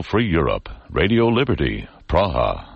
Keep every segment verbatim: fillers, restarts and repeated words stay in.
Free Europe, Radio Liberty, Praha.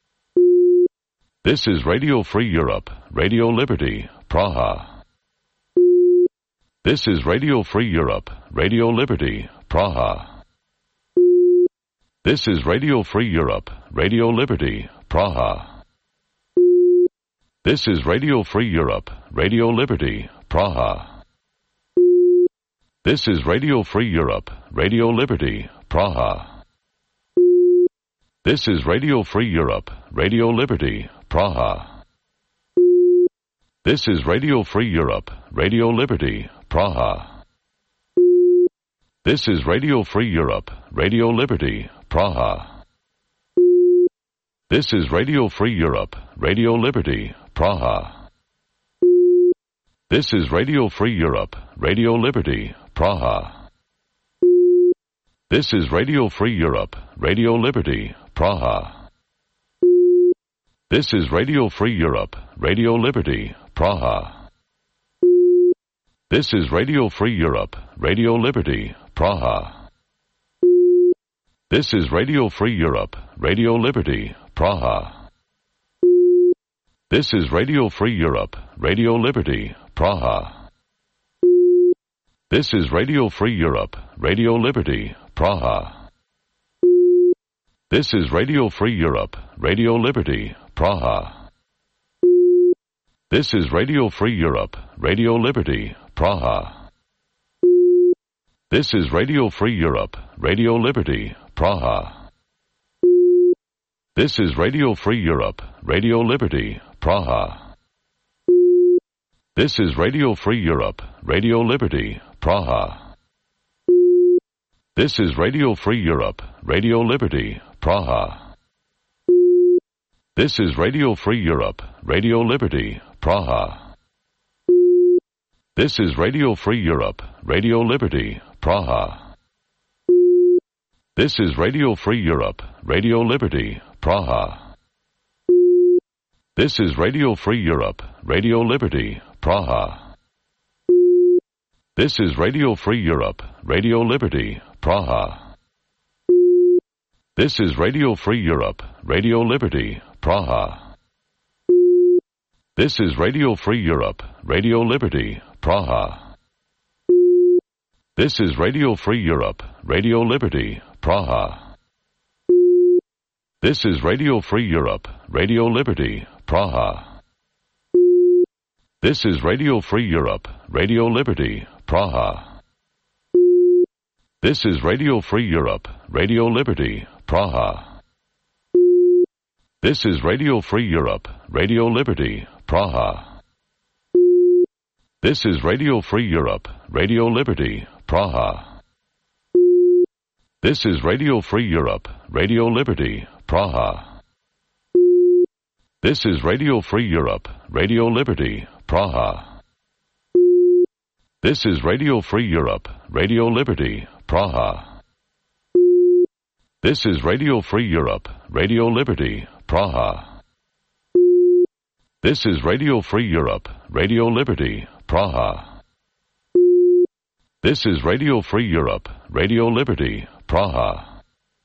This is Radio Free Europe, Radio Liberty, Praha. This is Radio Free Europe, Radio Liberty, Praha. This is Radio Free Europe, Radio Liberty, Praha. This is Radio Free Europe, Radio Liberty, Praha. This is Radio Free Europe, Radio Liberty, Praha. This is Radio Free Europe, Radio Liberty, Praha. This is Radio Free Europe, Radio Liberty, Praha. This is Radio Free Europe, Radio Liberty, Praha. This is Radio Free Europe, Radio Liberty, Praha. This is Radio Free Europe, Radio Liberty, Praha. This is Radio Free Europe, Radio Liberty, Praha. This is Radio Free Europe, Radio Liberty, Praha. This is Radio Free Europe, Radio Liberty, Praha. This is Radio Free Europe, Radio Liberty, Praha. This is Radio Free Europe, Radio Liberty, Praha. This is Radio Free Europe, Radio Liberty, Praha. This is Radio Free Europe, Radio Liberty, Praha. This is Radio Free Europe, Radio Liberty, Praha. This is Radio Free Europe, Radio Liberty, Praha. This is Radio Free Europe, Radio Liberty, Praha. This is Radio Free Europe, Radio Liberty, Praha. This is Radio Free Europe, Radio Liberty, Praha. This is Radio Free Europe, Radio Liberty, Praha. This is Radio Free Europe, Radio Liberty, Praha. This is Radio Free Europe, Radio Liberty, Praha. This is Radio Free Europe, Radio Liberty, Praha. This is Radio Free Europe, Radio Liberty, Praha. This is Radio Free Europe, Radio Liberty, Praha. This is Radio Free Europe, Radio Liberty, Praha. This is Radio Free Europe, Radio Liberty, Praha. This is Radio Free Europe, Radio Liberty, Praha. This is Radio Free Europe, Radio Liberty, Praha. This is Radio Free Europe, Radio Liberty, Praha. This is Radio Free Europe, Radio Liberty, Praha. This is Radio Free Europe, Radio Liberty, Praha. This is Radio Free Europe, Radio Liberty, Praha. This is Radio Free Europe, Radio Liberty, Praha. This is Radio Free Europe, Radio Liberty, Praha. This is Radio Free Europe, Radio Liberty, Praha. This is Radio Free Europe, Radio Liberty, Praha. This is Radio Free Europe, Radio Liberty, Praha.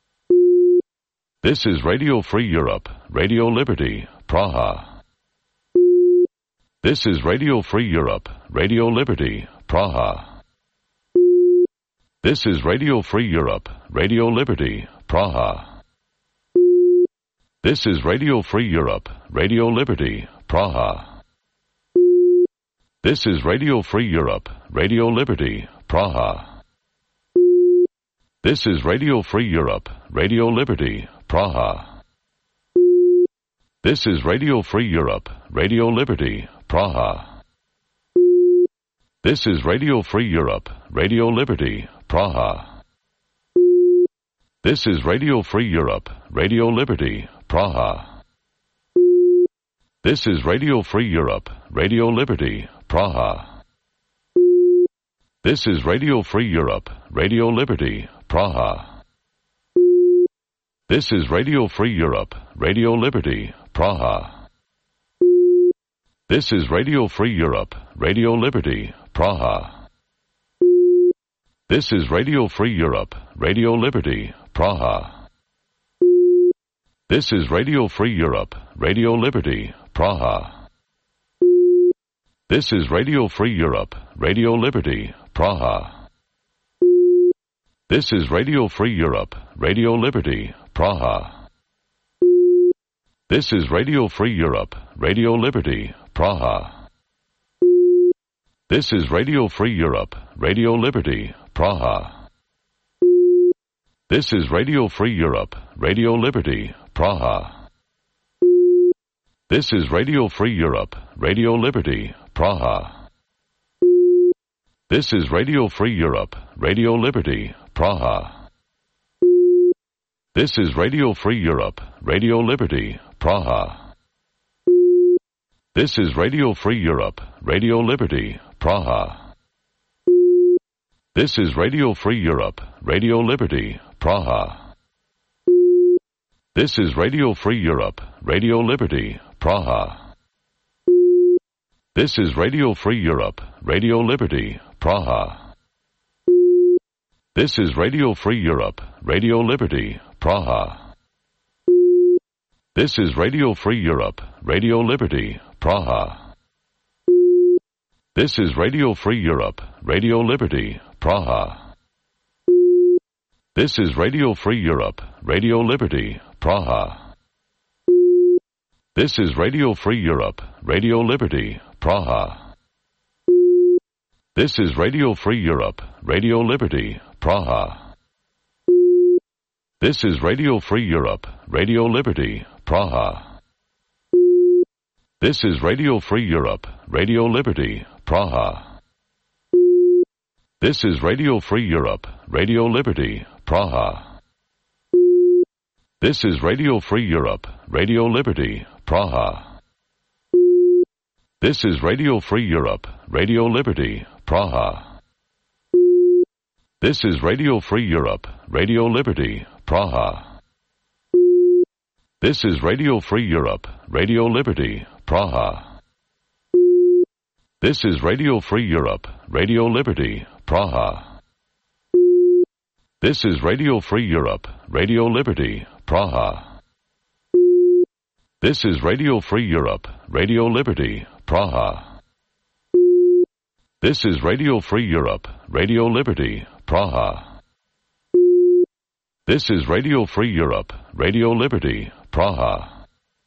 This is Radio Free Europe, Radio Liberty, Praha. This is Radio Free Europe, Radio Liberty, Praha. This is Radio Free Europe, Radio Liberty, Praha. This is Radio Free Europe, Radio Liberty, Praha. This is Radio Free Europe, Radio Liberty, Praha. This is Radio Free Europe, Radio Liberty, Praha. This is Radio Free Europe, Radio Liberty, Praha. This is Radio Free Europe, Radio Liberty, Praha. This is Radio Free Europe, Radio Liberty, Praha. This is Radio Free Europe, Radio Liberty, Praha. This is Radio Free Europe, Radio Liberty, Praha. This is Radio Free Europe, Radio Liberty, Praha. This is Radio Free Europe, Radio Liberty, Praha. This is Radio Free Europe, Radio Liberty, Praha. This is Radio Free Europe, Radio Liberty, Praha. This is Radio Free Europe, Radio Liberty, Praha. This is Radio Free Europe, Radio Liberty, Praha. This is Radio Free Europe, Radio Liberty, Praha. This is Radio Free Europe, Radio Liberty, Praha. This is Radio Free Europe, Radio Liberty, Praha. This is Radio Free Europe, Radio Liberty, Praha. This is Radio Free Europe, Radio Liberty, Praha. This is Radio Free Europe, Radio Liberty, Praha. This is Radio Free Europe, Radio Liberty, Praha. This is Radio Free Europe, Radio Liberty, Praha. This is Radio Free Europe, Radio Liberty, Praha. This is Radio Free Europe, Radio Liberty, Praha. This is Radio Free Europe, Radio Liberty, Praha. This is Radio Free Europe, Radio Liberty, Praha. This is Radio Free Europe, Radio Liberty, Praha. This is Radio Free Europe, Radio Liberty, Praha. This is Radio Free Europe, Radio Liberty, Praha. This is Radio Free Europe, Radio Liberty, Praha. This is Radio Free Europe, Radio Liberty, Praha. This is Radio Free Europe, Radio Liberty, Praha. This is Radio Free Europe, Radio Liberty, Praha. This is Radio Free Europe, Radio Liberty, Praha. This is Radio Free Europe, Radio Liberty, Praha. This is Radio Free Europe, Radio Liberty, Praha. This is Radio Free Europe, Radio Liberty, Praha. This is Radio Free Europe, Radio Liberty, Praha. This is Radio Free Europe, Radio Liberty, Praha. This is Radio Free Europe, Radio Liberty, Praha. This is Radio Free Europe, Radio Liberty, Praha. This is Radio Free Europe, Radio Liberty, Praha.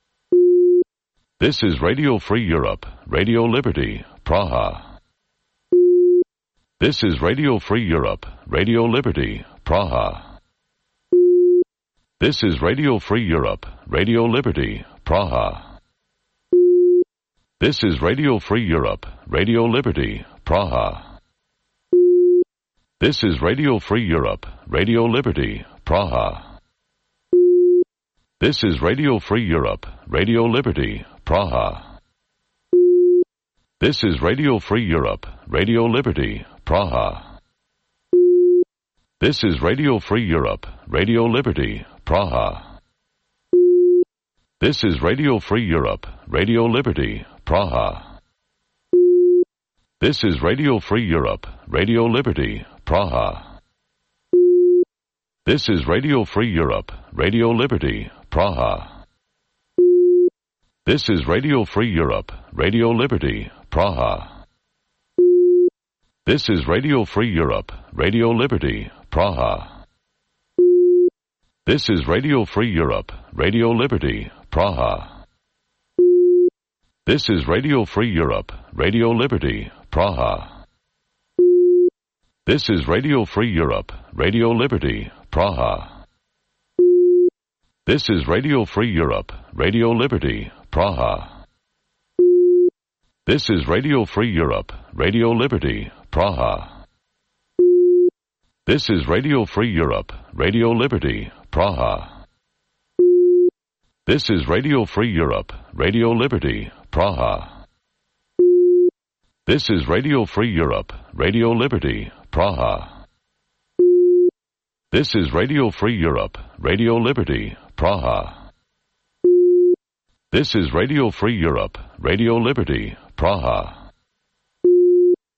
This is Radio Free Europe, Radio Liberty, Praha. This is Radio Free Europe, Radio Liberty, Praha. This is Radio Free Europe, Radio Liberty, Praha. This is Radio Free Europe, Radio Liberty, Praha. This is Radio Free Europe, Radio Liberty, Praha. This is Radio Free Europe, Radio Liberty, Praha. This is Radio Free Europe, Radio Liberty, Praha. This is Radio Free Europe, Radio Liberty, Praha. This is Radio Free Europe, Radio Liberty, Praha. This is Radio Free Europe, Radio Liberty, Praha. This is Radio Free Europe, Radio Liberty, Praha. This is Radio Free Europe, Radio Liberty, Praha. This is Radio Free Europe, Radio Liberty, Praha. This is Radio Free Europe, Radio Liberty, Praha. This is Radio Free Europe, Radio Liberty, Praha. This is Radio Free Europe, Radio Liberty, Praha. This is Radio Free Europe, Radio Liberty, Praha. This is Radio Free Europe, Radio Liberty, Praha. This is Radio Free Europe, Radio Liberty, Praha. This is Radio Free Europe, Radio Liberty, Praha. This is Radio Free Europe, Radio Liberty, Praha. This is Radio Free Europe, Radio Liberty, Praha. This is Radio Free Europe, Radio Liberty, Praha.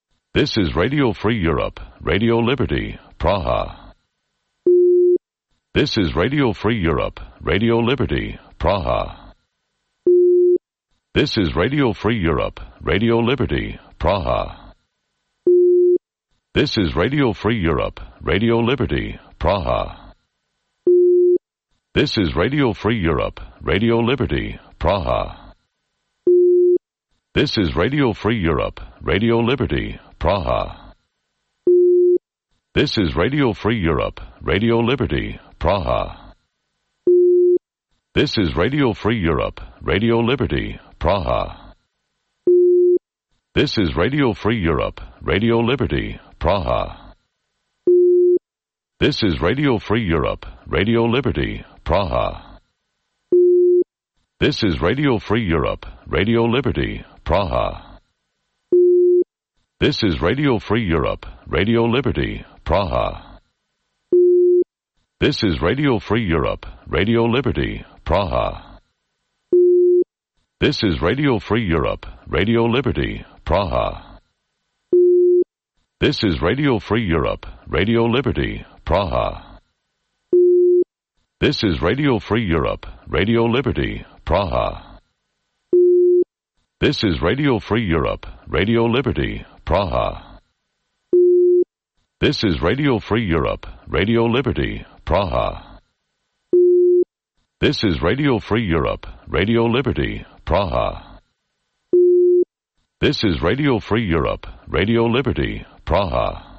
This is Radio Free Europe, Radio Liberty, Praha. This is Radio Free Europe, Radio Liberty, Praha. This is Radio Free Europe, Radio Liberty, Praha. This is Radio Free Europe, Radio Liberty, Praha. This is Radio Free Europe, Radio Liberty, Praha. This is Radio Free Europe, Radio Liberty, Praha. This is Radio Free Europe, Radio Liberty, Praha. This is Radio Free Europe, Radio Liberty, Praha. This is Radio Free Europe, Radio Liberty, Praha. This is Radio Free Europe, Radio Liberty, Praha. This is Radio Free Europe, Radio Liberty, Praha. This is Radio Free Europe, Radio Liberty, Praha. This is Radio Free Europe, Radio Liberty, Praha. This is Radio Free Europe, Radio Liberty, Praha. This is Radio Free Europe, Radio Liberty, Praha. This is Radio Free Europe, Radio Liberty, Praha. This is Radio Free Europe, Radio Liberty, Praha. This is Radio Free Europe, Radio Liberty, Praha. This is Radio Free Europe, Radio Liberty, Praha. This is Radio Free Europe, Radio Liberty, Praha.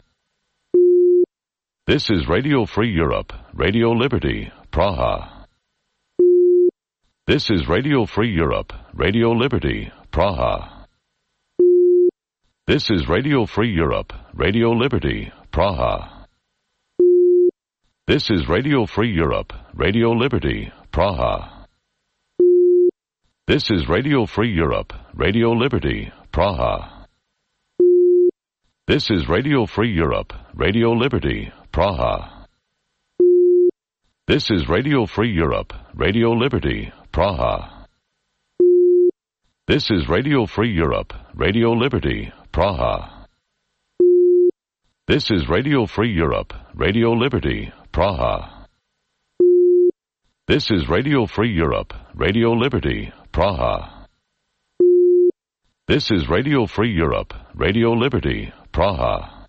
This is Radio Free Europe, Radio Liberty, Praha. This is Radio Free Europe, Radio Liberty, Praha. This is Radio Free Europe, Radio Liberty, Praha. This is Radio Free Europe, Radio Liberty, Praha. This is Radio Free Europe, Radio Liberty, Praha. This is Radio Free Europe, Radio Liberty, Praha. This is Radio Free Europe, Radio Liberty, Praha. This is Radio Free Europe, Radio Liberty, Praha. This is Radio Free Europe, Radio Liberty, Praha. This is Radio Free Europe, Radio Liberty, Praha. This is Radio Free Europe, Radio Liberty, Praha.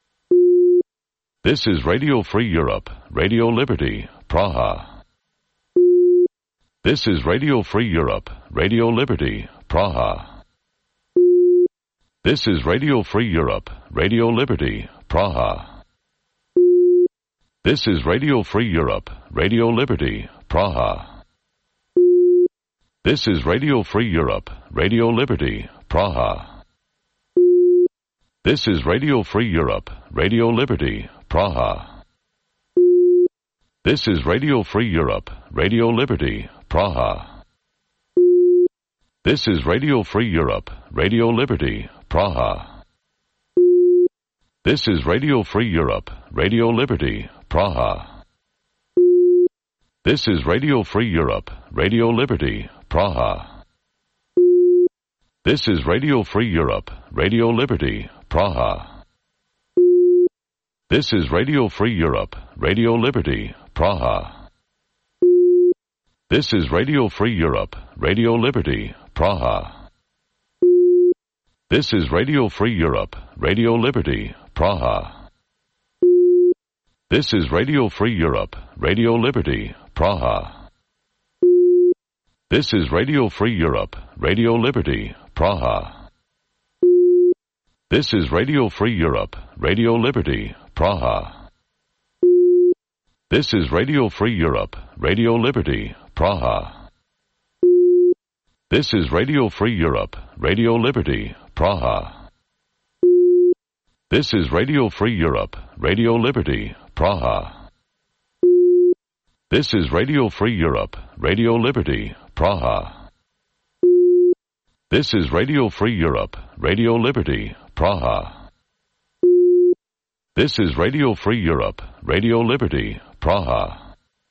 This is Radio Free Europe, Radio Liberty, Praha. This is Radio Free Europe, Radio Liberty, Praha. This is Radio Free Europe, Radio Liberty, Praha. This is Radio Free Europe, Radio Liberty, Praha. This is Radio Free Europe, Radio Liberty, Praha. This is Radio Free Europe, Radio Liberty, Praha. This is Radio Free Europe, Radio Liberty, Praha. This is Radio Free Europe, Radio Liberty, Praha. This is Radio Free Europe, Radio Liberty, Praha. This is Radio Free Europe, Radio Liberty, Praha. This is Radio Free Europe, Radio Liberty, Praha. This is Radio Free Europe, Radio Liberty, Praha. This is Radio Free Europe, Radio Liberty, Praha. This is Radio Free Europe, Radio Liberty, Praha. This is Radio Free Europe, Radio Liberty, Praha. This is Radio Free Europe, Radio Liberty, Praha. This is Radio Free Europe, Radio Liberty, Praha. This is Radio Free Europe, Radio Liberty, Praha. This is Radio Free Europe, Radio Liberty, Praha. This is Radio Free Europe, Radio Liberty, Praha. This is Radio Free Europe, Radio Liberty, Praha. This is Radio Free Europe, Radio Liberty, Praha. This is Radio Free Europe, Radio Liberty, Praha.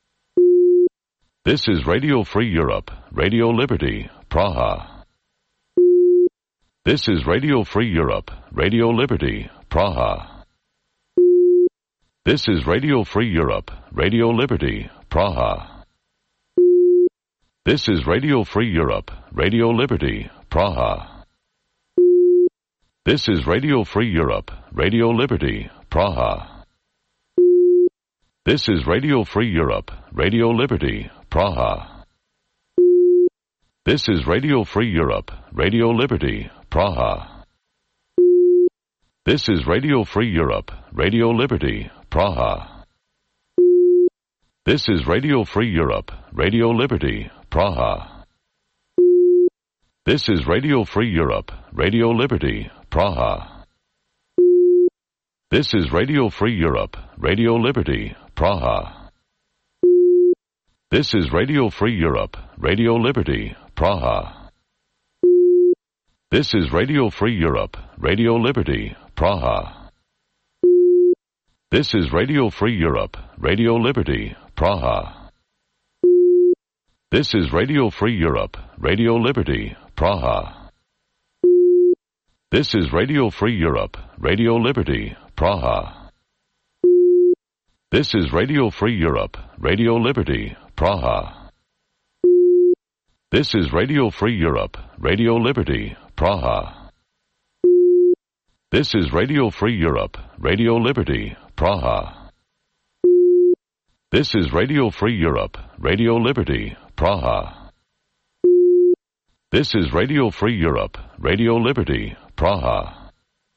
This is Radio Free Europe, Radio Liberty, Praha. This is Radio Free Europe, Radio Liberty, Praha. This is Radio Free Europe, Radio Liberty, Praha. This is Radio Free Europe, Radio Liberty, Praha. This is Radio Free Europe, Radio Liberty, Praha. This is Radio Free Europe, Radio Liberty, Praha. This is Radio Free Europe, Radio Liberty, Praha. This is Radio Free Europe, Radio Liberty, Praha. This is Radio Free Europe, Radio Liberty, Praha. This is Radio Free Europe, Radio Liberty, Praha. This is Radio Free Europe, Radio Liberty, Praha. This is Radio Free Europe, Radio Liberty, Praha. This is Radio Free Europe, Radio Liberty, Praha. This is Radio Free Europe, Radio Liberty, Praha. This is Radio Free Europe, Radio Liberty, Praha. This is Radio Free Europe, Radio Liberty, Praha. This is Radio Free Europe, Radio Liberty, Praha. This is Radio Free Europe, Radio Liberty, Praha. This is Radio Free Europe, Radio Liberty, Praha. This is Radio Free Europe, Radio Liberty, Praha. This is Radio Free Europe, Radio Liberty, Praha.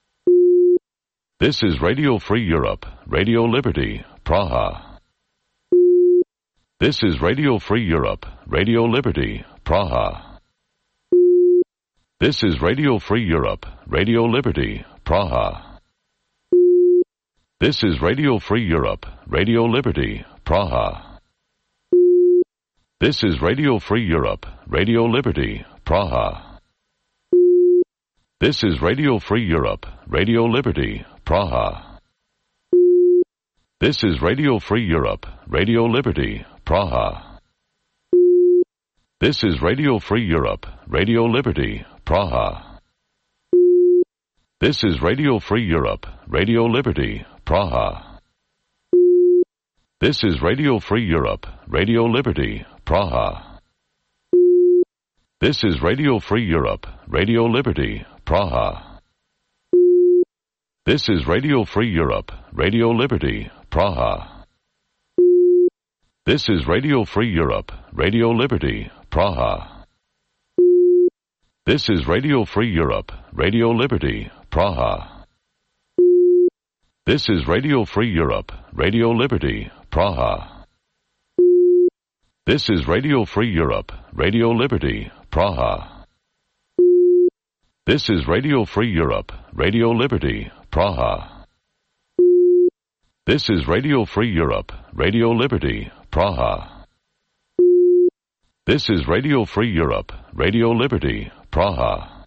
This is Radio Free Europe, Radio Liberty, Praha. This is Radio Free Europe, Radio Liberty, Praha. This is Radio Free Europe, Radio Liberty, Praha. This is Radio Free Europe, Radio Liberty, Praha. This is Radio Free Europe, Radio Liberty, Praha. This is Radio Free Europe, Radio Liberty, Praha. This is Radio Free Europe, Radio Liberty, Praha. This is Radio Free Europe, Radio Liberty, Praha. This is Radio Free Europe, Radio Liberty, Praha. This is Radio Free Europe, Radio Liberty, Praha. This is Radio Free Europe, Radio Liberty, Praha. This is Radio Free Europe, Radio Liberty, Praha. This is Radio Free Europe, Radio Liberty, Praha. This is Radio Free Europe, Radio Liberty, Praha. This is Radio Free Europe, Radio Liberty, Praha. This is Radio Free Europe, Radio Liberty, Praha. This is Radio Free Europe, Radio Liberty, Praha. This is Radio Free Europe, Radio Liberty, Praha. This is Radio Free Europe, Radio Liberty, Praha.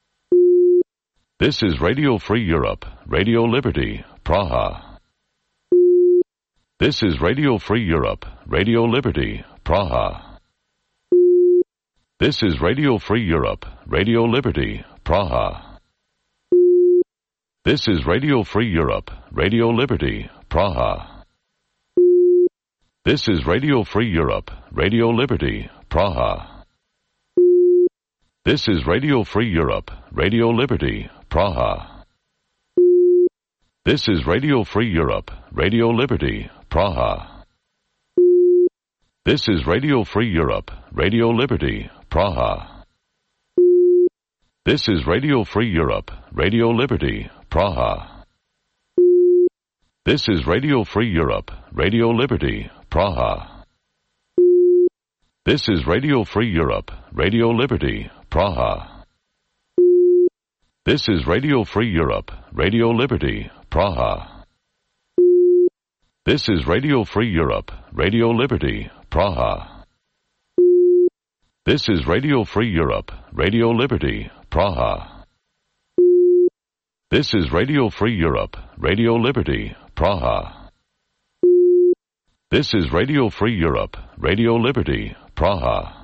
This is Radio Free Europe, Radio Liberty, Praha. This is Radio Free Europe, Radio Liberty, Praha. This is Radio Free Europe, Radio Liberty, Praha. This is Radio Free Europe, Radio Liberty, Praha. This is Radio Free Europe, Radio Liberty, Praha. This is Radio Free Europe, Radio Liberty, Praha. This is Radio Free Europe, Radio Liberty, Praha. This is Radio Free Europe, Radio Liberty, Praha. This is Radio Free Europe, Radio Liberty, Praha. This is Radio Free Europe, Radio Liberty, Praha. This is Radio Free Europe, Radio Liberty, Praha. This is Radio Free Europe, Radio Liberty, Praha. This is Radio Free Europe, Radio Liberty, Praha. This is Radio Free Europe, Radio Liberty, Praha. This is Radio Free Europe, Radio Liberty, Praha. This is Radio Free Europe, Radio Liberty, Praha.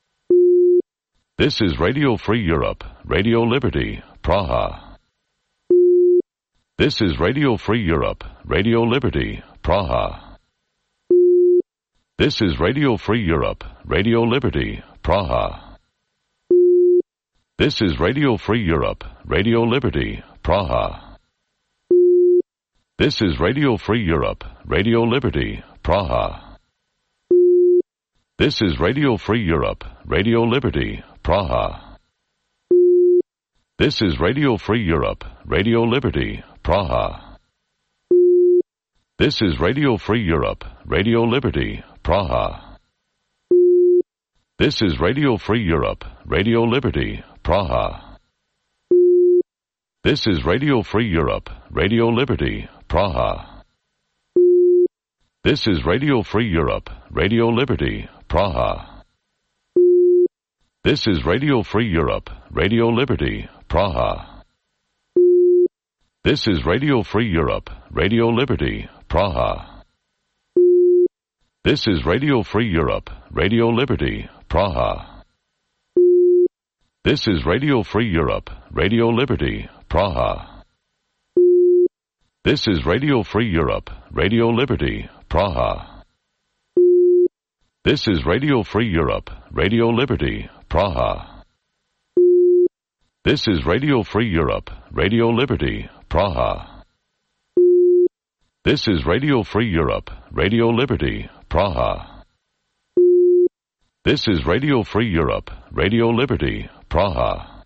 This is Radio Free Europe, Radio Liberty, Praha. This is Radio Free Europe, Radio Liberty, Praha. This is Radio Free Europe, Radio Liberty, Praha. This is Radio Free Europe, Radio Liberty, Praha. This is Radio Free Europe, Radio Liberty, Praha. This is Radio Free Europe, Radio Liberty, Praha. This is Radio Free Europe, Radio Liberty, Praha. This is Radio Free Europe, Radio Liberty, Praha. This is Radio Free Europe, Radio Liberty, Praha. This is Radio Free Europe, Radio Liberty, Praha. This is Radio Free Europe, Radio Liberty, Praha. This is Radio Free Europe, Radio Liberty, Praha. This is Radio Free Europe, Radio Liberty, Praha. This is Radio Free Europe, Radio Liberty, Praha. This is Radio Free Europe, Radio Liberty, Praha. This is Radio Free Europe, Radio Liberty, Praha. This is Radio Free Europe, Radio Liberty, Praha. This is Radio Free Europe, Radio Liberty, Praha. This is Radio Free Europe, Radio Liberty, Praha. This is Radio Free Europe, Radio Liberty, Praha.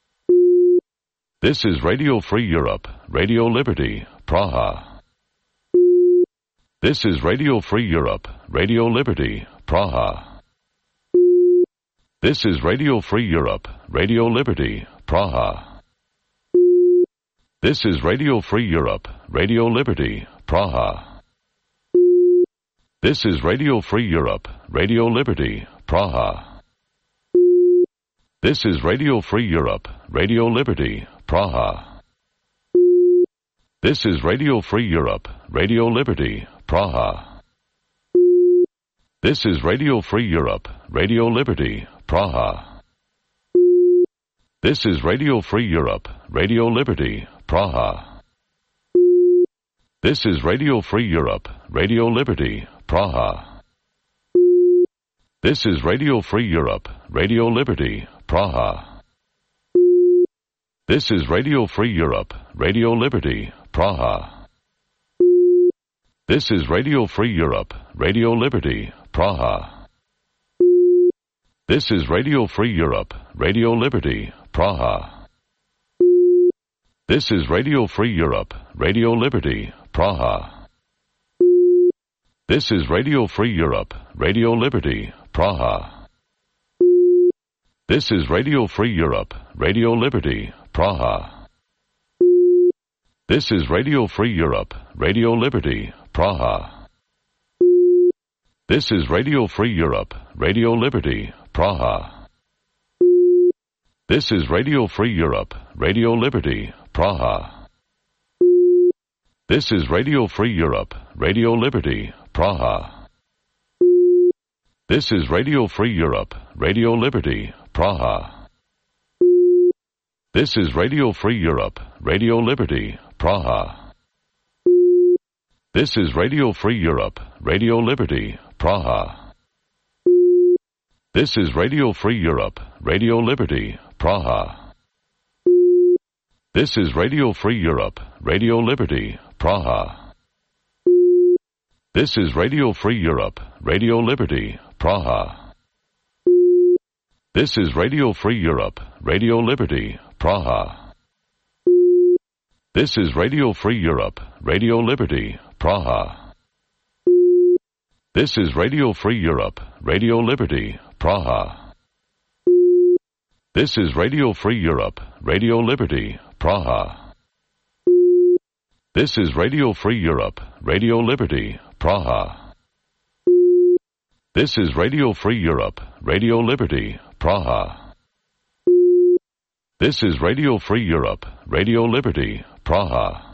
This is Radio Free Europe, Radio Liberty, Praha. This is Radio Free Europe, Radio Liberty, Praha. This is Radio Free Europe, Radio Liberty, Praha. This is Radio Free Europe, Radio Liberty, Praha. This is Radio Free Europe, Radio Liberty, Praha. This is Radio Free Europe, Radio Liberty, Praha. This is Radio Free Europe, Radio Liberty, Praha. This is Radio Free Europe, Radio Liberty, Praha. This is Radio Free Europe, Radio Liberty, Praha. This is Radio Free Europe, Radio Liberty, Praha. This is Radio Free Europe, Radio Liberty, Praha. This is Radio Free Europe, Radio Liberty, Praha. This is Radio Free Europe, Radio Liberty, Praha. This is Radio Free Europe, Radio Liberty, Praha. This is Radio Free Europe, Radio Liberty, Praha. This is Radio Free Europe, Radio Liberty, Praha. This is Radio Free Europe, Radio Liberty, Praha. This is Radio Free Europe, Radio Liberty, Praha. This is Radio Free Europe, Radio Liberty, Praha. This is Radio Free Europe, Radio Liberty, Praha. This is Radio Free Europe, Radio Liberty, Praha. This is Radio Free Europe, Radio Liberty, Praha. This is Radio Free Europe, Radio Liberty, Praha. This is Radio Free Europe, Radio Liberty, Praha. This is Radio Free Europe, Radio Liberty, Praha. This is Radio Free Europe, Radio Liberty, Praha. This is Radio Free Europe, Radio Liberty, Praha. This is Radio Free Europe, Radio Liberty, Praha. This is Radio Free Europe, Radio Liberty, Praha. This is Radio Free Europe, Radio Liberty, Praha. This is Radio Free Europe, Radio Liberty, Praha. This is Radio Free Europe, Radio Liberty, Praha. This is Radio Free Europe, Radio Liberty, Praha. This is Radio Free Europe, Radio Liberty, Praha.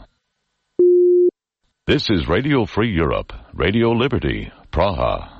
This is Radio Free Europe, Radio Liberty, Praha.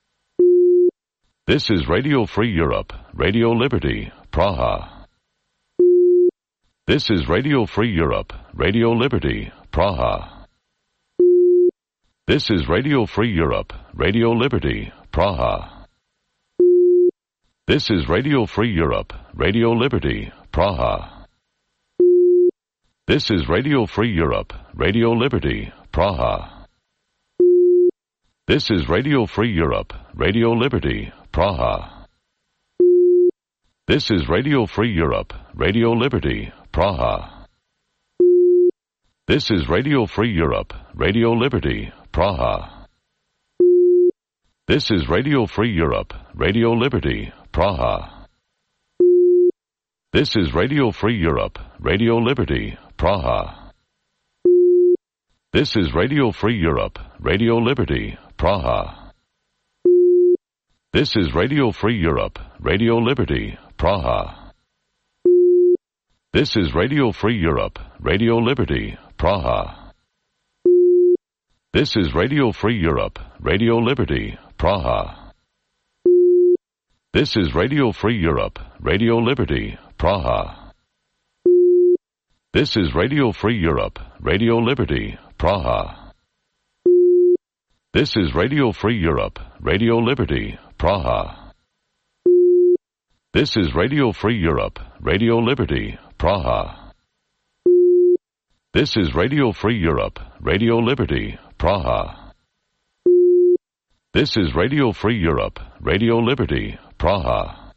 This is Radio Free Europe, Radio Liberty, Praha. This is Radio Free Europe, Radio Liberty, Praha. This is Radio Free Europe, Radio Liberty, Praha. This is Radio Free Europe, Radio Liberty, Praha. This is Radio Free Europe, Radio Liberty, Praha. This is Radio Free Europe, Radio Liberty, Praha. This is Radio Free Europe, Radio Liberty, Praha. This is Radio Free Europe, Radio Liberty, Praha. This is Radio Free Europe, Radio Liberty, Praha. This is Radio Free Europe, Radio Liberty, Praha. This is Radio Free Europe, Radio Liberty, Praha. This is Radio Free Europe, Radio Liberty, Praha. This is Radio Free Europe, Radio Liberty, Praha. This is Radio Free Europe, Radio Liberty, Praha. This is Radio Free Europe, Radio Liberty, Praha. This is Radio Free Europe, Radio Liberty, Praha. This is Radio Free Europe, Radio Liberty, Praha. This is Radio Free Europe, Radio Liberty, Praha. This is Radio Free Europe, Radio Liberty, Praha. This is Radio Free Europe, Radio Liberty, Praha.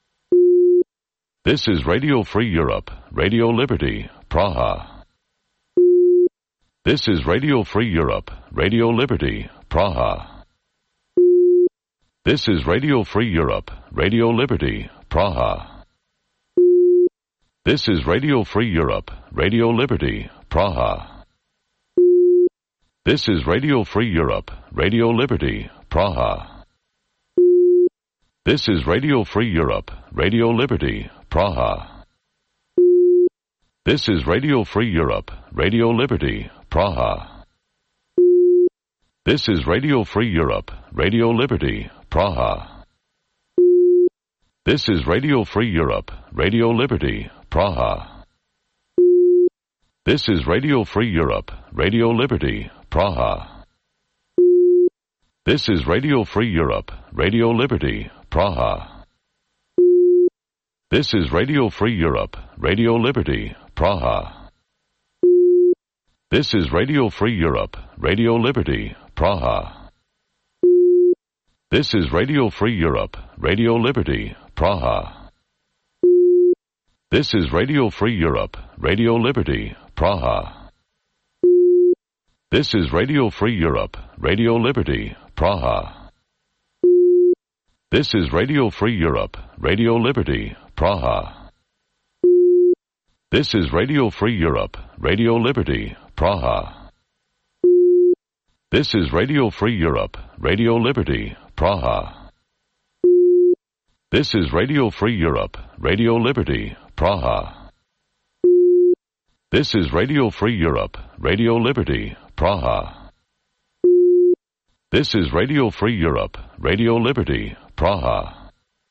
This is Radio Free Europe, Radio Liberty, Praha. This is Radio Free Europe, Radio Liberty, Praha. This is Radio Free Europe, Radio Liberty, Praha. This is Radio Free Europe, Radio Liberty, Praha. This is Radio Free Europe, Radio Liberty, Praha. This is Radio Free Europe, Radio Liberty, Praha. This is Radio Free Europe, Radio Liberty, Praha. This is Radio Free Europe, Radio Liberty, Praha. This is Radio Free Europe, Radio Liberty, Praha. This is Radio Free Europe, Radio Liberty, Praha. This is Radio Free Europe, Radio Liberty, Praha. This is Radio Free Europe, Radio Liberty, Praha. This is Radio Free Europe, Radio Liberty, Praha. This is Radio Free Europe, Radio Liberty, Praha. This is Radio Free Europe, Radio Liberty, Praha. This is Radio Free Europe, Radio Liberty, Praha. This is Radio Free Europe, Radio Liberty, Praha. This is Radio Free Europe, Radio Liberty, Praha. This is Radio Free Europe, Radio Liberty, Praha. This is Radio Free Europe, Radio Liberty, Praha. This is Radio Free Europe, Radio Liberty, Praha. This is Radio Free Europe, Radio Liberty, Praha.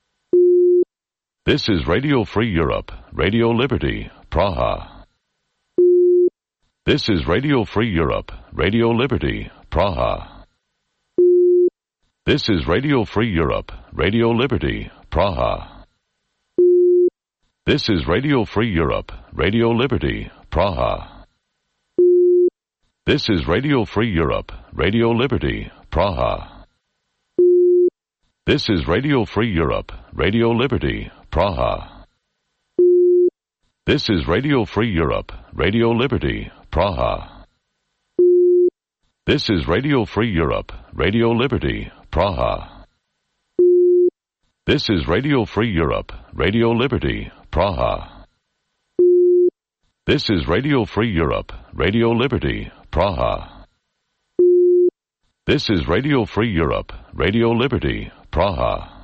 This is Radio Free Europe, Radio Liberty, Praha. This is Radio Free Europe, Radio Liberty, Praha. This is Radio Free Europe, Radio Liberty, Praha. This is Radio Free Europe, Radio Liberty, Praha. This is Radio Free Europe, Radio Liberty, Praha. This is Radio Free Europe, Radio Liberty, Praha. This is Radio Free Europe, Radio Liberty, Praha. This is Radio Free Europe, Radio Liberty, Praha. This is Radio Free Europe, Radio Liberty, Praha. This is Radio Free Europe, Radio Liberty, Praha. This is Radio Free Europe, Radio Liberty, Praha.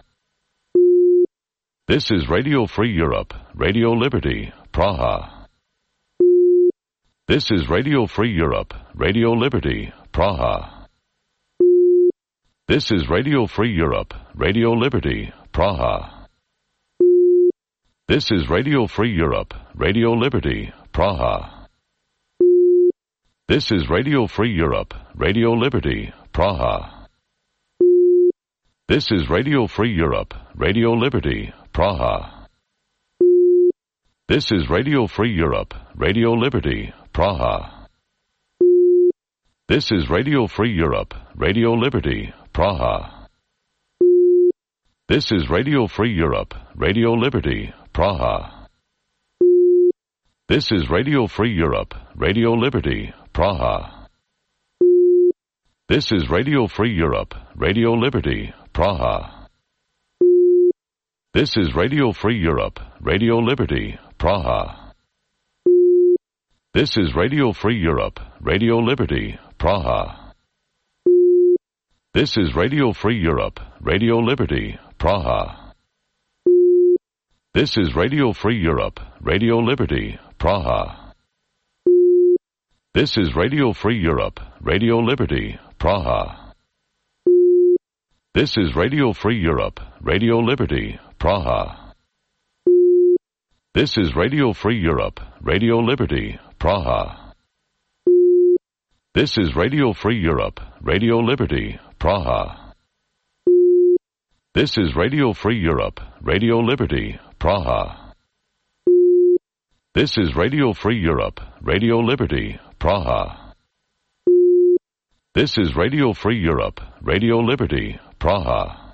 This is Radio Free Europe, Radio Liberty, Praha. This is Radio Free Europe, Radio Liberty, Praha. This is Radio Free Europe, Radio Liberty, Praha. This is Radio Free Europe, Radio Liberty, Praha. This is Radio Free Europe, Radio Liberty, Praha. This is Radio Free Europe, Radio Liberty, Praha. This is Radio Free Europe, Radio Liberty, Praha. This is Radio Free Europe, Radio Liberty, Praha. This is Radio Free Europe, Radio Liberty, Praha. This is Radio Free Europe, Radio Liberty, Praha. This is Radio Free Europe, Radio Liberty, Praha. This is Radio Free Europe, Radio Liberty, Praha. This is Radio Free Europe, Radio Liberty, Praha. This is Radio Free Europe, Radio Liberty, Praha. This is Radio Free Europe, Radio Liberty, Praha. This is Radio Free Europe, Radio Liberty, Praha. This is Radio Free Europe, Radio Liberty, Praha. This is Radio Free Europe, Radio Liberty, Praha. This is Radio Free Europe, Radio Liberty, Praha. This is Radio Free Europe, Radio Liberty, Praha. This is Radio Free Europe, Radio Liberty, Praha. This is Radio Free Europe, Radio Liberty, Praha.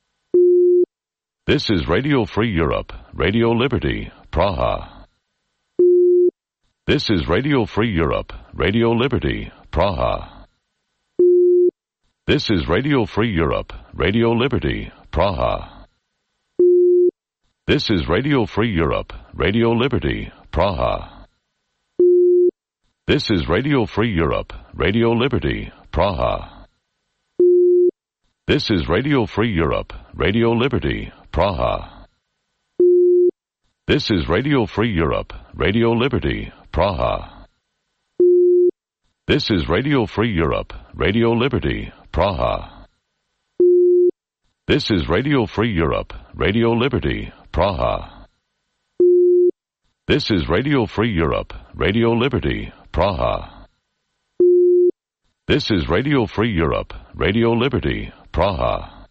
This is Radio Free Europe, Radio Liberty, Praha. This is Radio Free Europe, Radio Liberty, Praha. This is Radio Free Europe, Radio Liberty, Praha. This is Radio Free Europe, Radio Liberty, Praha. This is Radio Free Europe, Radio Liberty, Praha. This is Radio Free Europe, Radio Liberty, Praha. This is Radio Free Europe, Radio Liberty, Praha. This is Radio Free Europe, Radio Liberty, Praha. This is Radio Free Europe, Radio Liberty, Praha. This is Radio Free Europe, Radio Liberty, Praha. This is Radio Free Europe, Radio Liberty, Praha.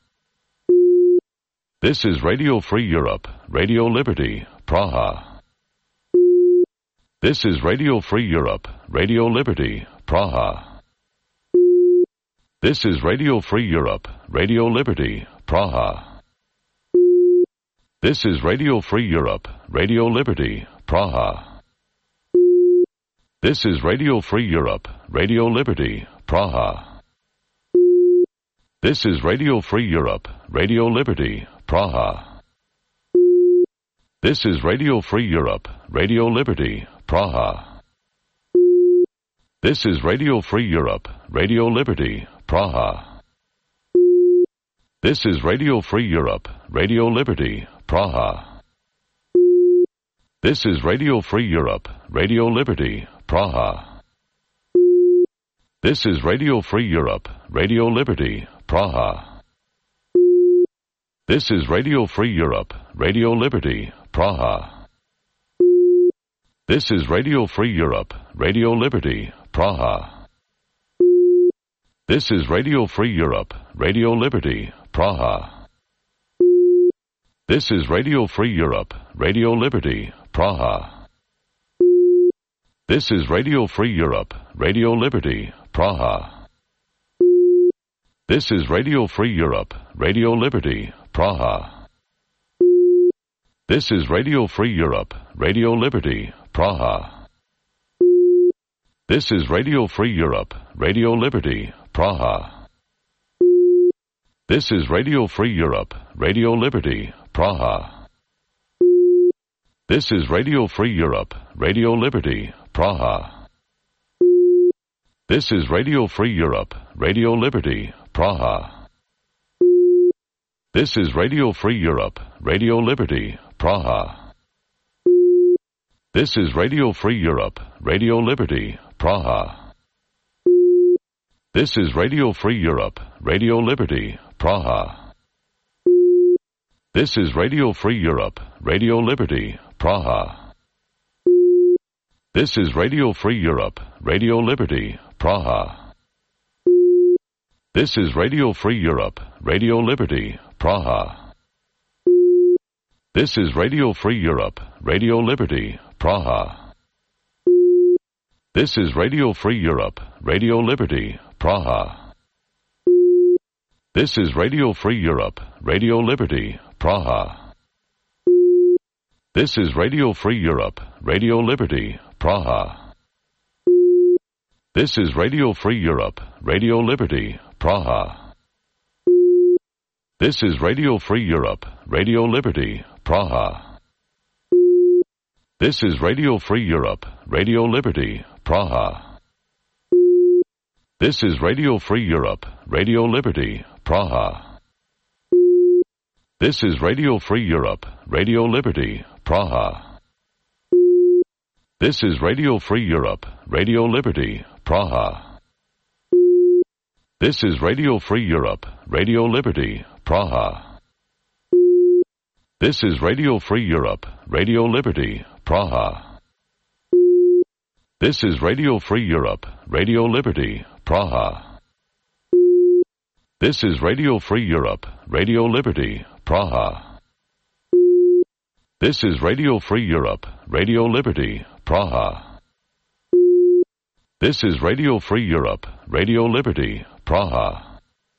This is Radio Free Europe, Radio Liberty, Praha. This is Radio Free Europe, Radio Liberty, Praha. This is Radio Free Europe, Radio Liberty, Praha. This is Radio Free Europe, Radio Liberty, Praha. This is Radio Free Europe, Radio Liberty, Praha. This is Radio Free Europe, Radio Liberty, Praha. This is Radio Free Europe, Radio Liberty, Praha. This is Radio Free Europe, Radio Liberty, Praha. This is Radio Free Europe, Radio Liberty, Praha. This is Radio Free Europe, Radio Liberty, Praha. This is Radio Free Europe, Radio Liberty, Praha. This is Radio Free Europe, Radio Liberty, Praha. This is Radio Free Europe, Radio Liberty, Praha. This is Radio Free Europe, Radio Liberty, Praha. This is Radio Free Europe, Radio Liberty, Praha. This is Radio Free Europe, Radio Liberty, Praha. This is Radio Free Europe, Radio Liberty, Praha. This is Radio Free Europe, Radio Liberty, Praha. This is Radio Free Europe, Radio Liberty, Praha. This is Radio Free Europe, Radio Liberty, Praha. This is Radio Free Europe, Radio Liberty, Praha. This is Radio Free Europe, Radio Liberty, Praha. This is Radio Free Europe, Radio Liberty, Praha. This is Radio Free Europe, Radio Liberty, Praha. This is Radio Free Europe, Radio Liberty, Praha. This is Radio Free Europe, Radio Liberty, Praha. This is Radio Free Europe, Radio Liberty, Praha. This is Radio Free Europe, Radio Liberty, Praha. This is Radio Free Europe, Radio Liberty, Praha. This is Radio Free Europe, Radio Liberty, Praha. This is Radio Free Europe, Radio Liberty, Praha. This is Radio Free Europe, Radio Liberty, Praha. This is Radio Free Europe, Radio Liberty, Praha. This is Radio Free Europe, Radio Liberty, Praha. This is Radio Free Europe, Radio Liberty, Praha. This is Radio Free Europe, Radio Liberty, Praha. This is Radio Free Europe, Radio Liberty, Praha. This is Radio Free Europe, Radio Liberty, Praha. This is Radio Free Europe, Radio Liberty, Praha. This is Radio Free Europe, Radio Liberty, Praha. This is Radio Free Europe, Radio Liberty, Praha. This is Radio Free Europe, Radio Liberty, Praha. This is Radio Free Europe, Radio Liberty, Praha. This is Radio Free Europe, Radio Liberty, Praha.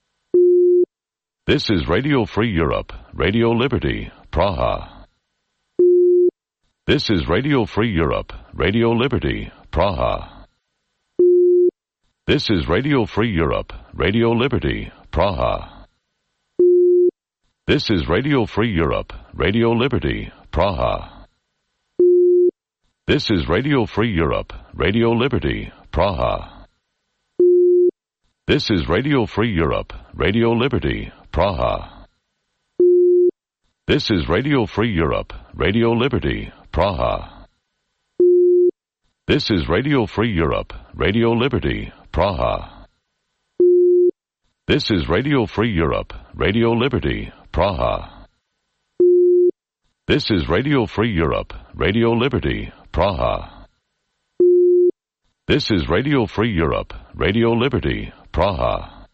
This is Radio Free Europe, Radio Liberty, Praha. This is Radio Free Europe, Radio Liberty, Praha. This is Radio Free Europe, Radio Liberty, Praha. This is Radio Free Europe, Radio Liberty, Praha. This is Radio Free Europe, Radio Liberty, Praha. This is Radio Free Europe, Radio Liberty, Praha. This is Radio Free Europe, Radio Liberty, Praha. This is Radio Free Europe, Radio Liberty, Praha. This is Radio Free Europe, Radio Liberty, Praha. This is Radio Free Europe, Radio Liberty, Praha. This is Radio Free Europe, Radio Liberty, Praha.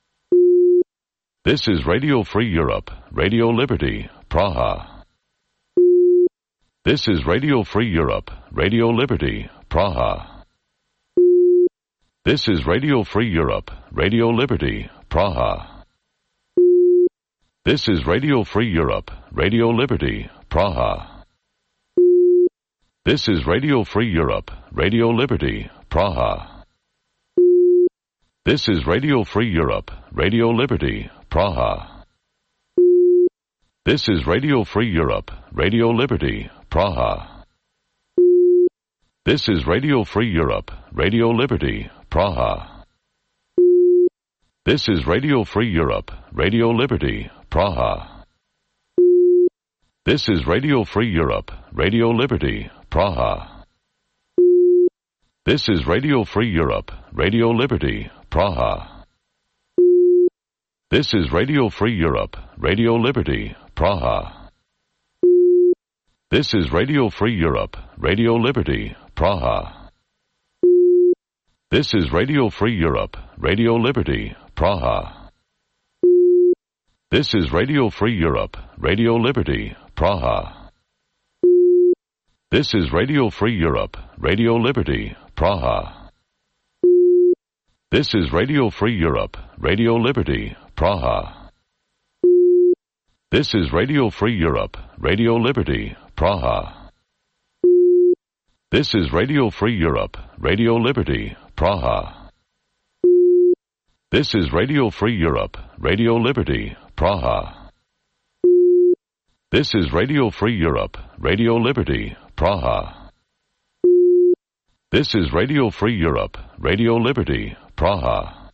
This is Radio Free Europe, Radio Liberty, Praha. This is Radio Free Europe, Radio Liberty, Praha. This is Radio Free Europe, Radio Liberty, Praha. This is Radio Free Europe, Radio Liberty, Praha. This is Radio Free Europe, Radio Liberty, Praha. This is Radio Free Europe, Radio Liberty, Praha. This is Radio Free Europe, Radio Liberty, Praha. This is Radio Free Europe, Radio Liberty, Praha. This is Radio Free Europe, Radio Liberty, Praha. This is Radio Free Europe, Radio Liberty, Praha. This is Radio Free Europe, Radio Liberty, Praha. This is Radio Free Europe, Radio Liberty, Praha. This is Radio Free Europe, Radio Liberty, Praha. This is Radio Free Europe, Radio Liberty, Praha. This is Radio Free Europe, Radio Liberty, Praha. This is Radio Free Europe, Radio Liberty, Praha. This is Radio Free Europe, Radio Liberty, Praha. This is Radio Free Europe, Radio Liberty, Praha. This is Radio Free Europe, Radio Liberty, Praha. This is Radio Free Europe, Radio Liberty, Praha. This is Radio Free Europe, Radio Liberty, Praha. This is Radio Free Europe, Radio Liberty, Praha.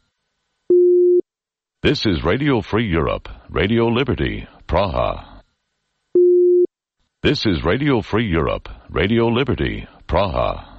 This is Radio Free Europe, Radio Liberty, Praha. This is Radio Free Europe, Radio Liberty, Praha.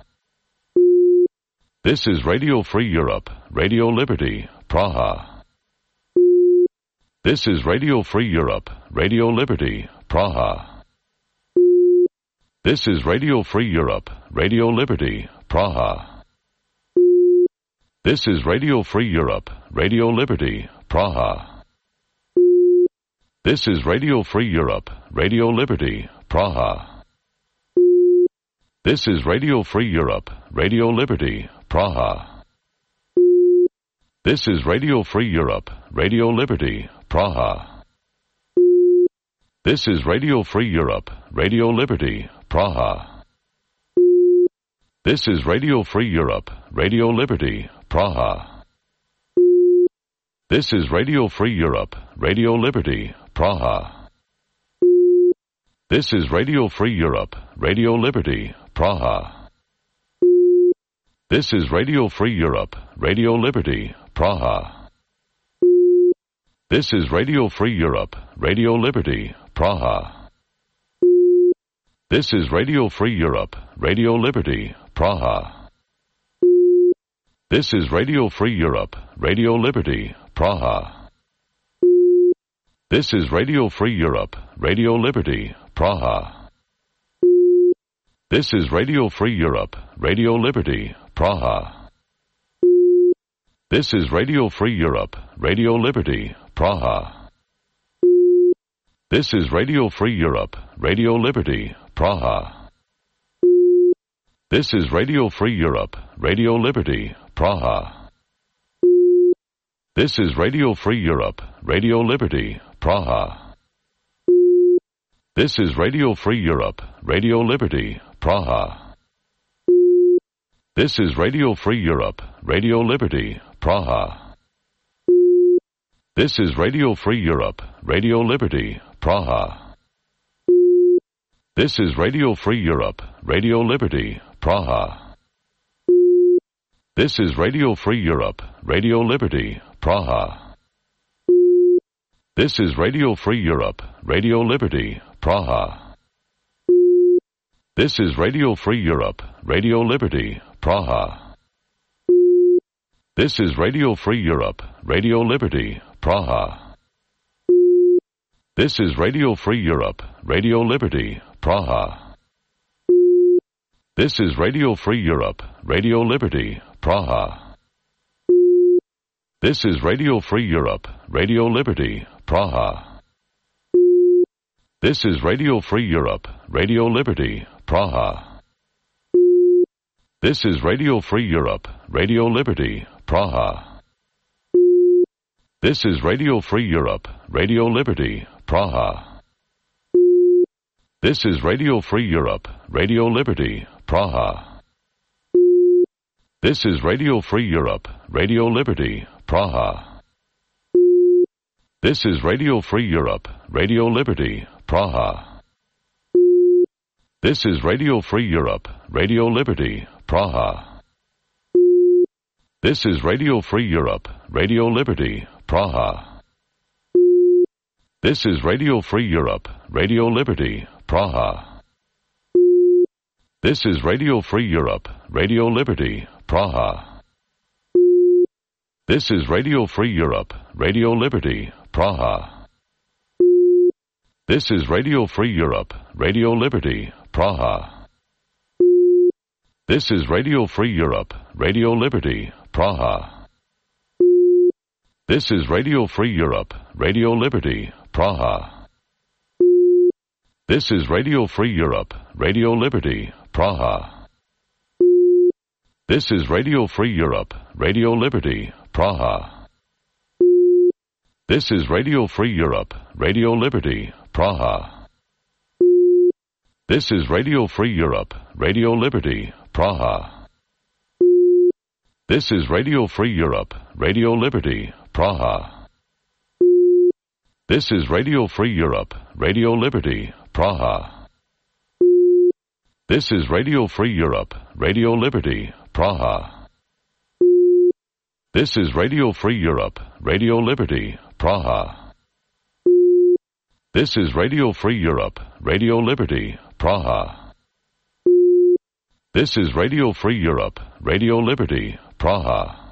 This is Radio Free Europe, Radio Liberty, Praha. This is Radio Free Europe, Radio Liberty, Praha. This is Radio Free Europe, Radio Liberty, Praha. This is Radio Free Europe, Radio Liberty, Praha. This is Radio Free Europe, Radio Liberty, Praha. This is Radio Free Europe, Radio Liberty, Praha. This is Radio Free Europe, Radio Liberty, Praha. This is Radio Free Europe, Radio Liberty, Praha. This is Radio Free Europe, Radio Liberty, Praha. This is Radio Free Europe, Radio Liberty, Praha. This is Radio Free Europe, Radio Liberty, Praha. This is Radio Free Europe, Radio Liberty, Praha. This is Radio Free Europe, Radio Liberty, Praha. This is Radio Free Europe, Radio Liberty, Praha. This is Radio Free Europe, Radio Liberty, Praha. This is Radio Free Europe, Radio Liberty, Praha. This is Radio Free Europe, Radio Liberty, Praha. This is Radio Free Europe, Radio Liberty, Praha. This is Radio Free Europe, Radio Liberty, Praha. This is Radio Free Europe, Radio Liberty, Praha. This is Radio Free Europe, Radio Liberty, Praha. This is Radio Free Europe, Radio Liberty, Praha. This is Radio Free Europe, Radio Liberty, Praha. This is Radio Free Europe, Radio Liberty, Praha. This is Radio Free Europe, Radio Liberty, Praha. This is Radio Free Europe, Radio Liberty, Praha. This is Radio Free Europe, Radio Liberty, Praha. This is Radio Free Europe, Radio Liberty, Praha. This is Radio Free Europe, Radio Liberty, Praha. This is Radio Free Europe, Radio Liberty, Praha. This is Radio Free Europe, Radio Liberty, Praha. This is Radio Free Europe, Radio Liberty, Praha. This is Radio Free Europe, Radio Liberty, Praha. This is Radio Free Europe, Radio Liberty, Praha. This is Radio Free Europe, Radio Liberty, Praha. This is Radio Free Europe, Radio Liberty, Praha. This is Radio Free Europe, Radio Liberty, Praha. This is Radio Free Europe, Radio Liberty, Praha. This is Radio Free Europe, Radio Liberty, Praha. This is Radio Free Europe, Radio Liberty, Praha. This is Radio Free Europe, Radio Liberty, Praha. This is Radio Free Europe, Radio Liberty, Praha. This is Radio Free Europe, Radio Liberty, Praha. This is Radio Free Europe, Radio Liberty, Praha. This is Radio Free Europe, Radio Liberty, Praha. This is Radio Free Europe, Radio Liberty, Praha. This is Radio Free Europe, Radio Liberty, Praha. This is Radio Free Europe, Radio Liberty, Praha. This is Radio Free Europe, Radio Liberty, Praha. This is Radio Free Europe, Radio Liberty, Praha. This is Radio Free Europe, Radio Liberty, Praha. This is Radio Free Europe, Radio Liberty, Praha. This is Radio Free Europe, Radio Liberty, Praha. This is Radio Free Europe, Radio Liberty, Praha. This is Radio Free Europe, Radio Liberty, Praha. This is Radio Free Europe, Radio Liberty, Praha.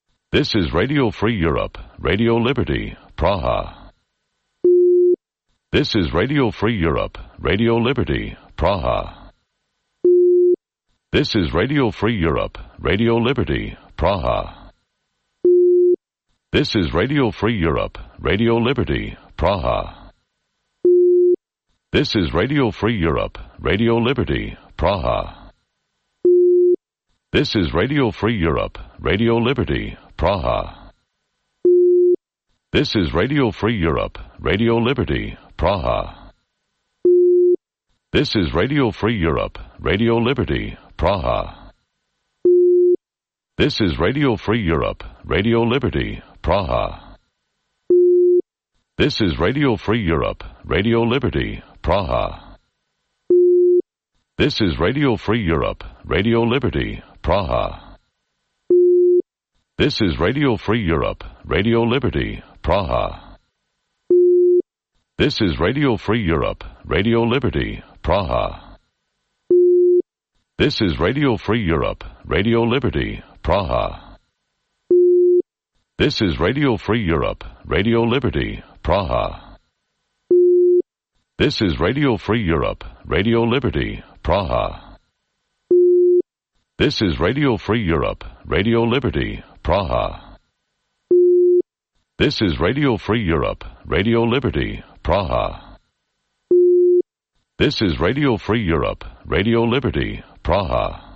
This is Radio Free Europe, Radio Liberty, Praha. This is Radio Free Europe, Radio Liberty, Praha. This is Radio Free Europe, Radio Liberty, Praha. This is Radio Free Europe, Radio Liberty, Praha. This is Radio Free Europe, Radio Liberty, Praha. This is Radio Free Europe, Radio Liberty, Praha. This is Radio Free Europe, Radio Liberty, Praha. This is Radio Free Europe, Radio Liberty, Praha. This is Radio Free Europe, Radio Liberty, Praha. This is Radio Free Europe, Radio Liberty, Praha. This is Radio Free Europe, Radio Liberty, Praha. This is Radio Free Europe, Radio Liberty, Praha. This is Radio Free Europe, Radio Liberty, Praha. This is Radio Free Europe, Radio Liberty, Praha. This is Radio Free Europe, Radio Liberty, Praha. This is Radio Free Europe, Radio Liberty, Praha. This is Radio Free Europe, Radio Liberty, Praha. This is Radio Free Europe, Radio Liberty, Praha. This is Radio Free Europe, Radio Liberty, Praha.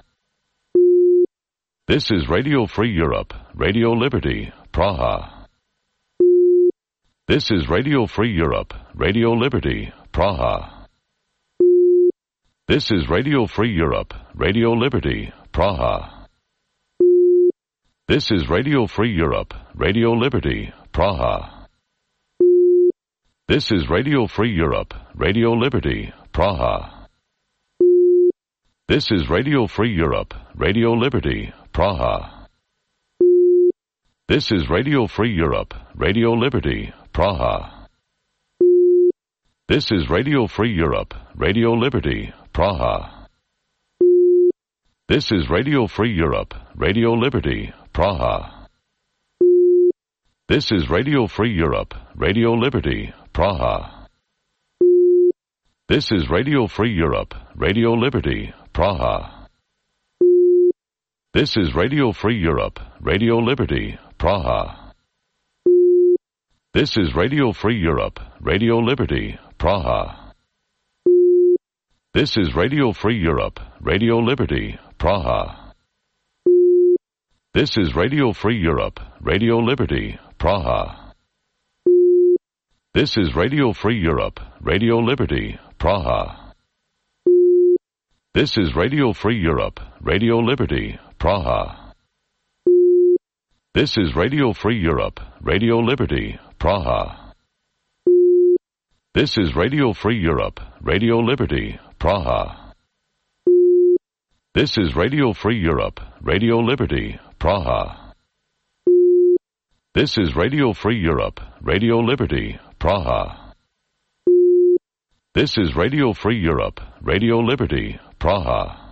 This is Radio Free Europe, Radio Liberty, Praha. This is Radio Free Europe, Radio Liberty, Praha. This is Radio Free Europe, Radio Liberty, Praha. This is Radio Free Europe, Radio Liberty, Praha. This is Radio Free Europe, Radio Liberty, Praha. This is Radio Free Europe, Radio Liberty, Praha. This is Radio Free Europe, Radio Liberty, Praha. This is Radio Free Europe, Radio Liberty, Praha. This is Radio Free Europe, Radio Liberty, Praha. This is Radio Free Europe, Radio Liberty, Praha. This is Radio Free Europe, Radio Liberty, Praha. This is Radio Free Europe, Radio Liberty, Praha. This is Radio Free Europe, Radio Liberty, Praha. This is Radio Free Europe, Radio Liberty, Praha. This is Radio Free Europe, Radio Liberty, Praha. This is Radio Free Europe, Radio Liberty, Praha. This is Radio Free Europe, Radio Liberty, Praha. This is Radio Free Europe, Radio Liberty, Praha. This is Radio Free Europe, Radio Liberty, Praha. This is Radio Free Europe, Radio Liberty, Praha. This is Radio Free Europe, Radio Liberty, Praha. This is Radio Free Europe, Radio Liberty, Praha.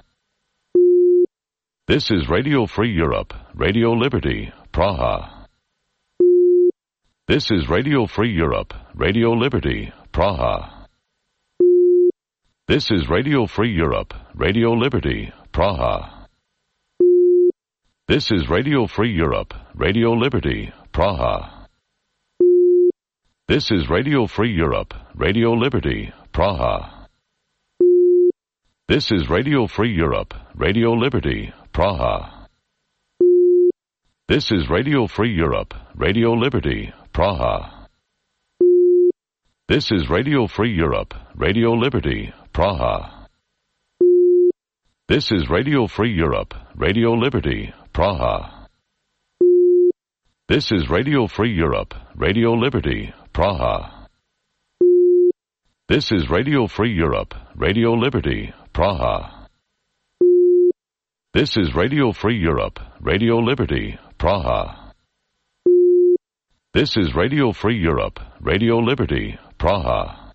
This is Radio Free Europe, Radio Liberty, Praha. This is Radio Free Europe, Radio Liberty, Praha. This is Radio Free Europe, Radio Liberty, Praha. This is Radio Free Europe, Radio Liberty, Praha. This is Radio Free Europe, Radio Liberty, Praha. This is Radio Free Europe, Radio Liberty, Praha. This is Radio Free Europe, Radio Liberty, Praha. This is Radio Free Europe, Radio Liberty, Praha. This is Radio Free Europe, Radio Liberty, Praha. This is Radio Free Europe, Radio Liberty, Praha. This is Radio Free Europe, Radio Liberty, Praha. This is Radio Free Europe, Radio Liberty, Praha. This is Radio Free Europe, Radio Liberty, Praha.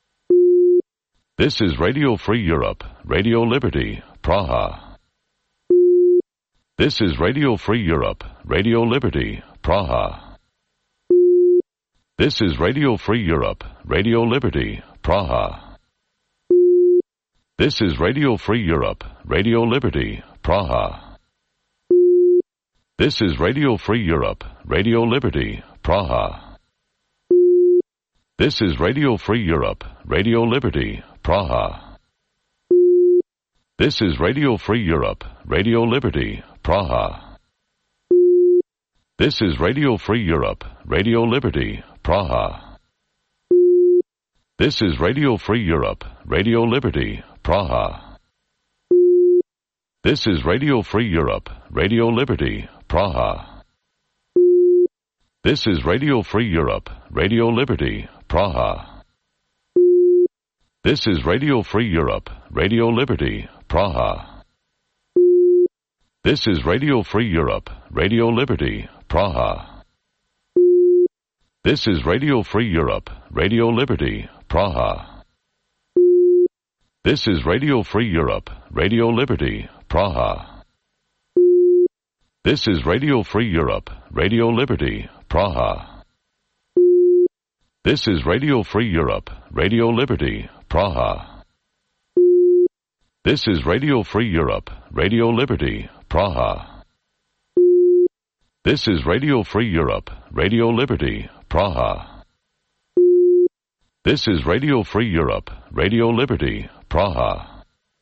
This is Radio Free Europe, Radio Liberty, Praha. This is Radio Free Europe, Radio Liberty, Praha. This is Radio Free Europe, Radio Liberty, Praha. This is Radio Free Europe, Radio Liberty, Praha. This is Radio Free Europe, Radio Liberty, Praha. This is Radio Free Europe, Radio Liberty, Praha. This is Radio Free Europe, Radio Liberty, Praha. This is Radio Free Europe, Radio Liberty, Praha. This is Radio Free Europe, Radio Liberty, Praha. This is Radio Free Europe, Radio Liberty, Praha. This is Radio Free Europe, Radio Liberty, Praha. This is Radio Free Europe, Radio Liberty, Praha. This is Radio Free Europe, Radio Liberty, Praha. This is Radio Free Europe, Radio Liberty, Praha. This is Radio Free Europe, Radio Liberty, Praha. This is Radio Free Europe, Radio Liberty, Praha. This is Radio Free Europe, Radio Liberty, Praha. This is Radio Free Europe, Radio Liberty, Praha. This is Radio Free Europe, Radio Liberty, Praha. This is Radio Free Europe, Radio Liberty, Praha.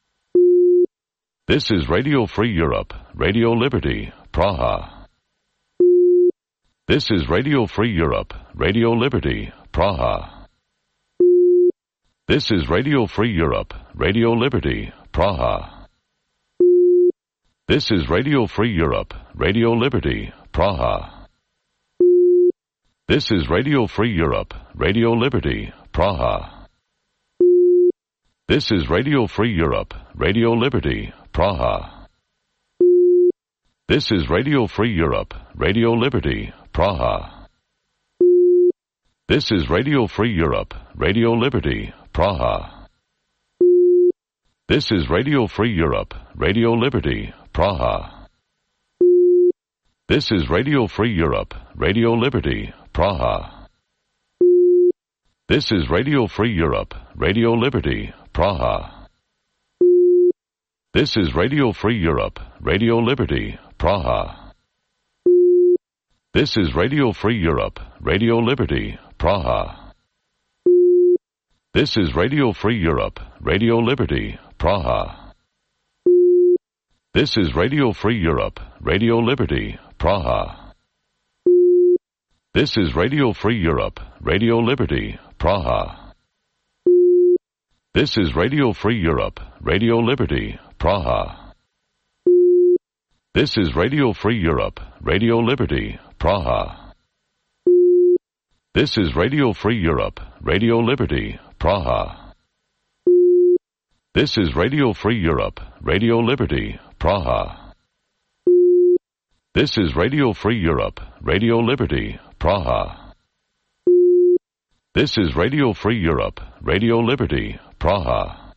This is Radio Free Europe, Radio Liberty, Praha. This is Radio Free Europe, Radio Liberty, Praha. This is Radio Free Europe, Radio Liberty, Praha. This is Radio Free Europe, Radio Liberty, Praha. This is Radio Free Europe, Radio Liberty, Praha. This is Radio Free Europe, Radio Liberty, Praha. This is Radio Free Europe, Radio Liberty, Praha. This is Radio Free Europe, Radio Liberty, Praha. This is Radio Free Europe, Radio Liberty, Praha. This is Radio Free Europe, Radio Liberty, Praha. This is Radio Free Europe, Radio Liberty, Praha. This is Radio Free Europe, Radio Liberty, Praha. This is Radio Free Europe, Radio Liberty, Praha. This is Radio Free Europe, Radio Liberty, Praha. This is Radio Free Europe, Radio Liberty, Praha. This is Radio Free Europe, Radio Liberty, Praha. This is Radio Free Europe, Radio Liberty, Praha. This is Radio Free Europe, Radio Liberty, Praha. This is Radio Free Europe, Radio Liberty, Praha. This is Radio Free Europe, Radio Liberty, Praha. This is Radio Free Europe, Radio Liberty, Praha. This is Radio Free Europe, Radio Liberty, Praha.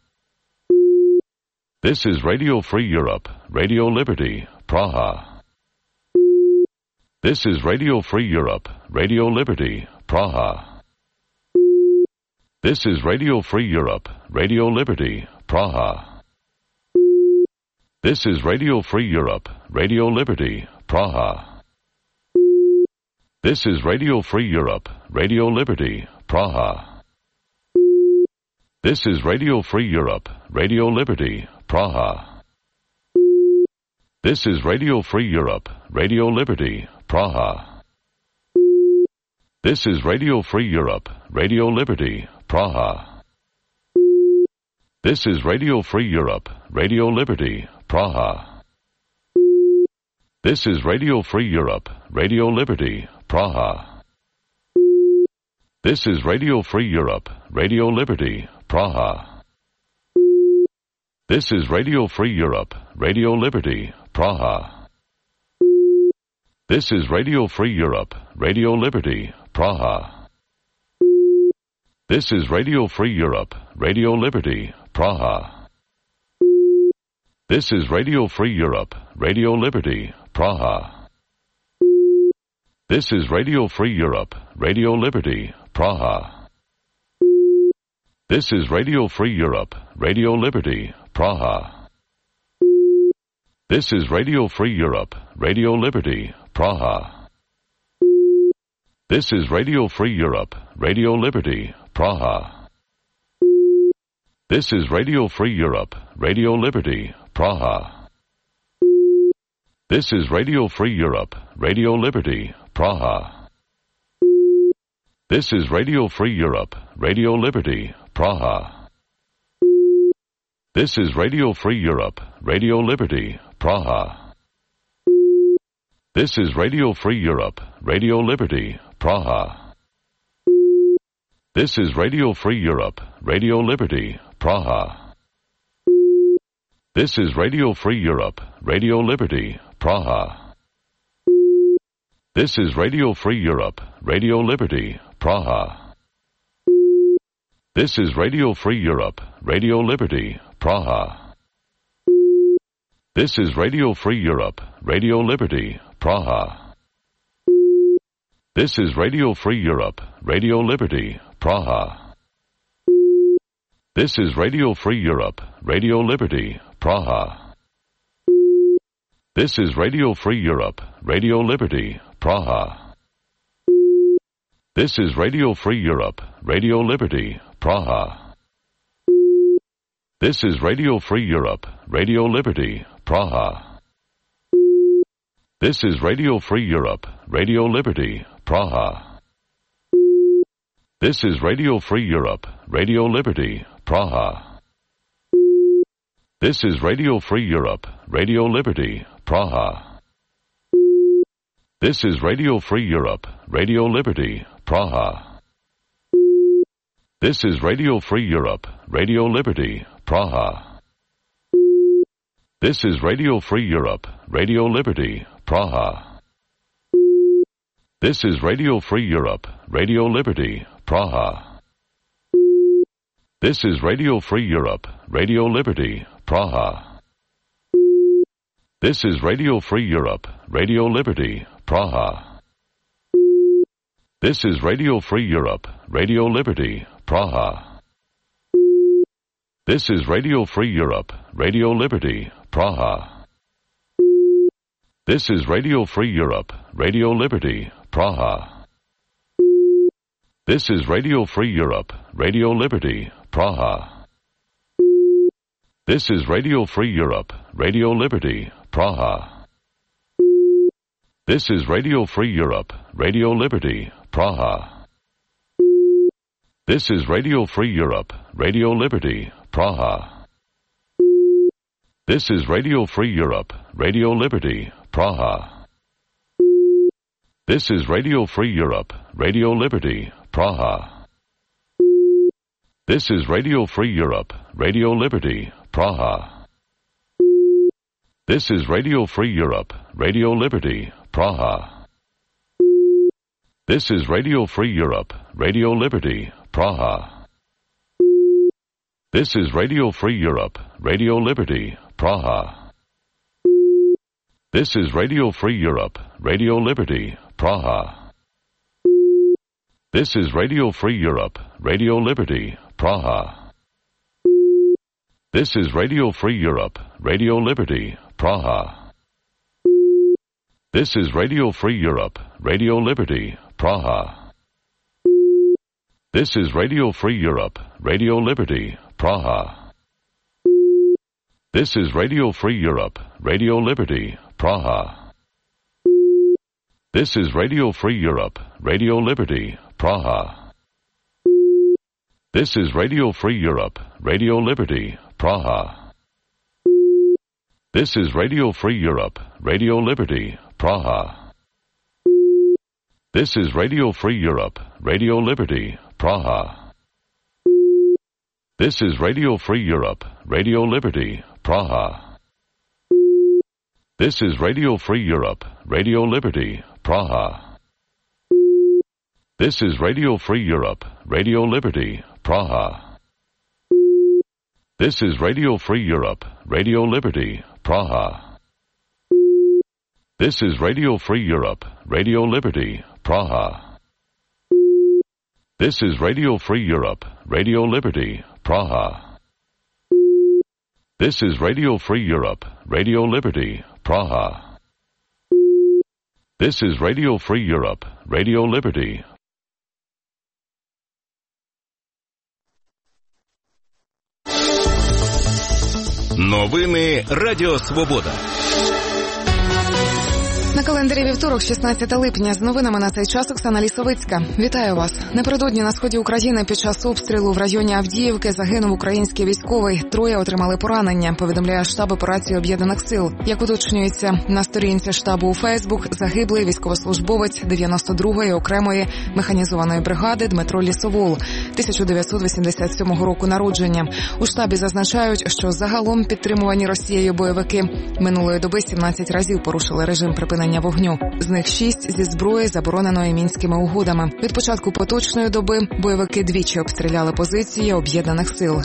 This is Radio Free Europe, Radio Liberty, Praha. This is Radio Free Europe, Radio Liberty, Praha. This is Radio Free Europe, Radio Liberty, Praha. This is Radio Free Europe, Radio Liberty, Praha. This is Radio Free Europe, Radio Liberty, Praha. This is Radio Free Europe, Radio Liberty, Praha. This is Radio Free Europe, Radio Liberty, Praha. This is Radio Free Europe, Radio Liberty, Praha. This is Radio Free Europe, Radio Liberty, Praha. This is Radio Free Europe, Radio Liberty, Praha. This is Radio Free Europe, Radio Liberty, Praha. This is Radio Free Europe, Radio Liberty, Praha. This is Radio Free Europe, Radio Liberty, Praha. This is Radio Free Europe, Radio Liberty, Praha. This is Radio Free Europe, Radio Liberty, Praha. This is Radio Free Europe, Radio Liberty, Praha. This is Radio Free Europe, Radio Liberty, Praha. This is Radio Free Europe, Radio Liberty, Praha. This is Radio Free Europe, Radio Liberty, Praha. This is Radio Free Europe, Radio Liberty, Praha. This is Radio Free Europe, Radio Liberty, Praha. This is Radio Free Europe, Radio Liberty, Praha. This is Radio Free Europe, Radio Liberty, Praha. This is Radio Free Europe, Radio Liberty, Praha. This is Radio Free Europe, Radio Liberty, Praha. This is Radio Free Europe, Radio Liberty, Praha. This is Radio Free Europe, Radio Liberty, Praha. This is Radio Free Europe, Radio Liberty, Praha. This is Radio Free Europe, Radio Liberty, Praha. This is Radio Free Europe, Radio Liberty, Praha. This is Radio Free Europe, Radio Liberty, Praha. This is Radio Free Europe, Radio Liberty, Praha. This is Radio Free Europe, Radio Liberty, Praha. This is Radio Free Europe, Radio Liberty, Praha. This is Radio Free Europe, Radio Liberty, Praha. This is Radio Free Europe, Radio Liberty, Praha. This is Radio Free Europe, Radio Liberty, Praha. This is Radio Free Europe, Radio Liberty, Praha. This is Radio Free Europe, Radio Liberty, Praha. This is Radio Free Europe, Radio Liberty, Praha. This is Radio Free Europe, Radio Liberty, Praha. This is Radio Free Europe, Radio Liberty, Praha. This is Radio Free Europe, Radio Liberty, Praha. This is Radio Free Europe, Radio Liberty, Praha. This is Radio Free Europe, Radio Liberty, Praha. This is Radio Free Europe, Radio Liberty, Praha. This is Radio Free Europe, Radio Liberty, Praha. This is Radio Free Europe, Radio Liberty, Praha. This is Radio Free Europe, Radio Liberty, Praha. This is Radio Free Europe, Radio Liberty, Praha. This is Radio Free Europe, Radio Liberty, Praha. This is Radio Free Europe, Radio Liberty, Praha. This is Radio Free Europe, Radio Liberty, Praha. This is Radio Free Europe, Radio Liberty, Praha. This is Radio Free Europe, Radio Liberty, Praha. This is Radio Free Europe, Radio Liberty, Praha. This is Radio Free Europe, Radio Liberty, Praha. This is Radio Free Europe, Radio Liberty, Praha. This is Radio Free Europe, Radio Liberty, Praha. This is Radio Free Europe, Radio Liberty, Praha. This is Radio Free Europe, Radio Liberty, Praha. This is Radio Free Europe, Radio Liberty, Praha. This is Radio Free Europe, Radio Liberty, Praha. This is Radio Free Europe, Radio Liberty, Praha. This is Radio Free Europe, Radio Liberty, Praha. This is Radio Free Europe, Radio Liberty, Praha. This is Radio Free Europe, Radio Liberty, Praha. This is Radio Free Europe, Radio Liberty, Praha. This is Radio Free Europe, Radio Liberty, Praha. This is Radio Free Europe, Radio Liberty, Praha. This is Radio Free Europe, Radio Liberty, Praha. This is Radio Free Europe, Radio Liberty, Praha. This is Radio Free Europe, Radio Liberty, Praha. This is Radio Free Europe, Radio Liberty. Новини Радіо Свобода. На календарі вівторок, шістнадцяте липня. З новинами на цей час Оксана Лісовицька. Вітаю вас. Напередодні на сході України під час обстрілу в районі Авдіївки загинув український військовий. Троє отримали поранення, повідомляє штаб операції Об'єднаних сил. Як уточнюється на сторінці штабу у Фейсбук, загиблий військовослужбовець дев'яносто другої окремої механізованої бригади Дмитро Лісовол, тисяча дев'ятсот вісімдесят сьомого року народження. У штабі зазначають, що загалом підтримувані Росією бойовики минулої доби сімнадцять разів порушили режим припинення вогню. З них шість зі зброї, забороненої Мінськими угодами. Від початку поточної доби бойовики двічі обстріляли позиції Об'єднаних сил.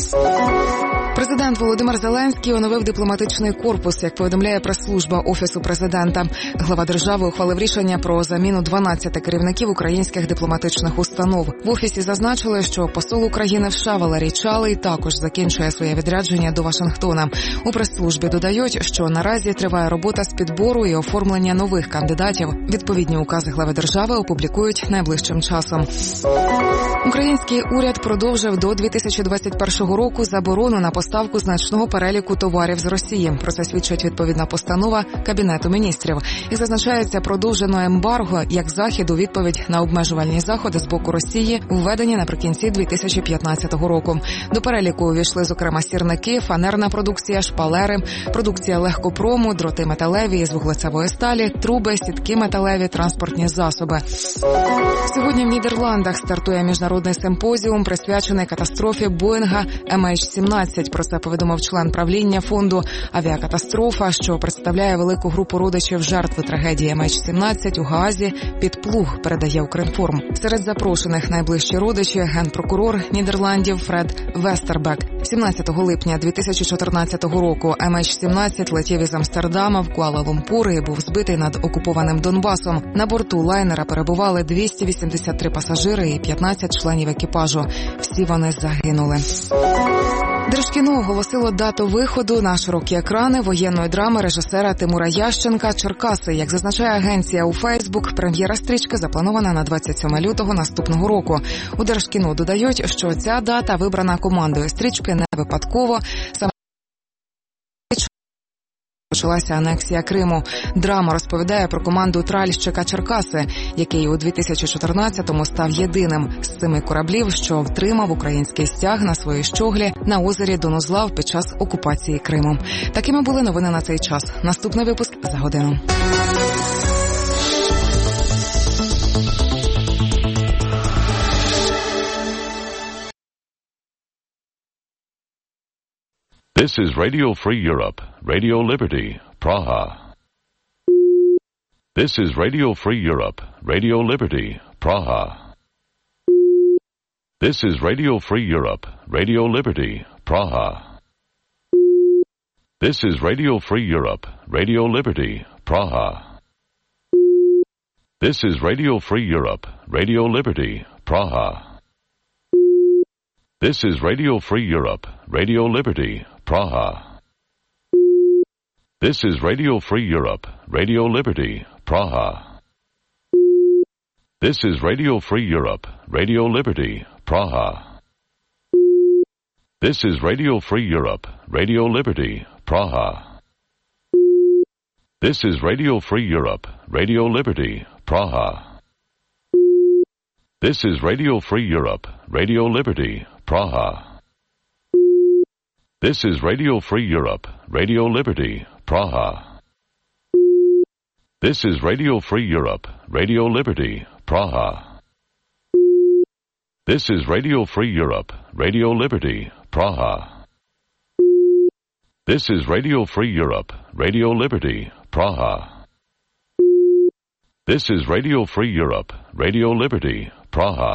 Президент Володимир Зеленський оновив дипломатичний корпус, як повідомляє прес-служба Офісу президента. Глава держави ухвалив рішення про заміну дванадцяти керівників українських дипломатичних установ. В Офісі зазначили, що посол України в США Валерій Чалий також закінчує своє відрядження до Вашингтона. У прес-службі додають, що наразі триває робота з підбору і оформлення нових кандидатів. Відповідні укази глави держави опублікують найближчим часом. Український уряд продовжив до дві тисячі двадцять першого року заборону на поставку значного переліку товарів з Росії. Про це свідчить відповідна постанова Кабінету міністрів. І зазначається, продовжено ембарго як захід у відповідь на обмежувальні заходи з боку Росії, введені наприкінці дві тисячі п'ятнадцятого року. До переліку увійшли, зокрема, сірники, фанерна продукція, шпалери, продукція легкопрому, дроти металеві із вуглецевої сталі, труби, сітки металеві, транспортні засоби. Сьогодні в Нідерландах стартує міжнародний симпозіум, присвячений катастрофі Боїнга ем ейч сімнадцять. Про це повідомив член правління фонду «Авіакатастрофа», що представляє велику групу родичів жертв трагедії ем ейч сімнадцять у Гаазі. Під плуг, передає Укрінформ. Серед запрошених найближчі родичі – генпрокурор Нідерландів Фред Вестербек. сімнадцятого липня дві тисячі чотирнадцятого року ем ейч сімнадцять летів із Амстердама в Куала-Лумпур і був збитий над окупованим Донбасом. На борту лайнера перебували двісті вісімдесят три пасажири і п'ятнадцять членів екіпажу. Всі вони загинули. Держкіно оголосило дату виходу на широкі екрани воєнної драми режисера Тимура Ященка «Черкаси». Як зазначає агенція у Фейсбук, прем'єра стрічки запланована на двадцять сьоме лютого наступного року. У Держкіно додають, що ця дата вибрана командою стрічки не випадково. Саме почалася анексія Криму. Драма розповідає про команду тральщика «Черкаси», який у дві тисячі чотирнадцятому став єдиним з семи кораблів, що втримав український стяг на своїй щоглі на озері Донузлав під час окупації Криму. Такими були новини на цей час. Наступний випуск за годину. This is Radio Free Europe, Radio Liberty, Praha. This is Radio Free Europe, Radio Liberty, Praha. This is Radio Free Europe, Radio Liberty, Praha. This is Radio Free Europe, Radio Liberty, Praha. This is Radio Free Europe, Radio Liberty, Praha. This is Radio Free Europe, Radio Liberty, Praha. This is Radio Free Europe, Radio Liberty, Praha. This is Radio Free Europe, Radio Liberty, Praha. This is Radio Free Europe, Radio Liberty, Praha. This is Radio Free Europe, Radio Liberty, Praha. This is Radio Free Europe, Radio Liberty, Praha. This is Radio Free Europe, Radio Liberty, Praha. This is Radio Free Europe, Radio Liberty, Praha. This is Radio Free Europe, Radio Liberty, Praha. This is Radio Free Europe, Radio Liberty, Praha. This is Radio Free Europe, Radio Liberty, Praha.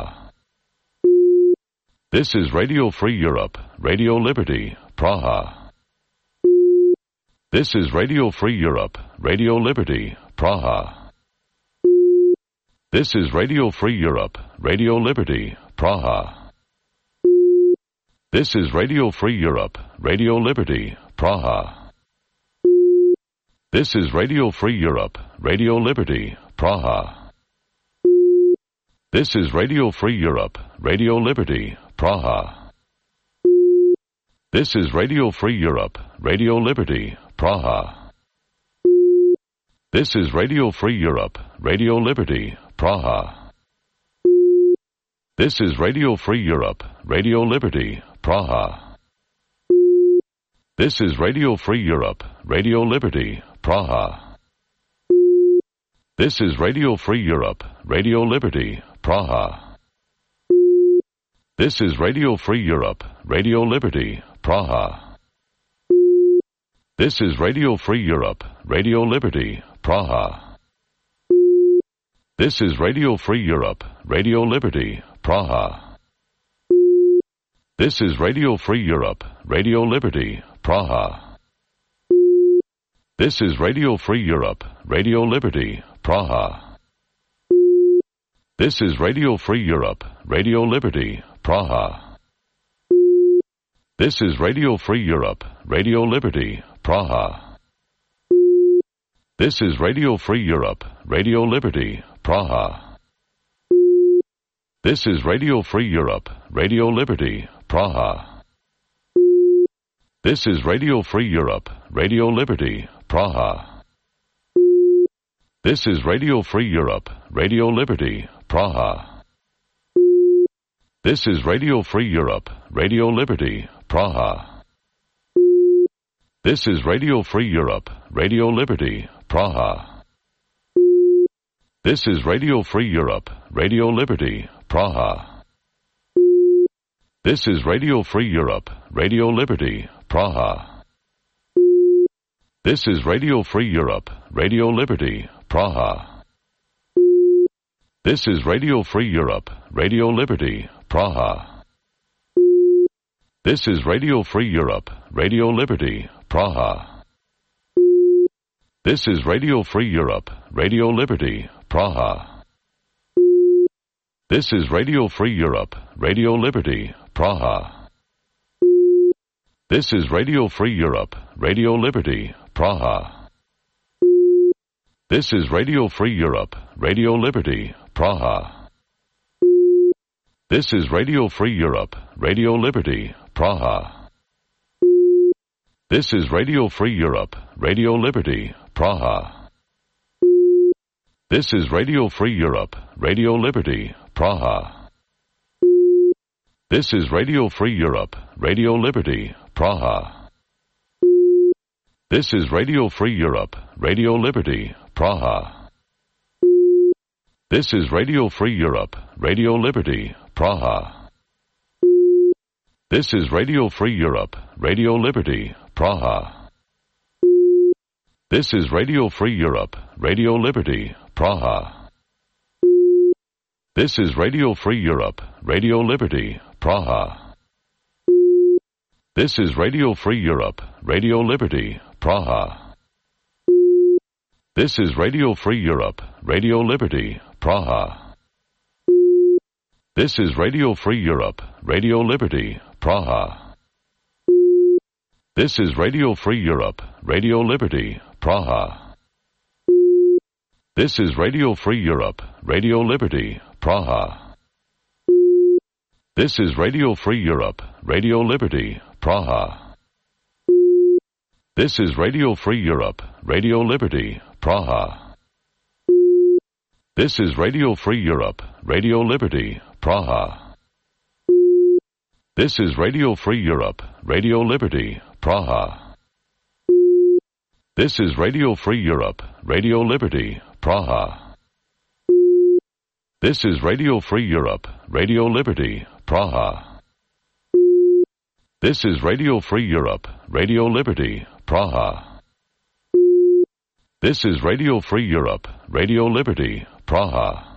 This is Radio Free Europe, Radio Liberty, Praha. This is Radio Free Europe, Radio Liberty, Praha. This is Radio Free Europe, Radio Liberty, Praha. This is Radio Free Europe, Radio Liberty, Praha. This is Radio Free Europe, Radio Liberty, Praha. This is Radio Free Europe, Radio Liberty, Praha. This is Radio Free Europe, Radio Liberty, Praha. This is Radio Free Europe, Radio Liberty, Praha. This is Radio Free Europe, Radio Liberty, Praha. This is Radio Free Europe, Radio Liberty, Praha. This is Radio Free Europe, Radio Liberty, Praha. This is Radio Free Europe, Radio Liberty, Praha. This is Radio Free Europe, Radio Liberty, Praha. This is Radio Free Europe, Radio Liberty, Praha. This is Radio Free Europe, Radio Liberty, Praha. This is Radio Free Europe, Radio Liberty, Praha. This is Radio Free Europe, Radio Liberty, Praha. This is Radio Free Europe, Radio Liberty, Praha. This is Radio Free Europe, Radio Liberty, Praha. This is Radio Free Europe, Radio Liberty, Praha. This is Radio Free Europe, Radio Liberty, Praha. This is Radio Free Europe, Radio Liberty, Praha. This is Radio Free Europe, Radio Liberty, Praha. This is Radio Free Europe, Radio Liberty, Praha. This is Radio Free Europe, Radio Liberty, Praha. This is Radio Free Europe, Radio Liberty, Praha. This is Radio Free Europe, Radio Liberty, Praha. This is Radio Free Europe, Radio Liberty, Praha. This is Radio Free Europe, Radio Liberty, Praha. This is Radio Free Europe, Radio Liberty, Praha. This is Radio Free Europe, Radio Liberty, Praha. This is Radio Free Europe, Radio Liberty, Praha. This is Radio Free Europe, Radio Liberty, Praha. This is Radio Free Europe, Radio Liberty, Praha. This is Radio Free Europe, Radio Liberty, Praha. This is Radio Free Europe, Radio Liberty, Praha. This is Radio Free Europe, Radio Liberty, Praha. This is Radio Free Europe, Radio Liberty, Praha. This is Radio Free Europe, Radio Liberty, Praha. This is Radio Free Europe, Radio Liberty, Praha. This is Radio Free Europe, Radio Liberty, Praha. This is Radio Free Europe, Radio Liberty, Praha. This is Radio Free Europe, Radio Liberty, Praha. This is Radio Free Europe, Radio Liberty, Praha. This is Radio Free Europe, Radio Liberty, Praha. This is Radio Free Europe, Radio Liberty, Praha. This is Radio Free Europe, Radio Liberty, Praha. This is Radio Free Europe, Radio Liberty, Praha. This is Radio Free Europe, Radio Liberty, Praha. This is Radio Free Europe, Radio Liberty, Praha. This is Radio Free Europe, Radio Liberty, Praha. This is Radio Free Europe, Radio Liberty, Praha. This is Radio Free Europe, Radio Liberty, Praha. This is Radio Free Europe, Radio Liberty, Praha. This is Radio Free Europe, Radio Liberty, Praha.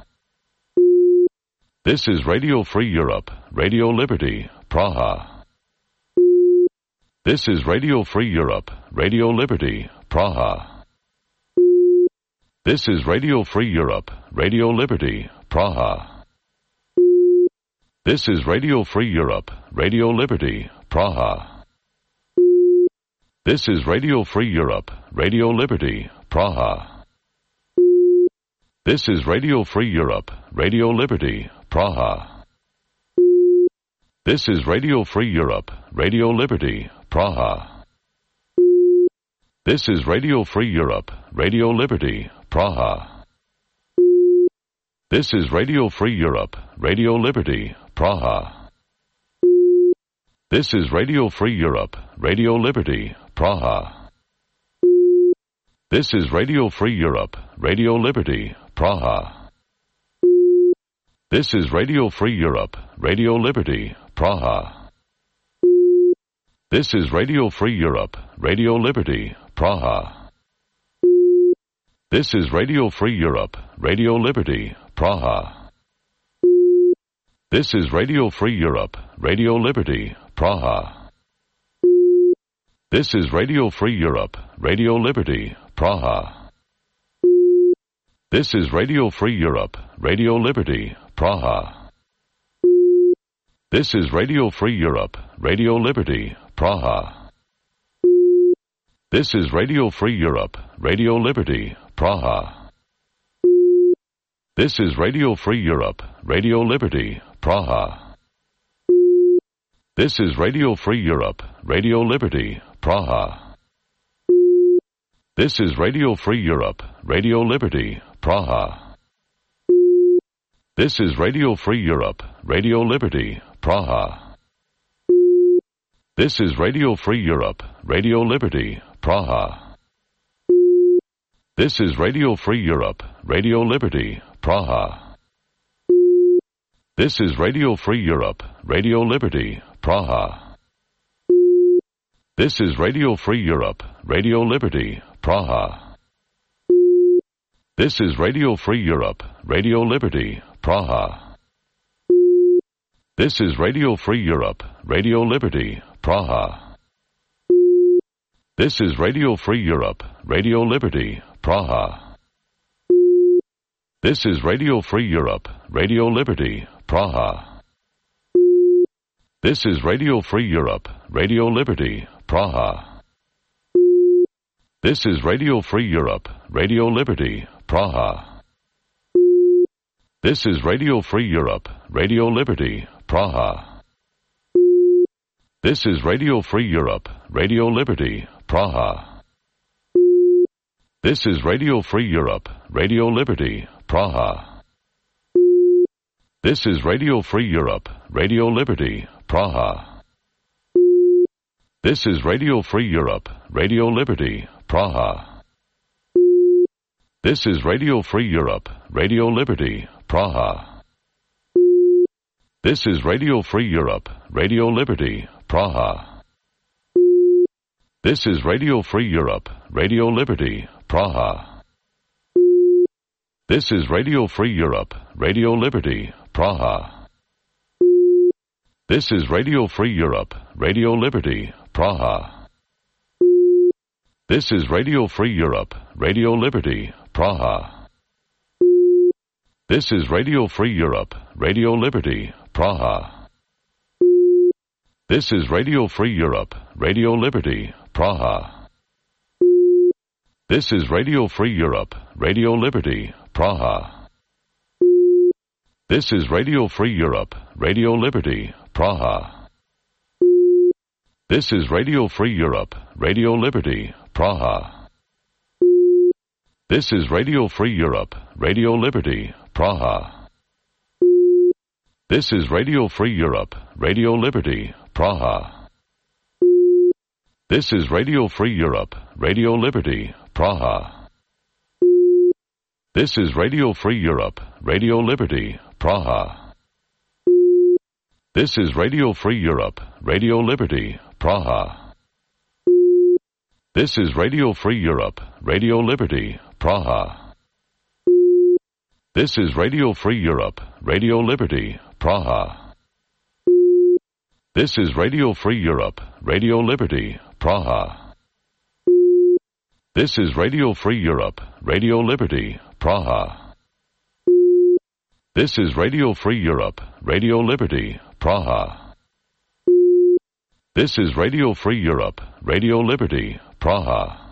This is Radio Free Europe, Radio Liberty, Praha. This is Radio Free Europe, Radio Liberty, Praha. This is Radio Free Europe, Radio Liberty, Praha. This is Radio Free Europe, Radio Liberty, Praha. This is Radio Free Europe, Radio Liberty, Praha. This is Radio Free Europe, Radio Liberty, Praha. This is Radio Free Europe, Radio Liberty, Praha. This is Radio Free Europe, Radio Liberty, Praha. This is Radio Free Europe, Radio Liberty, Praha. This is Radio Free Europe, Radio Liberty, Praha. This is Radio Free Europe, Radio Liberty, Praha. This is Radio Free Europe, Radio Liberty, Praha. This is Radio Free Europe, Radio Liberty, Praha. This is Radio Free Europe, Radio Liberty, Praha. This is Radio Free Europe, Radio Liberty, Praha. This is Radio Free Europe, Radio Liberty, Praha. This is Radio Free Europe, Radio Liberty, Praha. This is Radio Free Europe, Radio Liberty, Praha. This is Radio Free Europe, Radio Liberty, Praha. This is Radio Free Europe, Radio Liberty, Praha. This is Radio Free Europe, Radio Liberty, Praha. This is Radio Free Europe, Radio Liberty, Praha. This is Radio Free Europe, Radio Liberty, Praha. This is Radio Free Europe, Radio Liberty, Praha. This is Radio Free Europe, Radio Liberty, Praha. This is Radio Free Europe, Radio Liberty, Praha. This is Radio Free Europe, Radio Liberty, Praha. This is Radio Free Europe, Radio Liberty, Praha. This is Radio Free Europe, Radio Liberty, Praha. This is Radio Free Europe, Radio Liberty, Praha. This is Radio Free Europe, Radio Liberty, Praha. This is Radio Free Europe, Radio Liberty, Praha. This is Radio Free Europe, Radio Liberty, Praha. This is Radio Free Europe, Radio Liberty, Praha. This is Radio Free Europe, Radio Liberty, Praha. This is Radio Free Europe, Radio Liberty, Praha. This is Radio Free Europe, Radio Liberty, Praha. This is Radio Free Europe, Radio Liberty, Praha. This is Radio Free Europe, Radio Liberty, Praha. This is Radio Free Europe, Radio Liberty, Praha. This is Radio Free Europe, Radio Liberty, Praha. This is Radio Free Europe, Radio Liberty, Praha. This is Radio Free Europe, Radio Liberty, Praha. This is Radio Free Europe, Radio Liberty, Praha. This is Radio Free Europe, Radio Liberty, Praha. This is Radio Free Europe, Radio Liberty, Praha. This is Radio Free Europe, Radio Liberty, Praha. This is Radio Free Europe, Radio Liberty, Praha. This is Radio Free Europe, Radio Liberty, Praha. This is Radio Free Europe, Radio Liberty, Praha. This is Radio Free Europe, Radio Liberty, Praha. This is Radio Free Europe, Radio Liberty, Praha. This is Radio Free Europe, Radio Liberty, Praha. This is Radio Free Europe, Radio Liberty, Praha. This is Radio Free Europe, Radio Liberty, Praha. This is Radio Free Europe, Radio Liberty, Praha. This is Radio Free Europe, Radio Liberty, Praha. This is Radio Free Europe, Radio Liberty, Praha. This is Radio Free Europe, Radio Liberty, Praha. This is Radio Free Europe, Radio Liberty, Praha.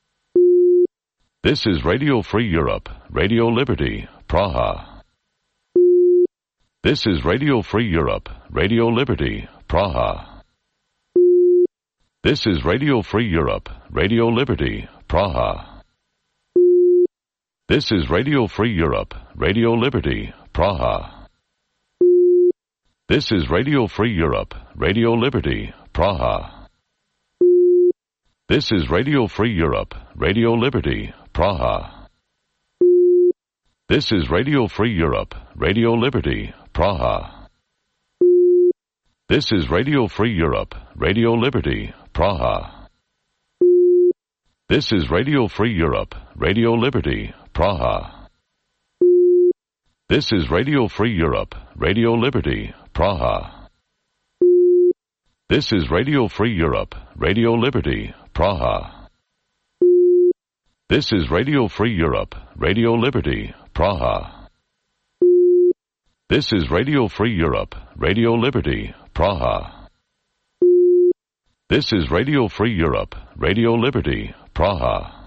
This is Radio Free Europe, Radio Liberty, Praha. This is Radio Free Europe, Radio Liberty, Praha. This is Radio Free Europe, Radio Liberty, Praha. This is Radio Free Europe, Radio Liberty, Praha. This is Radio Free Europe, Radio Liberty, Praha. This is Radio Free Europe, Radio Liberty, Praha. This is Radio Free Europe, Radio Liberty, Praha. This is Radio Free Europe, Radio Liberty, Praha. This is Radio Free Europe, Radio Liberty, Praha. This is Radio Free Europe, Radio Liberty, Praha. This is Radio Free Europe, Radio Liberty, Praha. This is Radio Free Europe, Radio Liberty, Praha. This is Radio Free Europe, Radio Liberty, Praha. This is Radio Free Europe, Radio Liberty, Praha.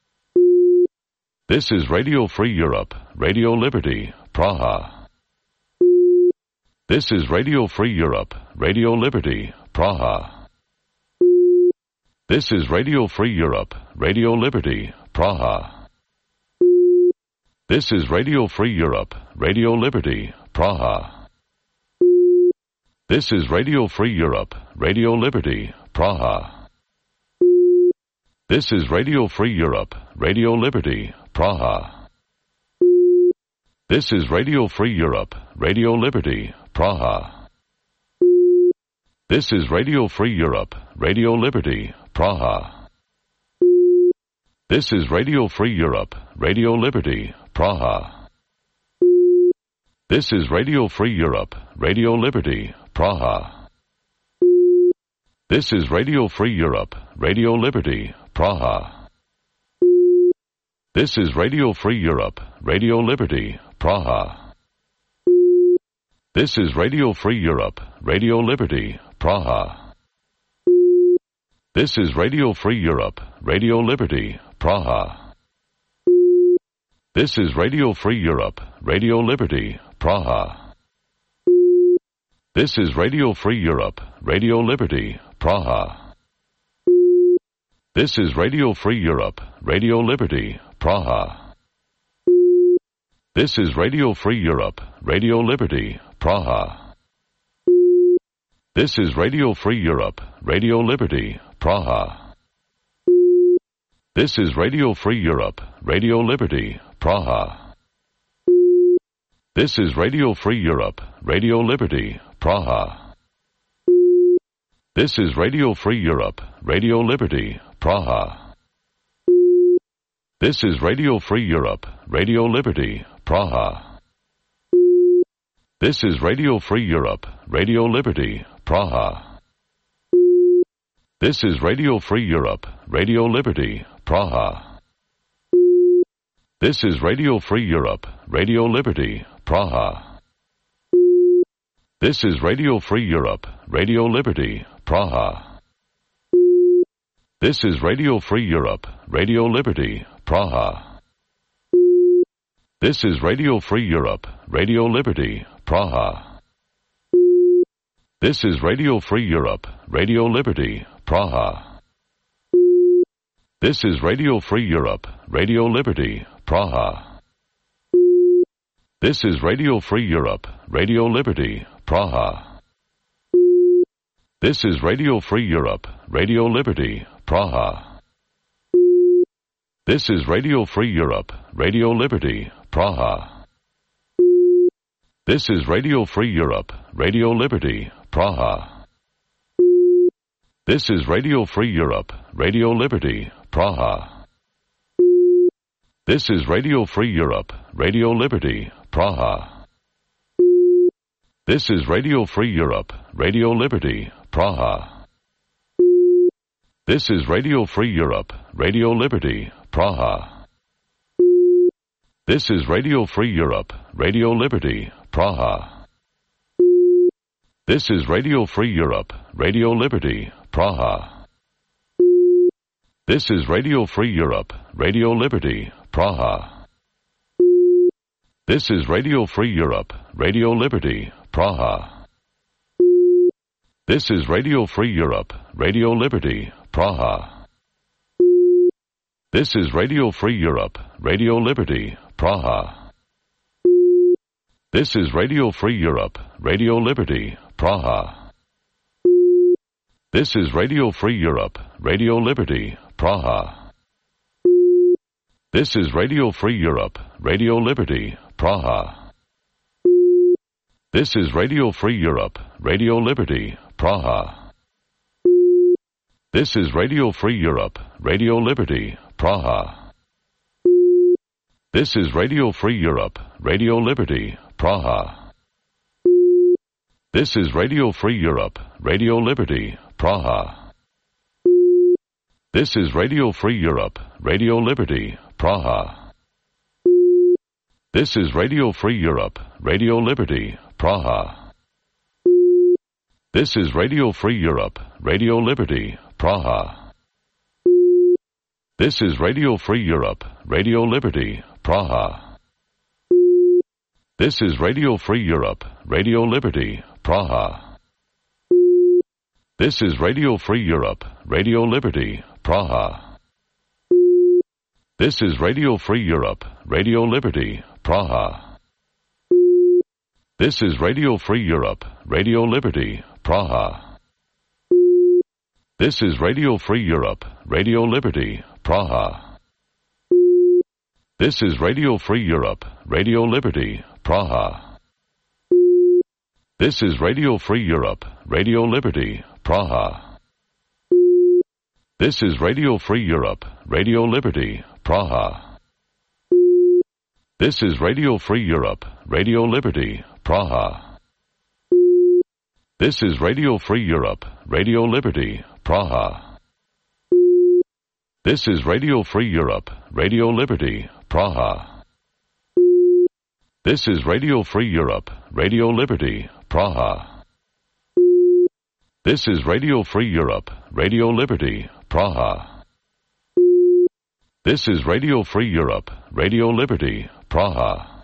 This is Radio Free Europe, Radio Liberty, Praha. This is Radio Free Europe, Radio Liberty, Praha. This is Radio Free Europe, Radio Liberty, Praha. This is Radio Free Europe, Radio Liberty, Praha. This is Radio Free Europe, Radio Liberty, Praha. This is Radio Free Europe, Radio Liberty, Praha. This is Radio Free Europe, Radio Liberty, Praha. This is Radio Free Europe, Radio Liberty, Praha. This is Radio Free Europe, Radio Liberty, Praha. This is Radio Free Europe, Radio Liberty, Praha. This is Radio Free Europe, Radio Liberty, Praha. This is Radio Free Europe, Radio Liberty, Praha. This is Radio Free Europe, Radio Liberty, Praha. This is Radio Free Europe, Radio Liberty, Praha. This is Radio Free Europe, Radio Liberty, Praha. This is Radio Free Europe, Radio Liberty, Praha. This is Radio Free Europe, Radio Liberty, Praha. This is Radio Free Europe, Radio Liberty, Praha. This is Radio Free Europe, Radio Liberty, Praha. This is Radio Free Europe, Radio Liberty, Praha. This is Radio Free Europe, Radio Liberty, Praha. This is Radio Free Europe, Radio Liberty, Praha. This is Radio Free Europe, Radio Liberty, Praha. This is Radio Free Europe, Radio Liberty, Praha. This is Radio Free Europe, Radio Liberty, Praha. This is Radio Free Europe, Radio Liberty, Praha. This is Radio Free Europe, Radio Liberty, Praha. This is Radio Free Europe, Radio Liberty, Praha. This is Radio Free Europe, Radio Liberty, Praha. This is Radio Free Europe, Radio Liberty, Praha. This is Radio Free Europe, Radio Liberty, Praha. This is Radio Free Europe, Radio Liberty, Praha. This is Radio Free Europe, Radio Liberty, Praha. This is Radio Free Europe, Radio Liberty, Praha. This is Radio Free Europe, Radio Liberty, Praha. This is Radio Free Europe, Radio Liberty, Praha. This is Radio Free Europe, Radio Liberty, Praha. This is Radio Free Europe, Radio Liberty, Praha. This is Radio Free Europe, Radio Liberty, Praha. This is Radio Free Europe, Radio Liberty, Praha. This is Radio Free Europe, Radio Liberty, Praha. This is Radio Free Europe, Radio Liberty, Praha. This is Radio Free Europe, Radio Liberty, Praha. This is Radio Free Europe, Radio Liberty, Praha. This is Radio Free Europe, Radio Liberty, Praha. This is Radio Free Europe, Radio Liberty, Praha. This is Radio Free Europe, Radio Liberty, Praha. This is Radio Free Europe, Radio Liberty, Praha. This is Radio Free Europe, Radio Liberty, Praha. This is Radio Free Europe, Radio Liberty, Praha. This is Radio Free Europe, Radio Liberty, Praha. This is Radio Free Europe, Radio Liberty, Praha. This is Radio Free Europe, Radio Liberty, Praha. This is Radio Free Europe, Radio Liberty, Praha. This is Radio Free Europe, Radio Liberty, Praha. This is Radio Free Europe, Radio Liberty, Praha. This is Radio Free Europe, Radio Liberty, Praha. This is Radio Free Europe, Radio Liberty, Praha. This is Radio Free Europe, Radio Liberty, Praha. This is Radio Free Europe, Radio Liberty, Praha. This is Radio Free Europe, Radio Liberty, Praha. This is Radio Free Europe, Radio Liberty, Praha. This is Radio Free Europe, Radio Liberty, Praha. This is Radio Free Europe, Radio Liberty, Praha. This is Radio Free Europe, Radio Liberty, Praha. This is Radio Free Europe, Radio Liberty, Praha. This is Radio Free Europe, Radio Liberty, Praha. This is Radio Free Europe, Radio Liberty, Praha. This is Radio Free Europe, Radio Liberty, Praha. This is Radio Free Europe, Radio Liberty, Praha.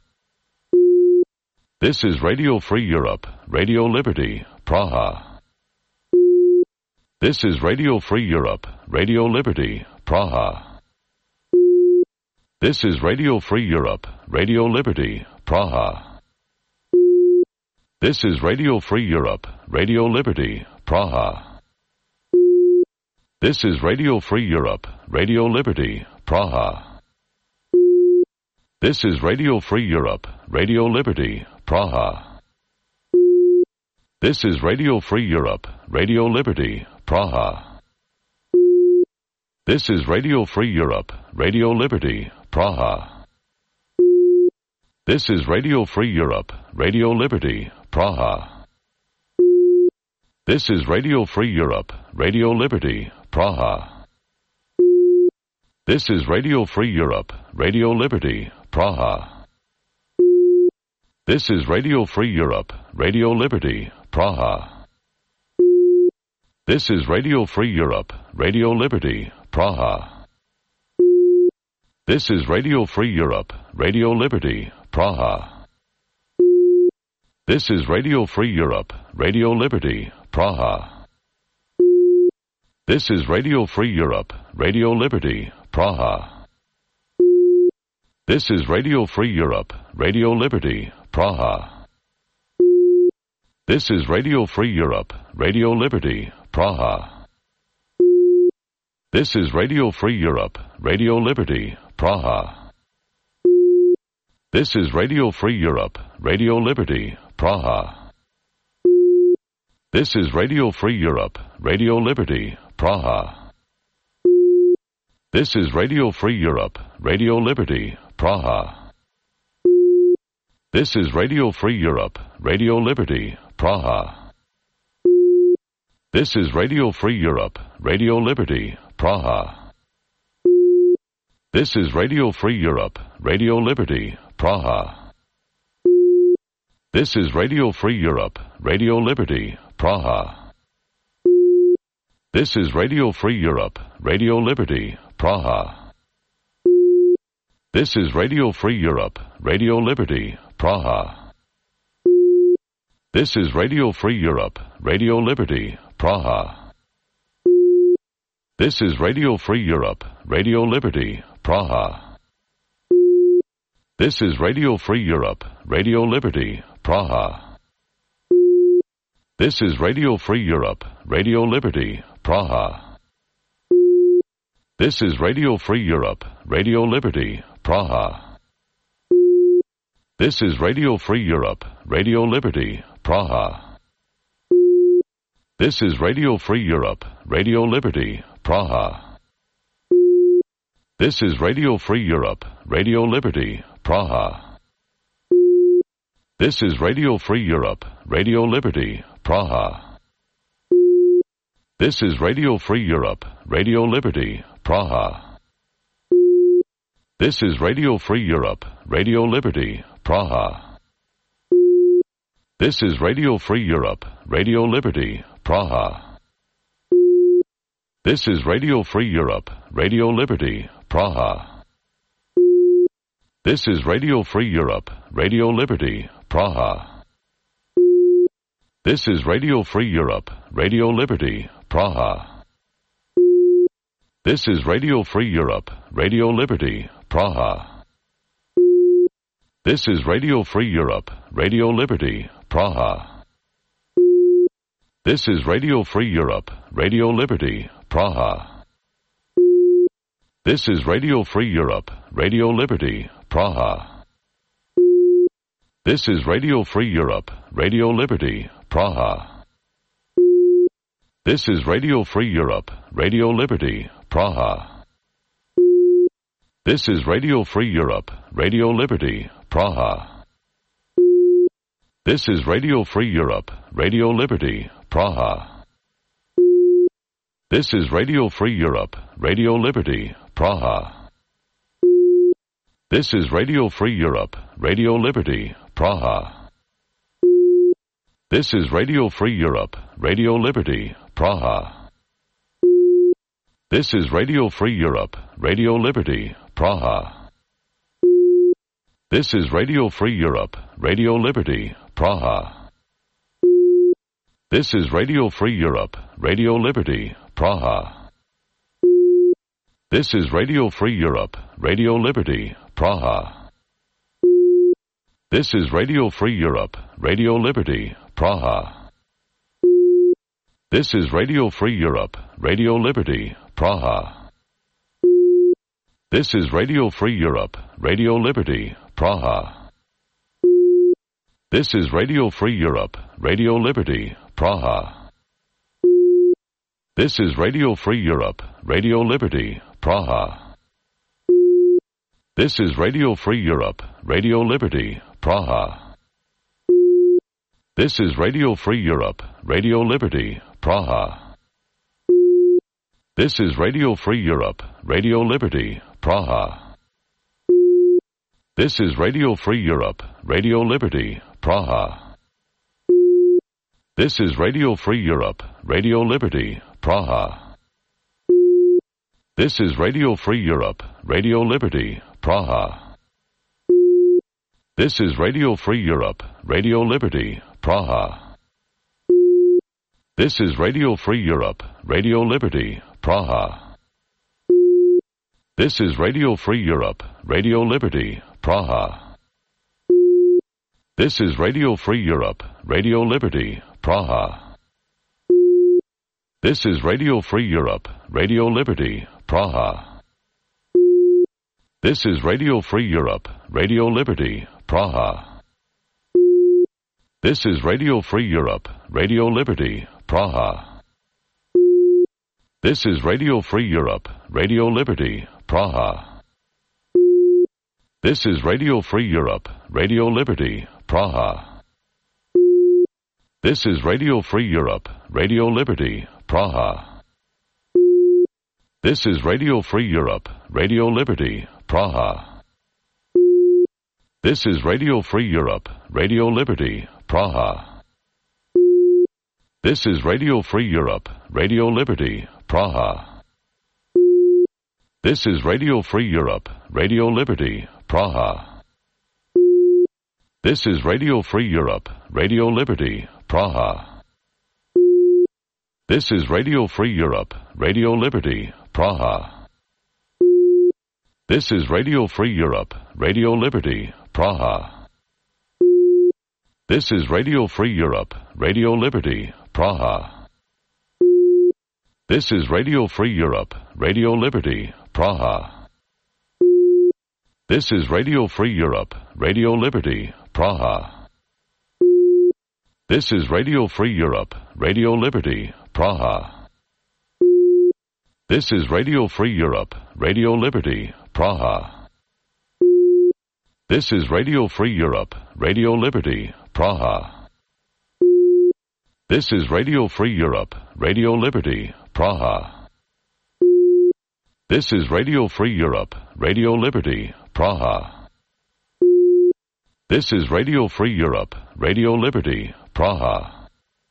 This is Radio Free Europe, Radio Liberty, Praha. This is Radio Free Europe, Radio Liberty, Praha. This is Radio Free Europe, Radio Liberty, Praha. This is Radio Free Europe, Radio Liberty, Praha. This is Radio Free Europe, Radio Liberty, Praha. This is Radio Free Europe, Radio Liberty, Praha. This is Radio Free Europe, Radio Liberty, Praha. This is Radio Free Europe, Radio Liberty, Praha. This is Radio Free Europe, Radio Liberty, Praha. This is Radio Free Europe, Radio Liberty, Praha. This is Radio Free Europe, Radio Liberty, Praha. This is Radio Free Europe, Radio Liberty, Praha. This is Radio Free Europe, Radio Liberty, Praha. This is Radio Free Europe, Radio Liberty, Praha. This is Radio Free Europe, Radio Liberty, Praha. This is Radio Free Europe, Radio Liberty, Praha. This is Radio Free Europe, Radio Liberty, Praha. This is Radio Free Europe, Radio Liberty, Praha. This is Radio Free Europe, Radio Liberty, Praha. This is Radio Free Europe, Radio Liberty, Praha. This is Radio Free Europe, Radio Liberty, Praha. This is Radio Free Europe, Radio Liberty, Praha. This is Radio Free Europe, Radio Liberty, Praha. This is Radio Free Europe, Radio Liberty, Praha. This is Radio Free Europe, Radio Liberty, Praha. This is Radio Free Europe, Radio Liberty, Praha. This is Radio Free Europe, Radio Liberty, Praha. This is Radio Free Europe, Radio Liberty, Praha. This is Radio Free Europe, Radio Liberty, Praha. This is Radio Free Europe, Radio Liberty, Praha. This is Radio Free Europe, Radio Liberty, Praha. This is Radio Free Europe, Radio Liberty, Praha. This is Radio Free Europe, Radio Liberty, Praha. This is Radio Free Europe, Radio Liberty, Praha. This is Radio Free Europe, Radio Liberty, Praha. This is Radio Free Europe, Radio Liberty, Praha. This is Radio Free Europe, Radio Liberty, Praha. This is Radio Free Europe, Radio Liberty, Praha. This is Radio Free Europe, Radio Liberty, Praha. This is Radio Free Europe, Radio Liberty, Praha. This is Radio Free Europe, Radio Liberty, Praha. This is Radio Free Europe, Radio Liberty, Praha. This is Radio Free Europe, Radio Liberty, Praha. This is Radio Free Europe, Radio Liberty, Praha. This is Radio Free Europe, Radio Liberty, Praha. This is Radio Free Europe, Radio Liberty, Praha. This is Radio Free Europe, Radio Liberty, Praha. This is Radio Free Europe, Radio Liberty, Praha. This is Radio Free Europe, Radio Liberty, Praha. This is Radio Free Europe, Radio Liberty, Praha. This is Radio Free Europe, Radio Liberty, Praha. This is Radio Free Europe, Radio Liberty, Praha. This is Radio Free Europe, Radio Liberty, Praha. This is Radio Free Europe, Radio Liberty, Praha. This is Radio Free Europe, Radio Liberty, Praha. This is Radio Free Europe, Radio Liberty, Praha. This is Radio Free Europe, Radio Liberty, Praha. This is Radio Free Europe, Radio Liberty, Praha. This is Radio Free Europe, Radio Liberty, Praha. This is Radio Free Europe, Radio Liberty, Praha. This is Radio Free Europe, Radio Liberty, Praha. This is Radio Free Europe, Radio Liberty, Praha. This is Radio Free Europe, Radio Liberty, Praha. This is Radio Free Europe, Radio Liberty, Praha. This is Radio Free Europe, Radio Liberty, Praha. This is Radio Free Europe, Radio Liberty, Praha. This is Radio Free Europe, Radio Liberty, Praha. This is Radio Free Europe, Radio Liberty, Praha. This is Radio Free Europe, Radio Liberty, Praha. This is Radio Free Europe, Radio Liberty, Praha. This is Radio Free Europe, Radio Liberty, Praha. This is Radio Free Europe, Radio Liberty, Praha. This is Radio Free Europe, Radio Liberty, Praha. This is Radio Free Europe, Radio Liberty, Praha. This is Radio Free Europe, Radio Liberty, Praha. This is Radio Free Europe, Radio Liberty, Praha. This is Radio Free Europe, Radio Liberty, Praha. This is Radio Free Europe, Radio Liberty, Praha. This is Radio Free Europe, Radio Liberty, Praha. This is Radio Free Europe, Radio Liberty, Praha. This is Radio Free Europe, Radio Liberty, Praha. This is Radio Free Europe, Radio Liberty, Praha. This is Radio Free Europe, Radio Liberty, Praha. This is Radio Free Europe, Radio Liberty, Praha. This is Radio Free Europe, Radio Liberty, Praha. This is Radio Free Europe, Radio Liberty, Praha. This is Radio Free Europe, Radio Liberty, Praha. This is Radio Free Europe, Radio Liberty, Praha. This is Radio Free Europe, Radio Liberty, Praha. This is Radio Free Europe, Radio Liberty, Praha. This is Radio Free Europe, Radio Liberty, Praha. This is Radio Free Europe, Radio Liberty, Praha. This is Radio Free Europe, Radio Liberty, Praha. This is Radio Free Europe, Radio Liberty, Praha. This is Radio Free Europe, Radio Liberty, Praha.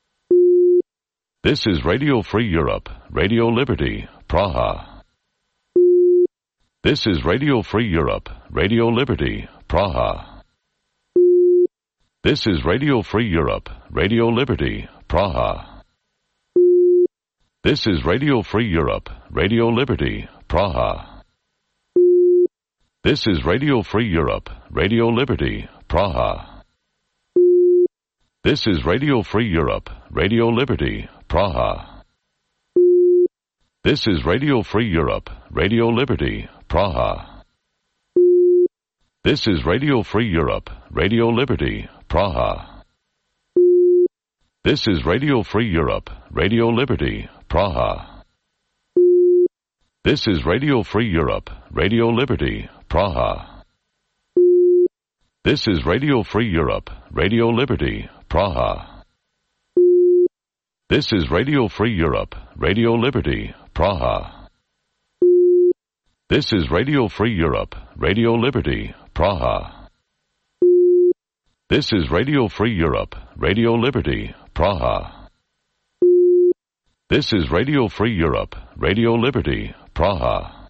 This is Radio Free Europe, Radio Liberty, Praha. This is Radio Free Europe, Radio Liberty, Praha. This is Radio Free Europe, Radio Liberty, Praha. This is Radio Free Europe, Radio Liberty, Praha. This is Radio Free Europe, Radio Liberty, Praha. This is Radio Free Europe, Radio Liberty, Praha. This is Radio Free Europe, Radio Liberty, Praha. This is Radio Free Europe, Radio Liberty, Praha. This is Radio Free Europe, Radio Liberty, Praha. This is Radio Free Europe, Radio Liberty, Praha. This is Radio Free Europe, Radio Liberty, Praha. This is Radio Free Europe, Radio Liberty, Praha. This is Radio Free Europe, Radio Liberty, Praha. This is Radio Free Europe, Radio Liberty, Praha. This is Radio Free Europe, Radio Liberty, Praha.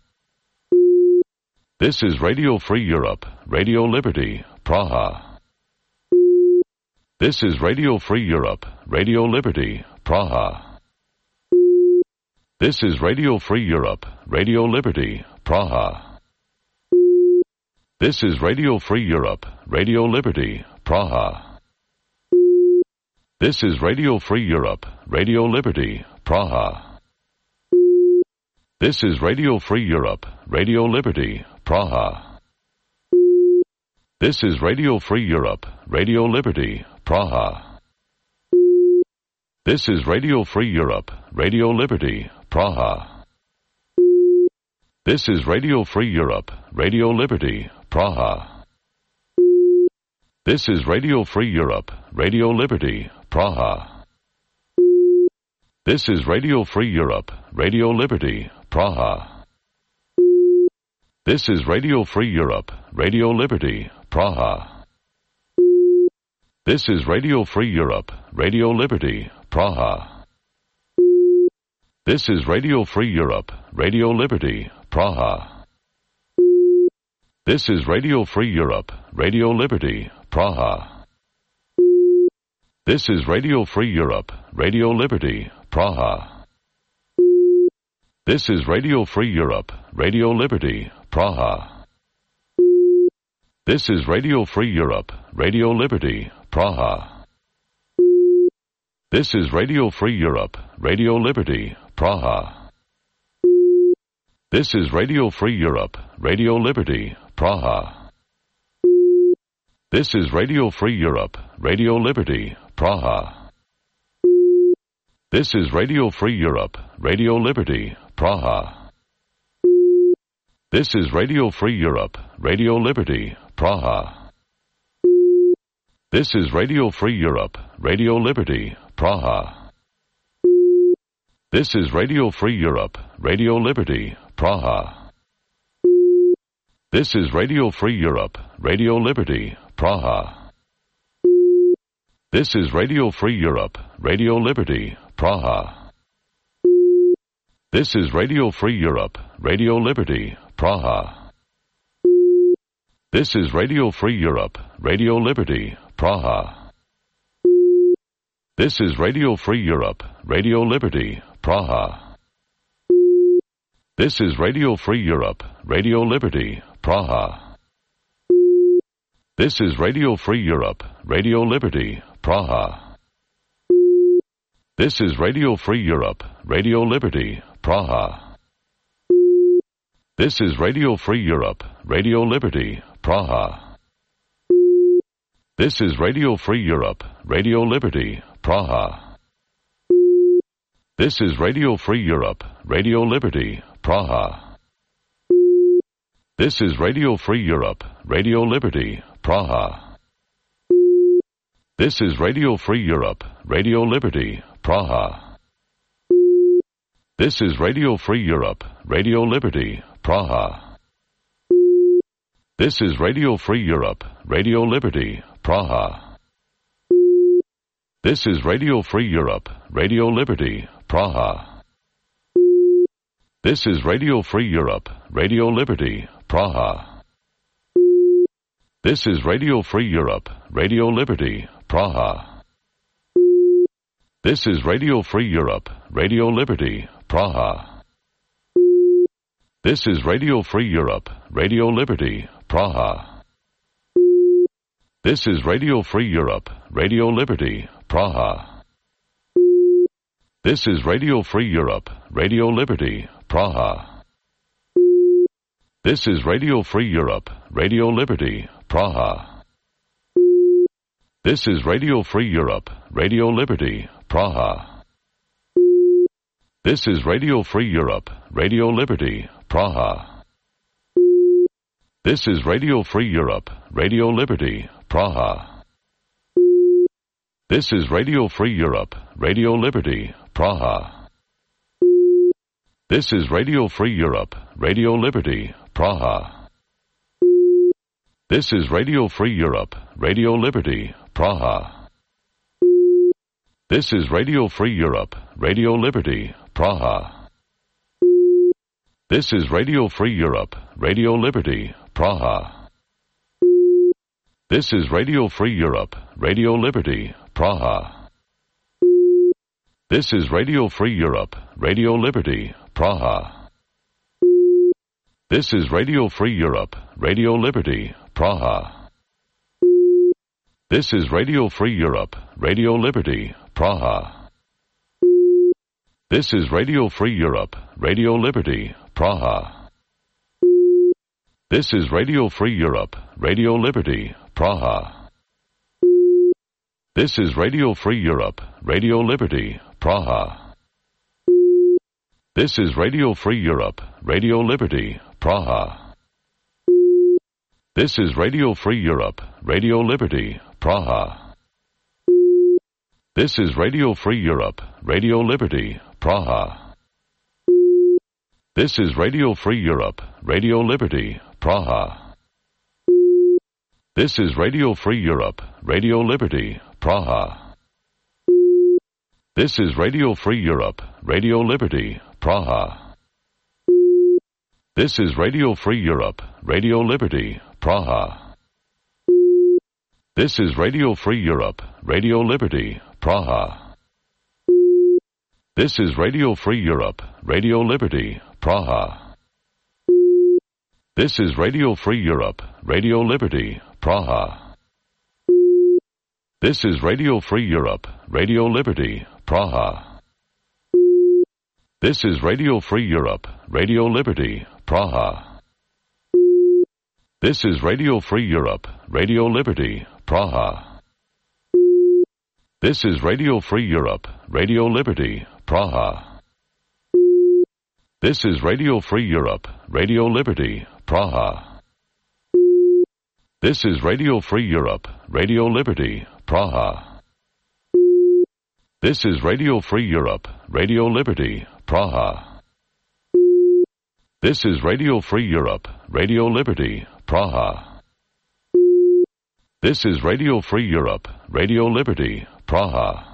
This is Radio Free Europe, Radio Liberty, Praha. This is Radio Free Europe, Radio Liberty, Praha. This is Radio Free Europe, Radio Liberty, Praha. This is Radio Free Europe, Radio Liberty, Praha. This is Radio Free Europe, Radio Liberty, Praha. This is Radio Free Europe, Radio Liberty, Praha. This is Radio Free Europe, Radio Liberty, Praha. This is Radio Free Europe, Radio Liberty, Praha. This is Radio Free Europe, Radio Liberty, Praha. This is Radio Free Europe, Radio Liberty, Praha. This is Radio Free Europe, Radio Liberty, Praha. This is Radio Free Europe, Radio Liberty, Praha. This is Radio Free Europe, Radio Liberty, Praha. This is Radio Free Europe, Radio Liberty, Praha. This is Radio Free Europe, Radio Liberty, Praha. This is Radio Free Europe, Radio Liberty, Praha. This is Radio Free Europe, Radio Liberty, Praha. This is Radio Free Europe, Radio Liberty, Praha. This is Radio Free Europe, Radio Liberty, Praha. This is Radio Free Europe, Radio Liberty, Praha. This is Radio Free Europe, Radio Liberty, Praha. This is Radio Free Europe, Radio Liberty, Praha. This is Radio Free Europe, Radio Liberty, Praha. This is Radio Free Europe, Radio Liberty, Praha. This is Radio Free Europe, Radio Liberty, Praha. This is Radio Free Europe, Radio Liberty, Praha. This is Radio Free Europe, Radio Liberty, Praha. This is Radio Free Europe, Radio Liberty, Praha. This is Radio Free Europe, Radio Liberty, Praha. This is Radio Free Europe, Radio Liberty, Praha. This is Radio Free Europe, Radio Liberty, Praha. This is Radio Free Europe, Radio Liberty, Praha. This is Radio Free Europe, Radio Liberty, Praha. This is Radio Free Europe, Radio Liberty, Praha. This is Radio Free Europe, Radio Liberty, Praha. This is Radio Free Europe, Radio Liberty, Praha. This is Radio Free Europe, Radio Liberty, Praha. This is Radio Free Europe, Radio Liberty, Praha. This is Radio Free Europe, Radio Liberty, Praha. This is Radio Free Europe, Radio Liberty, Praha. This is Radio Free Europe, Radio Liberty, Praha. This is Radio Free Europe, Radio Liberty, Praha. This is Radio Free Europe, Radio Liberty, Praha. This is Radio Free Europe, Radio Liberty, Praha. This is Radio Free Europe, Radio Liberty, Praha. This is Radio Free Europe, Radio Liberty, Praha. This is Radio Free Europe, Radio Liberty, Praha. This is Radio Free Europe, Radio Liberty, Praha. This is Radio Free Europe, Radio Liberty, Praha. This is Radio Free Europe, Radio Liberty, Praha. This is Radio Free Europe, Radio Liberty, Praha. This is Radio Free Europe, Radio Liberty, Praha. This is Radio Free Europe, Radio Liberty, Praha. This is Radio Free Europe, Radio Liberty, Praha. This is Radio Free Europe, Radio Liberty, Praha. This is Radio Free Europe, Radio Liberty, Praha. This is Radio Free Europe, Radio Liberty, Praha. This is Radio Free Europe, Radio Liberty, Praha. This is Radio Free Europe, Radio Liberty, Praha. This is Radio Free Europe, Radio Liberty, Praha. This is Radio Free Europe, Radio Liberty, Praha. This is Radio Free Europe, Radio Liberty, Praha. This is Radio Free Europe, Radio Liberty, Praha. This is Radio Free Europe, Radio Liberty, Praha. This is Radio Free Europe, Radio Liberty, Praha. This is Radio Free Europe, Radio Liberty, Praha. This is Radio Free Europe, Radio Liberty, Praha. This is Radio Free Europe, Radio Liberty, Praha. This is Radio Free Europe, Radio Liberty, Praha. This is Radio Free Europe, Radio Liberty, Praha. This is Radio Free Europe, Radio Liberty, Praha. This is Radio Free Europe, Radio Liberty, Praha. This is Radio Free Europe, Radio Liberty, Praha. This is Radio Free Europe, Radio Liberty, Praha. This is Radio Free Europe, Radio Liberty, Praha. This is Radio Free Europe, Radio Liberty, Praha. This is Radio Free Europe, Radio Liberty, Praha. This is Radio Free Europe, Radio Liberty, Praha. This is Radio Free Europe, Radio Liberty, Praha. This is Radio Free Europe, Radio Liberty, Praha. This is Radio Free Europe, Radio Liberty, Praha. This is Radio Free Europe, Radio Liberty, Praha.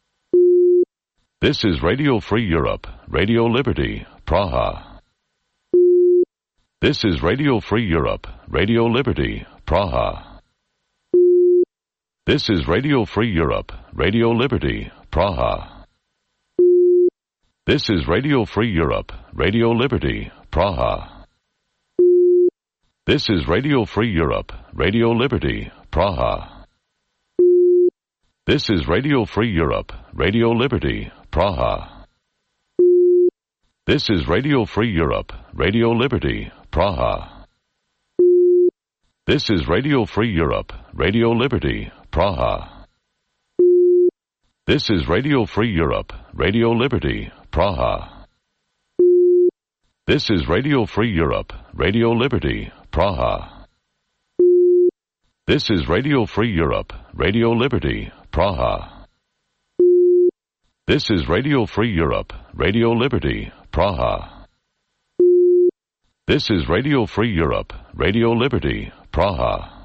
This is Radio Free Europe, Radio Liberty, Praha. This is Radio Free Europe, Radio Liberty, Praha. This is Radio Free Europe, Radio Liberty, Praha. This is Radio Free Europe, Radio Liberty, Praha. This is Radio Free Europe, Radio Liberty, Praha. This is Radio Free Europe, Radio Liberty, Praha. This is Radio Free Europe, Radio Liberty, Praha. This is Radio Free Europe, Radio Liberty, Praha. This is Radio Free Europe, Radio Liberty, Praha. This is Radio Free Europe, Radio Liberty, Praha. This is Radio Free Europe, Radio Liberty, Praha. This is Radio Free Europe, Radio Liberty, Praha. This is Radio Free Europe, Radio Liberty, Praha.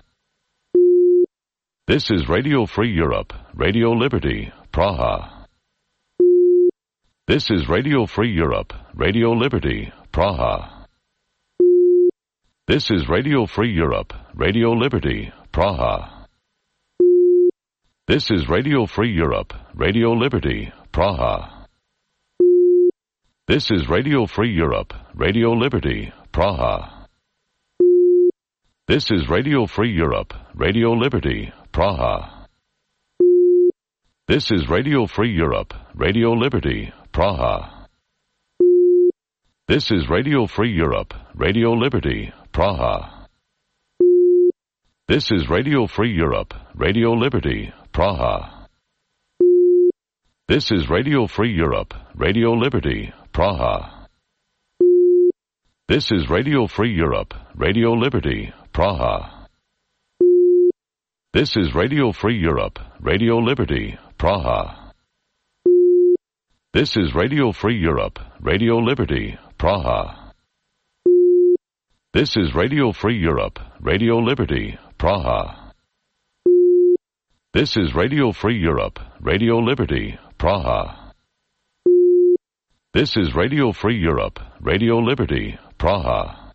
This is Radio Free Europe, Radio Liberty, Praha. This is Radio Free Europe, Radio Liberty, Praha. This is Radio Free Europe, Radio Liberty, Praha. This is Radio Free Europe, Radio Liberty, Praha. This is Radio Free Europe, Radio Liberty, Praha. This is Radio Free Europe, Radio Liberty, Praha. This is Radio Free Europe, Radio Liberty, Praha. This is Radio Free Europe, Radio Liberty, Praha. This is Radio Free Europe, Radio Liberty, Praha. This is Radio Free Europe, Radio Liberty, Praha. This is Radio Free Europe, Radio Liberty, Praha. This is Radio Free Europe, Radio Liberty, Praha. This is Radio Free Europe, Radio Liberty, Praha. This is Radio Free Europe, Radio Liberty, Praha. This is Radio Free Europe, Radio Liberty, Praha. This is Radio Free Europe, Radio Liberty, Praha.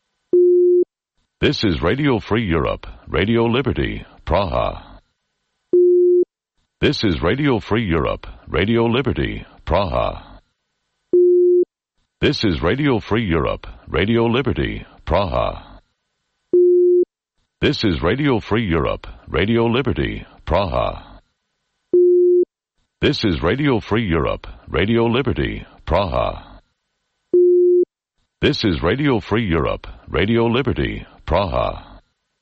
This is Radio Free Europe, Radio Liberty, Praha. This is Radio Free Europe, Radio Liberty, Praha. This is Radio Free Europe, Radio Liberty, Praha. This is Radio Free Europe, Radio Liberty, Praha. This is Radio Free Europe, Radio Liberty, Praha. This is Radio Free Europe, Radio Liberty, Praha.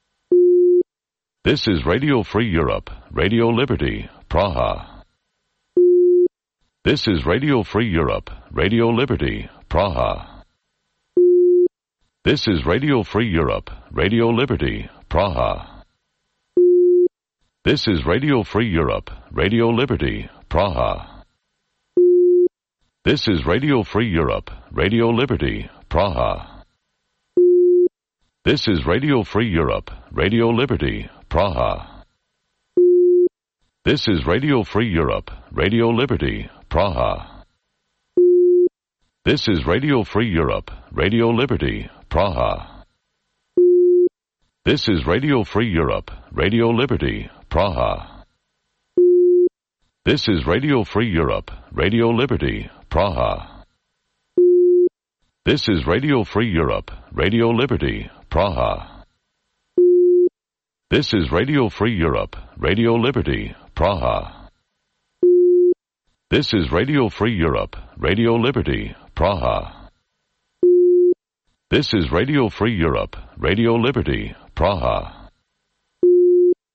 This is Radio Free Europe, Radio Liberty, Praha. This is Radio Free Europe, Radio Liberty, Praha. This is Radio Free Europe, Radio Liberty, Praha. This is Radio Free Europe, Radio Liberty, Praha. This is Radio Free Europe, Radio Liberty, Praha. This is Radio Free Europe, Radio Liberty, Praha. This is Radio Free Europe, Radio Liberty, Praha. This is Radio Free Europe, Radio Liberty, Praha. This is Radio Free Europe, Radio Liberty, Praha. This is Radio Free Europe, Radio Liberty, Praha. This is Radio Free Europe, Radio Liberty, Praha. This is Radio Free Europe, Radio Liberty, Praha. This is Radio Free Europe, Radio Liberty, Praha. This is Radio Free Europe, Radio Liberty, Praha.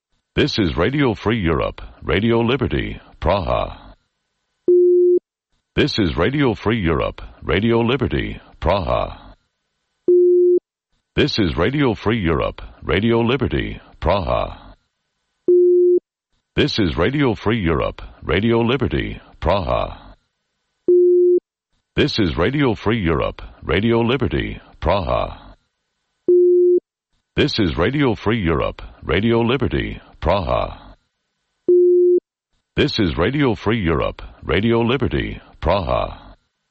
This is Radio Free Europe, Radio Liberty, Praha. This is Radio Free Europe, Radio Liberty, Praha. This is Radio Free Europe, Radio Liberty, Praha. This is Radio Free Europe, Radio Liberty, Praha. This is Radio Free Europe, Radio Liberty, Praha. This is Radio Free Europe, Radio Liberty, Praha. This is Radio Free Europe, Radio Liberty, Praha.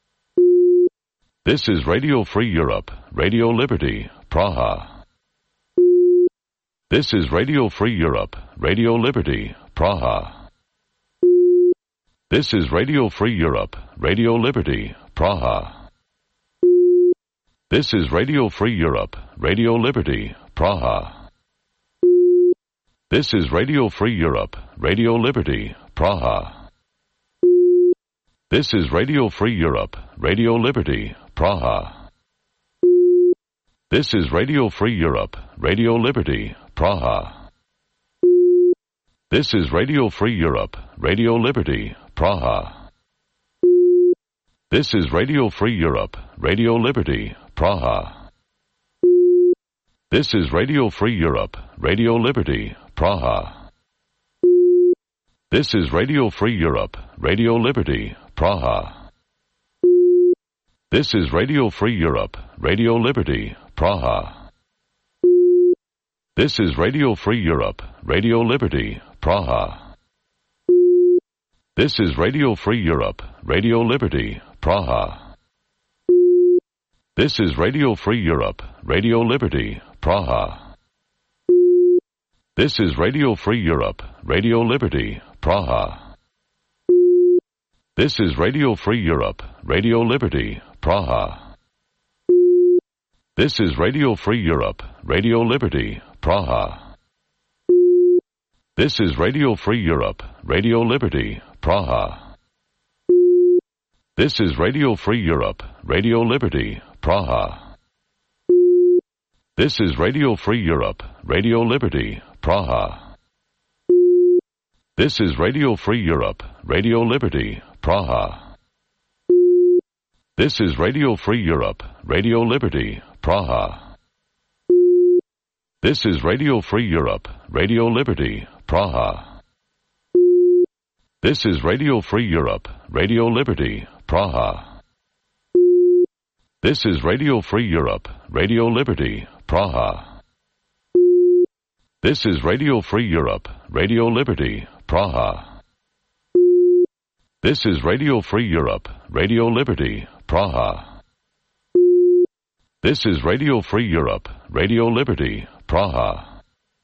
This is Radio Free Europe, Radio Liberty, Praha. This is Radio Free Europe, Radio Liberty, Praha. This is Radio Free Europe, Radio Liberty, Praha. This is Radio Free Europe, Radio Liberty, Praha. This is Radio Free Europe, Radio Liberty, Praha. This is Radio Free Europe, Radio Liberty, Praha. This is Radio Free Europe, Radio Liberty, Praha. This is Radio Free Europe, Radio Liberty, Praha. This is Radio Free Europe, Radio Liberty, Praha. This is Radio Free Europe, Radio Liberty, Praha. This is Radio Free Europe, Radio Liberty, Praha. This is Radio Free Europe, Radio Liberty, Praha. This is Radio Free Europe, Radio Liberty, Praha. This is Radio Free Europe, Radio Liberty, Praha. This is Radio Free Europe, Radio Liberty, Praha. This is Radio Free Europe, Radio Liberty, Praha. This is Radio Free Europe, Radio Liberty, Praha. This is Radio Free Europe, Radio Liberty, Praha. This is Radio Free Europe, Radio Liberty, Praha. This is Radio Free Europe, Radio Liberty, Praha. This is Radio Free Europe, Radio Liberty, Praha. This is Radio Free Europe, Radio Liberty, Praha. This is Radio Free Europe, Radio Liberty, Praha. This is Radio Free Europe, Radio Liberty, Praha. This is Radio Free Europe, Radio Liberty, Praha. This is Radio Free Europe, Radio Liberty, Praha. This is Radio Free Europe, Radio Liberty, Praha. This is Radio Free Europe, Radio Liberty, Praha. This is Radio Free Europe, Radio Liberty, Praha.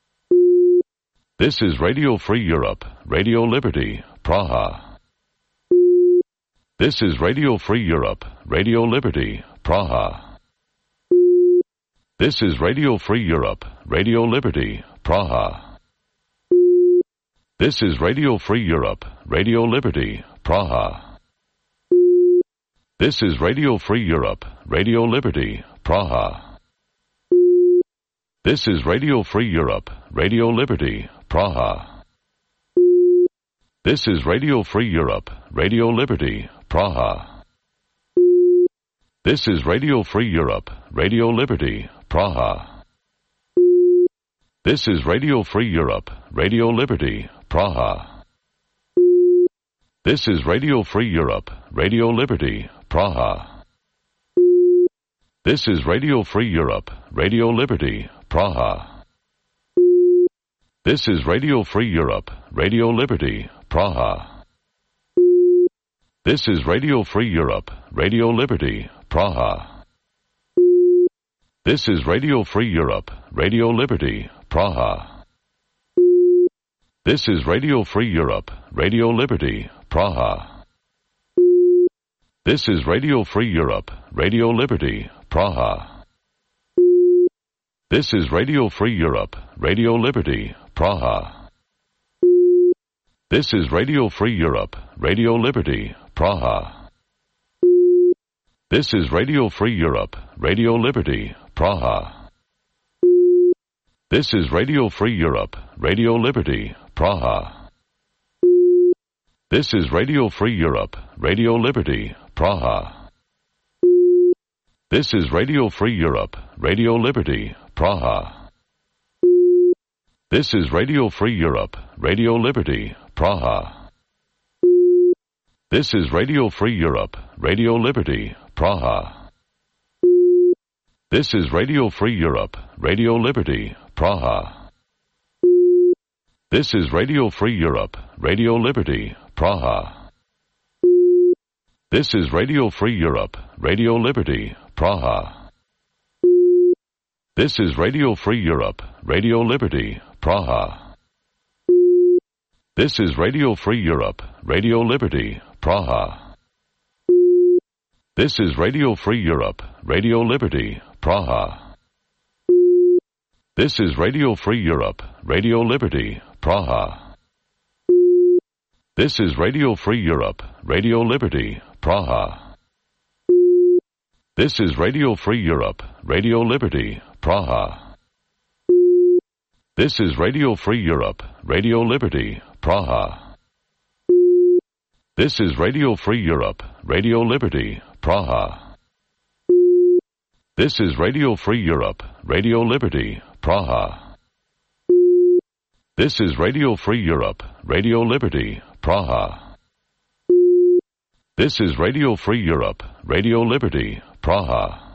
This is Radio Free Europe, Radio Liberty, Praha. This is Radio Free Europe, Radio Liberty, Praha. This is Radio Free Europe, Radio Liberty, Praha. This is Radio Free Europe, Radio Liberty, Praha. This is Radio Free Europe, Radio Liberty, Praha. This is Radio Free Europe, Radio Liberty, Praha. This is Radio Free Europe, Radio Liberty, Praha. This is Radio Free Europe, Radio Liberty, Praha. This is Radio Free Europe, Radio Liberty, Praha. This is Radio Free Europe, Radio Liberty, Praha. This is Radio Free Europe, Radio Liberty, Praha. This is Radio Free Europe, Radio Liberty, Praha. This is Radio Free Europe, Radio Liberty, Praha. This is Radio Free Europe, Radio Liberty, Praha. This is Radio Free Europe, Radio Liberty, Praha. This is Radio Free Europe, Radio Liberty, Praha. This is Radio Free Europe, Radio Liberty, Praha. This is Radio Free Europe, Radio Liberty, Praha. This is Radio Free Europe, Radio Liberty, Praha. This is Radio Free Europe, Radio Liberty, Praha. This is Radio Free Europe, Radio Liberty, Praha. This is Radio Free Europe, Radio Liberty, Praha. This is Radio Free Europe, Radio Liberty, Praha. This is Radio Free Europe, Radio Liberty, Praha. This is Radio Free Europe, Radio Liberty, Praha. This is Radio Free Europe, Radio Liberty, Praha. This is Radio Free Europe, Radio Liberty, Praha. This is Radio Free Europe, Radio Liberty, Praha. This is Radio Free Europe, Radio Liberty, Praha. This is Radio Free Europe, Radio Liberty, Praha. This is Radio Free Europe, Radio Liberty, Praha. This is Radio Free Europe, Radio Liberty, Praha. This is Radio Free Europe, Radio Liberty, Praha. This is Radio Free Europe, Radio Liberty, Praha. This is Radio Free Europe, Radio Liberty, Praha. This is Radio Free Europe, Radio Liberty, Praha. This is Radio Free Europe, Radio Liberty, Praha. This is Radio Free Europe, Radio Liberty, Praha.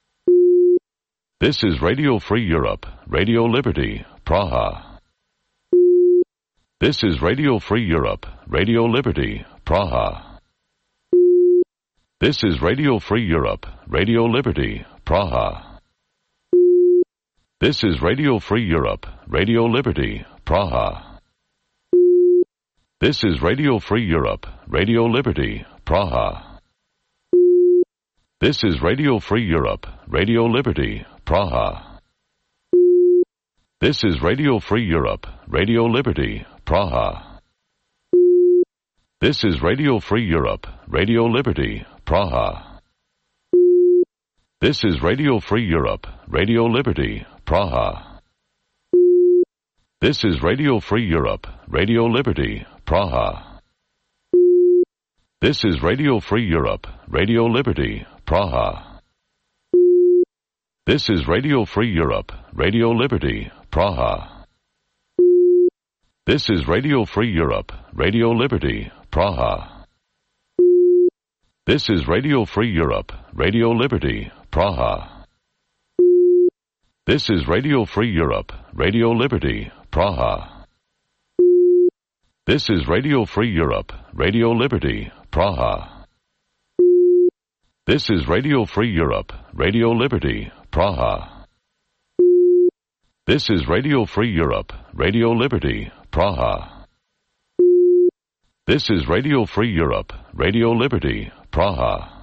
This is Radio Free Europe, Radio Liberty, Praha. This is Radio Free Europe, Radio Liberty, Praha. This is Radio Free Europe, Radio Liberty, Praha. This is Radio Free Europe, Radio Liberty, Praha. This is Radio Free Europe, Radio Liberty, Praha. This is Radio Free Europe, Radio Liberty, Praha. This is Radio Free Europe, Radio Liberty, Praha. This is Radio Free Europe, Radio Liberty, Praha. This is Radio Free Europe, Radio Liberty, Praha. This is Radio Free Europe, Radio Liberty, Praha. This is Radio Free Europe, Radio Liberty, Praha. This is Radio Free Europe, Radio Liberty, Praha. This is Radio Free Europe, Radio Liberty, Praha. This is Radio Free Europe, Radio Liberty, Praha. This is Radio Free Europe, Radio Liberty, Praha. This is Radio Free Europe, Radio Liberty, Praha. This is Radio Free Europe, Radio Liberty, Praha. This is Radio Free Europe, Radio Liberty, Praha. This is Radio Free Europe, Radio Liberty, Praha.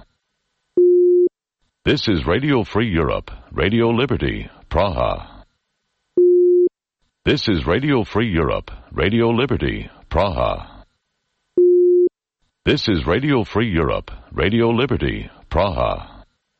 This is Radio Free Europe, Radio Liberty, Praha. This is Radio Free Europe, Radio Liberty, Praha. This is Radio Free Europe, Radio Liberty, Praha.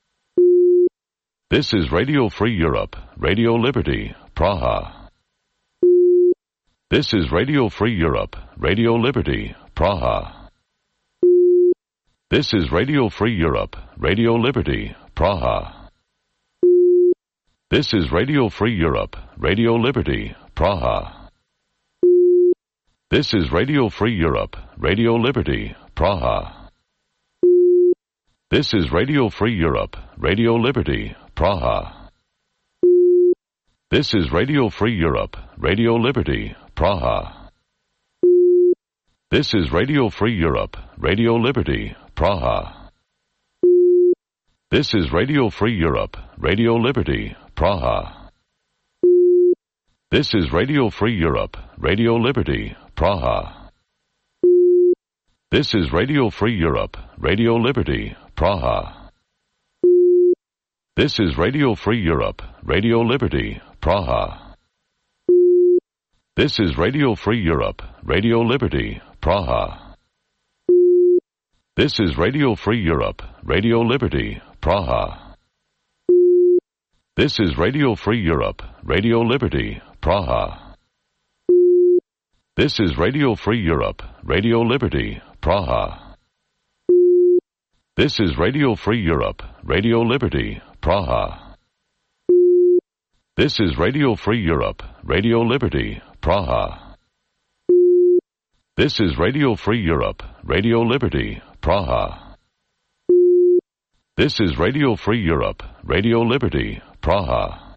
This is Radio Free Europe, Radio Liberty, Praha. This is Radio Free Europe, Radio Liberty, Praha. This is Radio Free Europe, Radio Liberty, Praha. This is Radio Free Europe, Radio Liberty, Praha. This is Radio Free Europe, Radio Liberty, Praha. This is Radio Free Europe, Radio Liberty, Praha. This is Radio Free Europe, Radio Liberty, Praha. This is Radio Free Europe, Radio Liberty, Praha. This is Radio Free Europe, Radio Liberty, Praha. This is Radio Free Europe, Radio Liberty, Praha. This is Radio Free Europe, Radio Liberty, Praha. This is Radio Free Europe, Radio Liberty, Praha. This is Radio Free Europe, Radio Liberty, Praha. This is Radio Free Europe, Radio Liberty, Praha. This is Radio Free Europe, Radio Liberty, Praha. This is Radio Free Europe, Radio Liberty, Praha. This is Radio Free Europe, Radio Liberty, Praha. This is Radio Free Europe, Radio Liberty, Praha. This is Radio Free Europe, Radio Liberty, Praha. This is Radio Free Europe, Radio Liberty, Praha.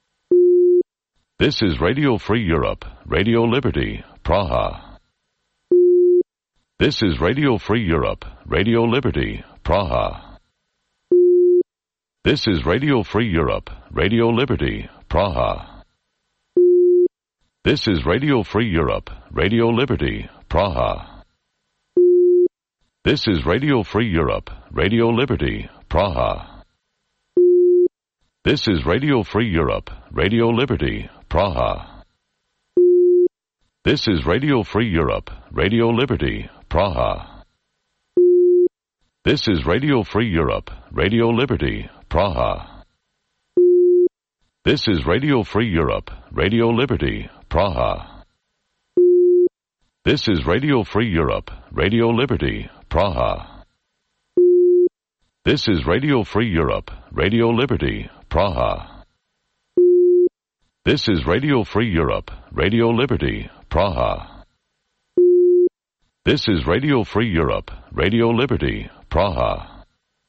This is Radio Free Europe, Radio Liberty, Praha. This is Radio Free Europe, Radio Liberty, Praha. This is Radio Free Europe, Radio Liberty, Praha. This is Radio Free Europe, Radio Liberty, Praha. This is Radio Free Europe, Radio Liberty, Praha. This is Radio Free Europe, Radio Liberty, Praha. This is Radio Free Europe, Radio Liberty, Praha. This is Radio Free Europe, Radio Liberty, Praha. This is Radio Free Europe, Radio Liberty, Praha. This is Radio Free Europe, Radio Liberty, Praha. This is Radio Free Europe, Radio Liberty, Praha. This is Radio Free Europe, Radio Liberty, Praha. This is Radio Free Europe, Radio Liberty, Praha.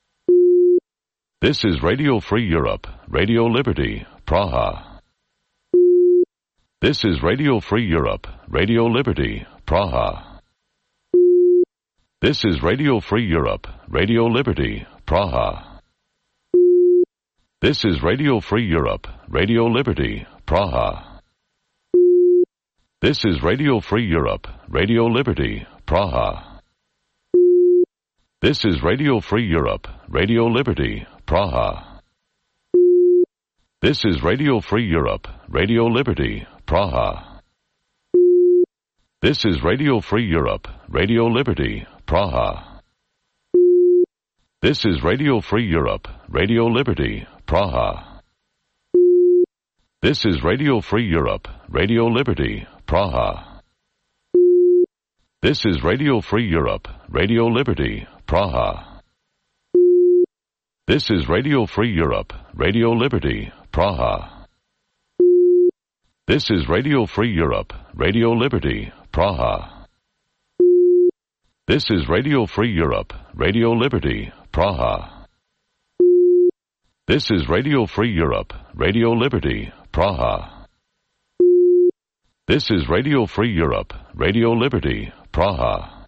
This is Radio Free Europe, Radio Liberty, Praha. This is Radio Free Europe, Radio Liberty, Praha. This is Radio Free Europe, Radio Liberty, Praha. This is Radio Free Europe, Radio Liberty, Praha. This is Radio Free Europe, Radio Liberty, Praha. This is Radio Free Europe, Radio Liberty, Praha. This is Radio Free Europe, Radio Liberty, Praha. This is Radio Free Europe, Radio Liberty, Praha. This is Radio Free Europe, Radio Liberty, Praha. This is Radio Free Europe, Radio Liberty, Praha. This is Radio Free Europe, Radio Liberty, Praha. This is Radio Free Europe, Radio Liberty, Praha. This is Radio Free Europe, Radio Liberty, Praha. This is Radio Free Europe, Radio Liberty, Praha. This is Radio Free Europe, Radio Liberty, Praha. This is Radio Free Europe, Radio Liberty, Praha.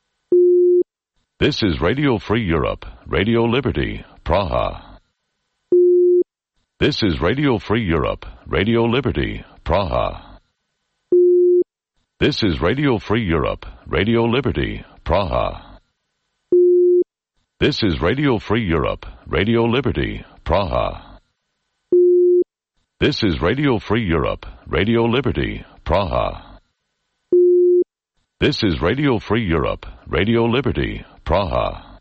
This is Radio Free Europe, Radio Liberty, Praha. This is Radio Free Europe, Radio Liberty, Praha. This is Radio Free Europe, Radio Liberty, Praha. This is Radio Free Europe, Radio Liberty, Praha. This is Radio Free Europe, Radio Liberty, Praha. This is Radio Free Europe, Radio Liberty, Praha.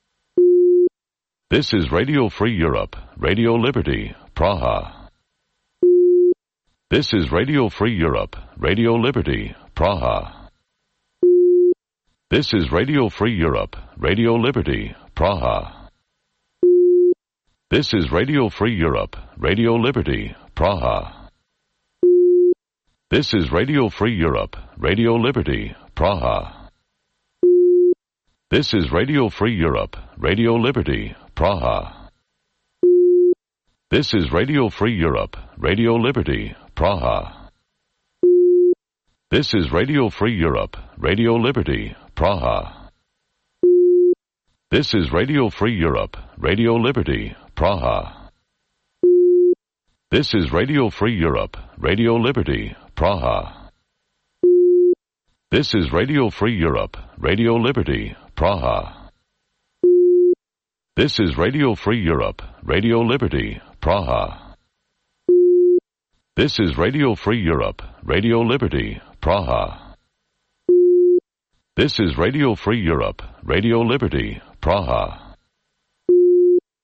This is Radio Free Europe, Radio Liberty, Praha. This is Radio Free Europe, Radio Liberty, Praha. This is Radio Free Europe, Radio Liberty, Praha. This is Radio Free Europe, Radio Liberty, Praha. This is Radio Free Europe, Radio Liberty, Praha. This is Radio Free Europe, Radio Liberty, Praha. This is Radio Free Europe, Radio Liberty, Praha. This is Radio Free Europe, Radio Liberty, Praha. This is Radio Free Europe, Radio Liberty, Praha. This is Radio Free Europe, Radio Liberty, Praha. This is Radio Free Europe, Radio Liberty, Praha. This is Radio Free Europe, Radio Liberty, Praha. This is Radio Free Europe, Radio Liberty, Praha. This is Radio Free Europe, Radio Liberty, Praha.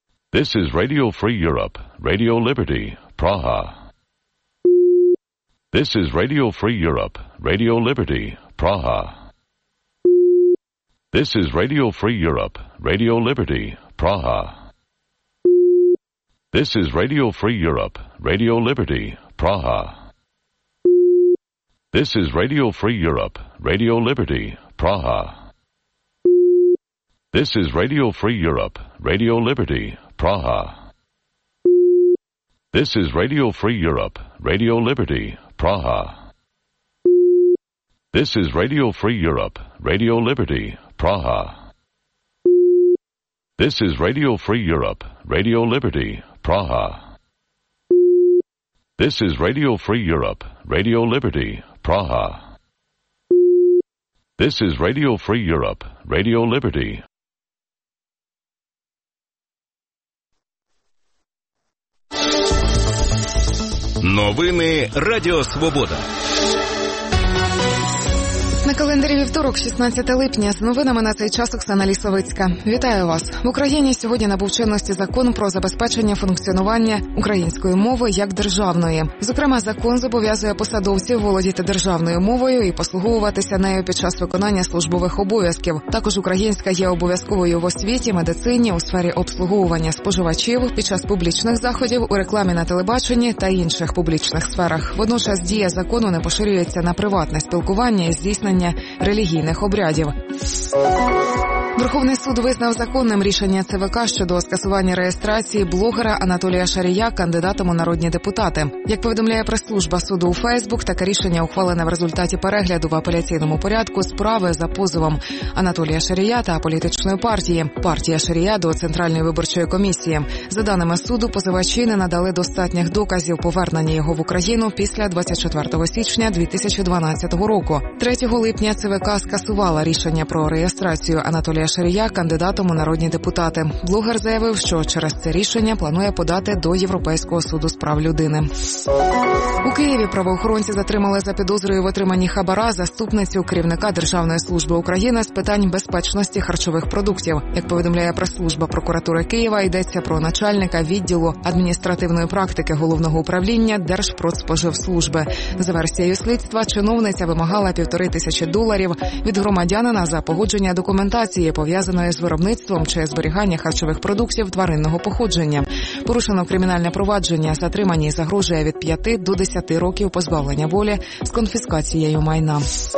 This is Radio Free Europe, Radio Liberty, Praha. This is Radio Free Europe, Radio Liberty, Praha. This is Radio Free Europe, Radio Liberty, Praha. This is Radio Free Europe, Radio Liberty, Praha. This is Radio Free Europe, Radio Liberty, Praha. This is Radio Free Europe, Radio Liberty, Praha. This is Radio Free Europe, Radio Liberty, Praha. This is Radio Free Europe, Radio Liberty, Praha. This is Radio Free Europe, Radio Liberty, Praha. This is Radio Free Europe, Radio Liberty, Praha. This is Radio Free Europe, Radio Liberty. Новини Радіо Свобода. На календарі вівторок, шістнадцяте липня, з новинами на цей час Оксана Лісовицька. Вітаю вас. В Україні сьогодні набув чинності закон про забезпечення функціонування української мови як державної. Зокрема, закон зобов'язує посадовців володіти державною мовою і послуговуватися нею під час виконання службових обов'язків. Також українська є обов'язковою в освіті, медицині, у сфері обслуговування споживачів, під час публічних заходів, у рекламі на телебаченні та інших публічних сферах. Водночас дія закону не поширюється на приватне спілкування і здійснення релігійних обрядів. Верховний суд визнав законним рішення ЦВК щодо скасування реєстрації блогера Анатолія Шарія кандидатом у народні депутати. Як повідомляє прес-служба суду у Фейсбук, таке рішення ухвалене в результаті перегляду в апеляційному порядку справи за позовом Анатолія Шарія та політичної партії. Партія Шарія до Центральної виборчої комісії. За даними суду, позивачі не надали достатніх доказів повернення його в Україну після двадцять четвертого січня дві тисячі дванадцятого року. третього липня ЦВК скасувала рішення про реєстрацію Анатолія Шарія кандидатом у народні депутати. Блогер заявив, що через це рішення планує подати до Європейського суду з прав людини. У Києві правоохоронці затримали за підозрою в отриманні хабара заступницю керівника Державної служби України з питань безпечності харчових продуктів. Як повідомляє прес-служба прокуратури Києва, йдеться про начальника відділу адміністративної практики Головного управління Держпродспоживслужби. За версією слідства, чиновниця вимагала півтори тисячі доларів від громадянина за погодження документації, пов'язаної з виробництвом чи зберіганням харчових продуктів тваринного походження. Порушено кримінальне провадження, затриманій загрожує від п'яти до десяти років позбавлення волі з конфіскацією майна.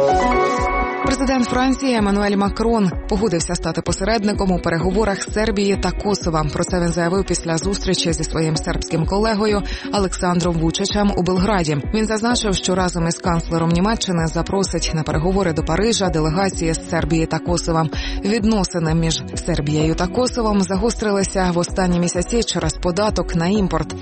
Президент Франції Еммануель Макрон погодився стати посередником у переговорах з Сербії та Косова. Про це він заявив після зустрічі зі своїм сербським колегою Олександром Вучичем у Белграді. Він зазначив, що разом із канцлером Німеччини запросить на переговори до Парижа делегації з Сербії та Косова. Відносини між Сербією та Косовом загострилися в останні місяці через податок на імпорт.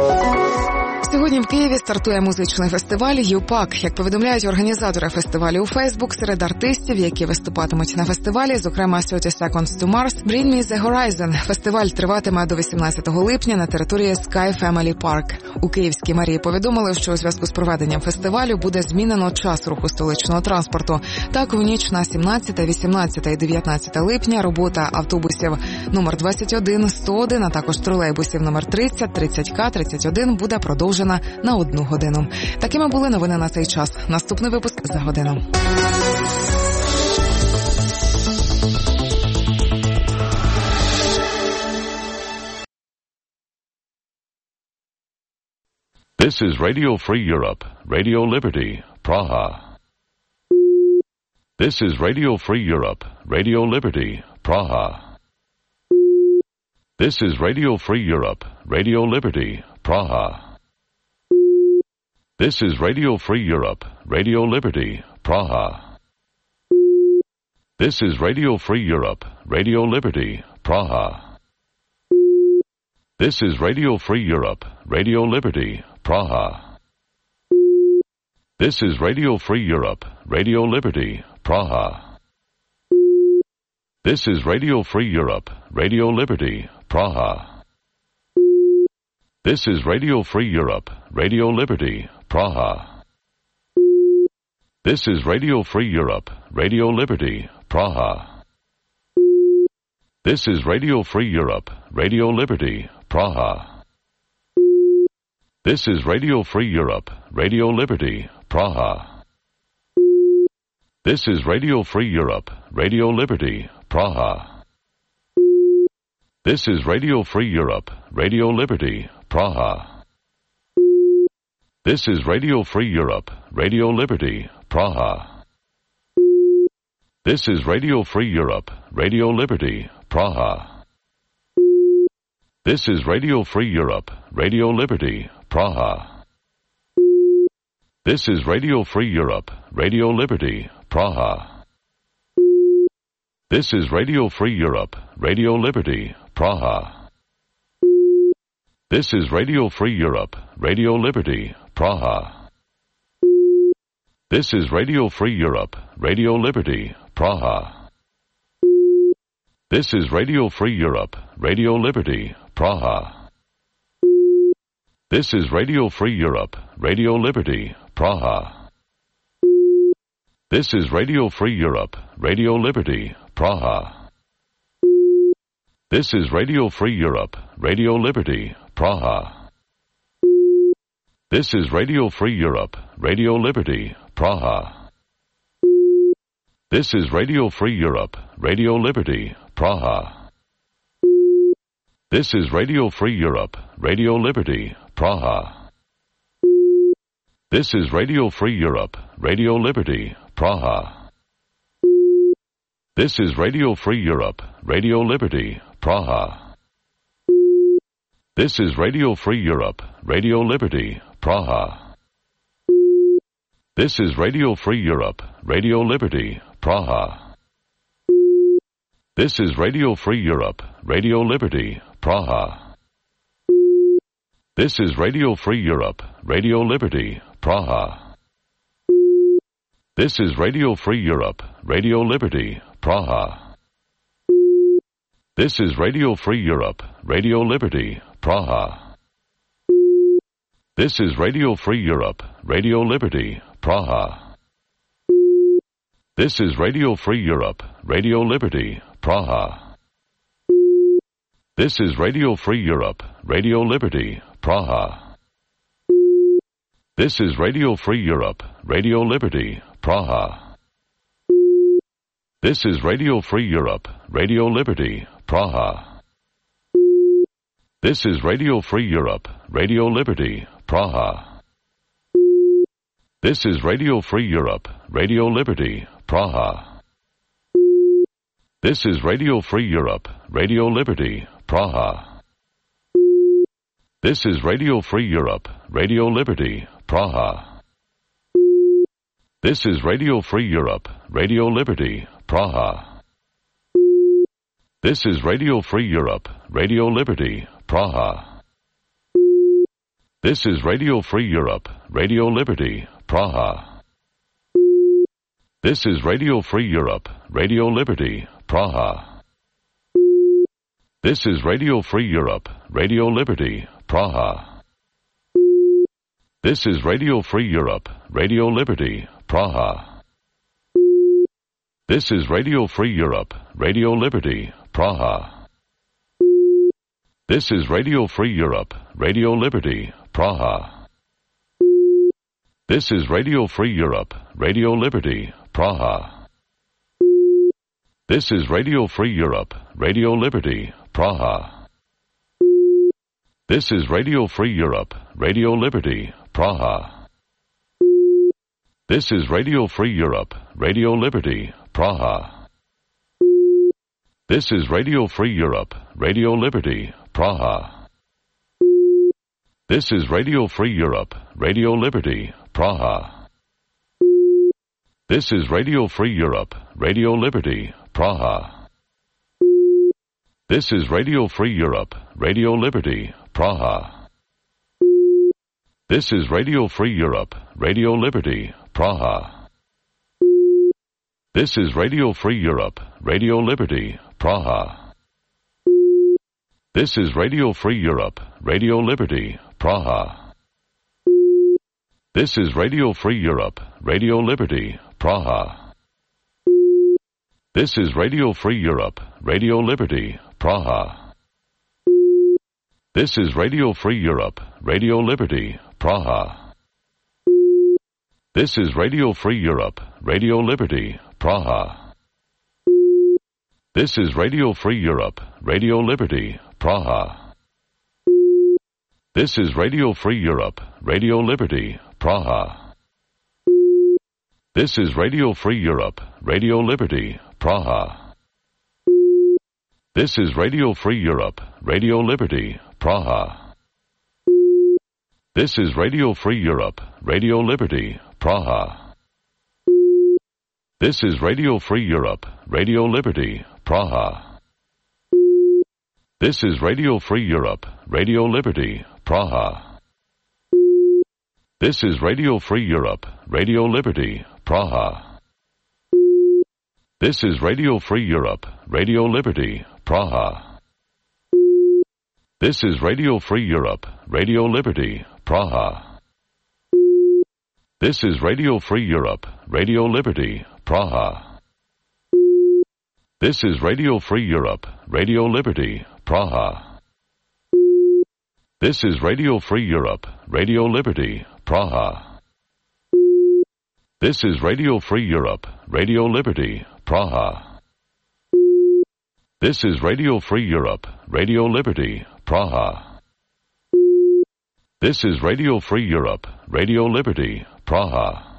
Сьогодні в Києві стартує музичний фестиваль «Юпак». Як повідомляють організатори фестивалю у Фейсбук, серед артистів, які виступатимуть на фестивалі, зокрема тридцять Seconds to Mars, Bring Me the Horizon. Фестиваль триватиме до вісімнадцятого липня на території Sky Family Park. У Київській мерії повідомили, що у зв'язку з проведенням фестивалю буде змінено час руху столичного транспорту. Так, в ніч на сімнадцяте, вісімнадцяте і дев'ятнадцяте липня робота автобусів номер двадцять один, сто один, а також тролейбусів номер тридцять, тридцять К, тридцять один буде продовжена на одну годину. Такими були новини на цей час. Наступний випуск за годину. This is Radio Free Europe, Radio Liberty, Praha. This is Radio Free Europe, Radio Liberty, Praha. This is Radio Free Europe, Radio Liberty, Praha. This is Radio Free Europe, Radio Liberty, Praha. This is Radio Free Europe, Radio Liberty, Praha. This is Radio Free Europe, Radio Liberty, Praha. This is Radio Free Europe, Radio Liberty, Praha. This is Radio Free Europe, Radio Liberty, Praha. This is Radio Free Europe, Radio Liberty, Praha. This is Radio Free Europe, Radio Liberty, Praha. This is Radio Free Europe, Radio Liberty, Praha. This is Radio Free Europe, Radio Liberty, Praha. This is Radio Free Europe, Radio Liberty, Praha. This is Radio Free Europe, Radio Liberty, Praha. This is Radio Free Europe, Radio Liberty, Praha. This is Radio Free Europe, Radio Liberty, Praha. This is Radio Free Europe, Radio Liberty, Praha. This is Radio Free Europe, Radio Liberty, Praha. This is Radio Free Europe, Radio Liberty, Praha. This is Radio Free Europe, Radio Liberty, Praha. This is Radio Free Europe, Radio Liberty, Praha. This is Radio Free Europe, Radio Liberty, Praha. This is Radio Free Europe, Radio Liberty, Praha. This is Radio Free Europe, Radio Liberty, Praha. This is Radio Free Europe, Radio Liberty, Praha. This is Radio Free Europe, Radio Liberty, Praha. This is Radio Free Europe, Radio Liberty, Praha. This is Radio Free Europe, Radio Liberty, Praha. This is Radio Free Europe, Radio Liberty, Praha. This is Radio Free Europe, Radio Liberty, Praha. This is Radio Free Europe, Radio Liberty, Praha. This is Radio Free Europe, Radio Liberty, Praha. This is Radio Free Europe, Radio Liberty, Praha. This is Radio Free Europe, Radio Liberty, Praha. This is Radio Free Europe, Radio Liberty, Praha. This is Radio Free Europe, Radio Liberty, Praha. This is Radio Free Europe, Radio Liberty, Praha. This is Radio Free Europe, Radio Liberty, Praha. This is Radio Free Europe, Radio Liberty, Praha. This is Radio Free Europe, Radio Liberty, Praha. This is Radio Free Europe, Radio Liberty, Praha. This is Radio Free Europe, Radio Liberty, Praha. This is Radio Free Europe, Radio Liberty, Praha. This is Radio Free Europe, Radio Liberty, Praha. This is Radio Free Europe, Radio Liberty, Praha. This is Radio Free Europe, Radio Liberty, Praha. This is Radio Free Europe, Radio Liberty, Praha. This is Radio Free Europe, Radio Liberty, Praha. This is Radio Free Europe, Radio Liberty, Praha. This is Radio Free Europe, Radio Liberty, Praha. This is Radio Free Europe, Radio Liberty, Praha. This is Radio Free Europe, Radio Liberty, Praha. This is Radio Free Europe, Radio Liberty, Praha. This is Radio Free Europe, Radio Liberty, Praha. This is Radio Free Europe, Radio Liberty, Praha. This is Radio Free Europe, Radio Liberty, Praha. This is Radio Free Europe, Radio Liberty, Praha. This is Radio Free Europe, Radio Liberty, Praha. This is Radio Free Europe, Radio Liberty, Praha. This is Radio Free Europe, Radio Liberty, Praha. This is Radio Free Europe, Radio Liberty, Praha. This is Radio Free Europe, Radio Liberty, Praha. This is Radio Free Europe, Radio Liberty, Praha. This is Radio Free Europe, Radio Liberty, Praha. This is Radio Free Europe, Radio Liberty, Praha. This is Radio Free Europe, Radio Liberty, Praha. This is Radio Free Europe, Radio Liberty, Praha. This is Radio Free Europe, Radio Liberty, Praha. This is Radio Free Europe, Radio Liberty, Praha. This is Radio Free Europe, Radio Liberty, Praha. This is Radio Free Europe, Radio Liberty, Praha. This is Radio Free Europe, Radio Liberty, Praha. This is Radio Free Europe, Radio Liberty, Praha. This is Radio Free Europe, Radio Liberty, Praha. This is Radio Free Europe, Radio Liberty, Praha. This is Radio Free Europe, Radio Liberty, Praha. This is Radio Free Europe, Radio Liberty, Praha. This is Radio Free Europe, Radio Liberty, Praha. This is Radio Free Europe, Radio Liberty, Praha. This is Radio Free Europe, Radio Liberty, Praha. This is Radio Free Europe, Radio Liberty, Praha. This is Radio Free Europe, Radio Liberty, Praha. This is Radio Free Europe, Radio Liberty, Praha. This is Radio Free Europe, Radio Liberty, Praha.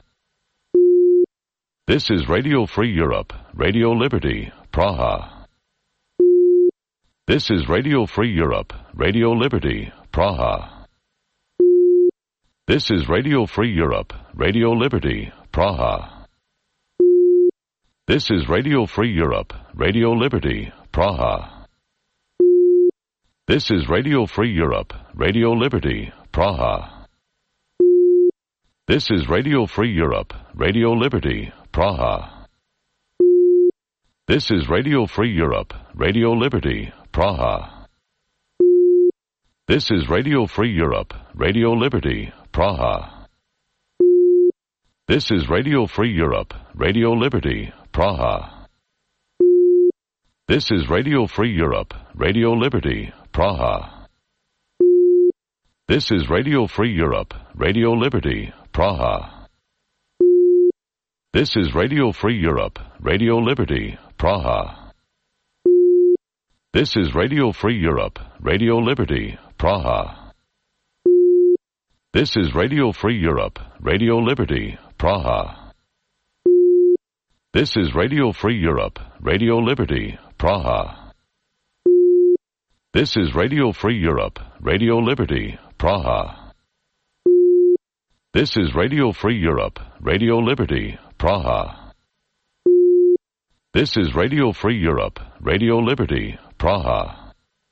This is Radio Free Europe, Radio Liberty, Praha. This is Radio Free Europe, Radio Liberty, Praha. This is Radio Free Europe, Radio Liberty, Praha. This is Radio Free Europe, Radio Liberty, Praha. This is Radio Free Europe, Radio Liberty, Praha. This is Radio Free Europe, Radio Liberty, Praha. This is Radio Free Europe, Radio Liberty, Praha. This is Radio Free Europe, Radio Liberty, Praha. This is Radio Free Europe, Radio Liberty, Praha. This is Radio Free Europe, Radio Liberty, Praha. This is Radio Free Europe, Radio Liberty, Praha. This is Radio Free Europe, Radio Liberty, Praha. This is Radio Free Europe, Radio Liberty, Praha. This is Radio Free Europe, Radio Liberty, Praha. This is Radio Free Europe, Radio Liberty, Praha. This is Radio Free Europe, Radio Liberty, Praha. This is Radio Free Europe, Radio Liberty, Praha. This is Radio Free Europe, Radio Liberty, Praha.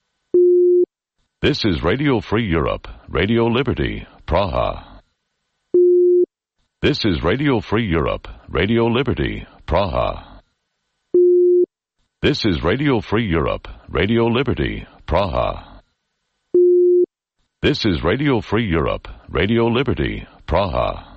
This is Radio Free Europe, Radio Liberty, Praha. This is Radio Free Europe, Radio Liberty, Praha. This is Radio Free Europe, Radio Liberty, Praha. This is Radio Free Europe, Radio Liberty, Praha.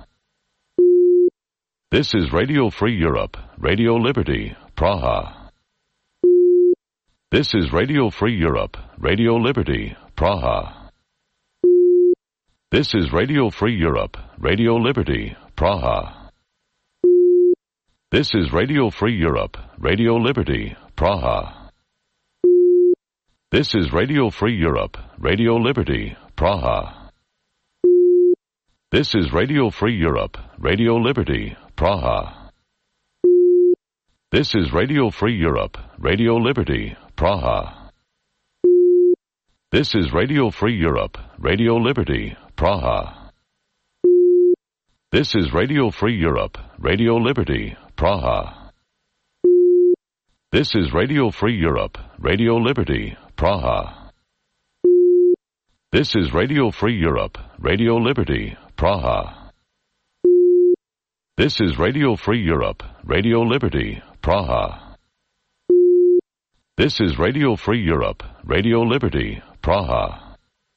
This is Radio Free Europe, Radio Liberty, Praha. This is Radio Free Europe, Radio Liberty, Praha. This is Radio Free Europe, Radio Liberty, Praha. This is Radio Free Europe, Radio Liberty, Praha. This is Radio Free Europe, Radio Liberty, Praha. This is Radio Free Europe, Radio Liberty, Praha. This is Radio Free Europe, Radio Liberty, Praha. This is Radio Free Europe, Radio Liberty, Praha. This is Radio Free Europe, Radio Liberty, Praha. This is Radio Free Europe, Radio Liberty, Praha. This is Radio Free Europe, Radio Liberty, Praha. This is Radio Free Europe, Radio Liberty, Praha. This is Radio Free Europe, Radio Liberty, Praha.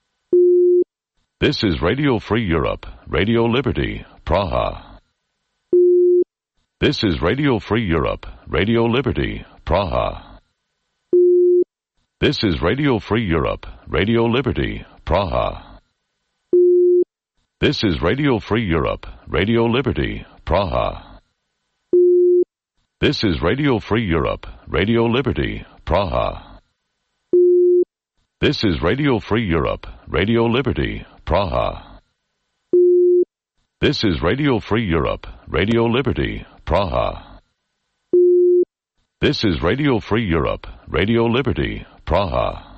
This is Radio Free Europe, Radio Liberty, Praha. This is Radio Free Europe, Radio Liberty, Praha. This is Radio Free Europe, Radio Liberty, Praha. This is Radio Free Europe, Radio Liberty, Praha. This is Radio Free Europe, Radio Liberty, Praha. This is Radio Free Europe, Radio Liberty, Praha. This is Radio Free Europe, Radio Liberty, Praha. This is Radio Free Europe, Radio Liberty, Praha.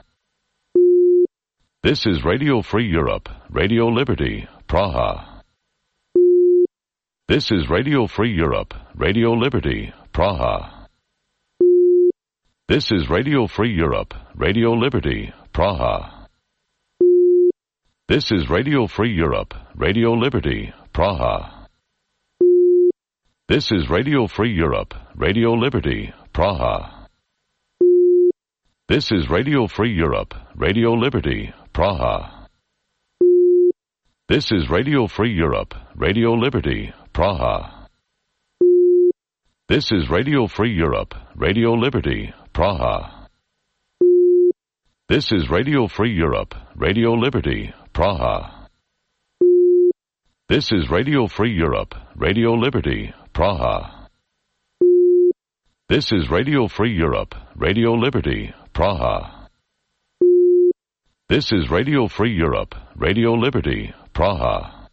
This is Radio Free Europe, Radio Liberty, Praha. This is Radio Free Europe, Radio Liberty, Praha. This is Radio Free Europe, Radio Liberty, Praha. This is Radio Free Europe, Radio Liberty, Praha. This is Radio Free Europe, Radio Liberty, Praha. This is Radio Free Europe, Radio Liberty, Praha. This is Radio Free Europe, Radio Liberty, Praha. This is Radio Free Europe, Radio Liberty, Praha. This is Radio Free Europe, Radio Liberty, Praha. This is Radio Free Europe, Radio Liberty, Praha. This is Radio Free Europe, Radio Liberty, Praha. This is Radio Free Europe, Radio Liberty, Praha.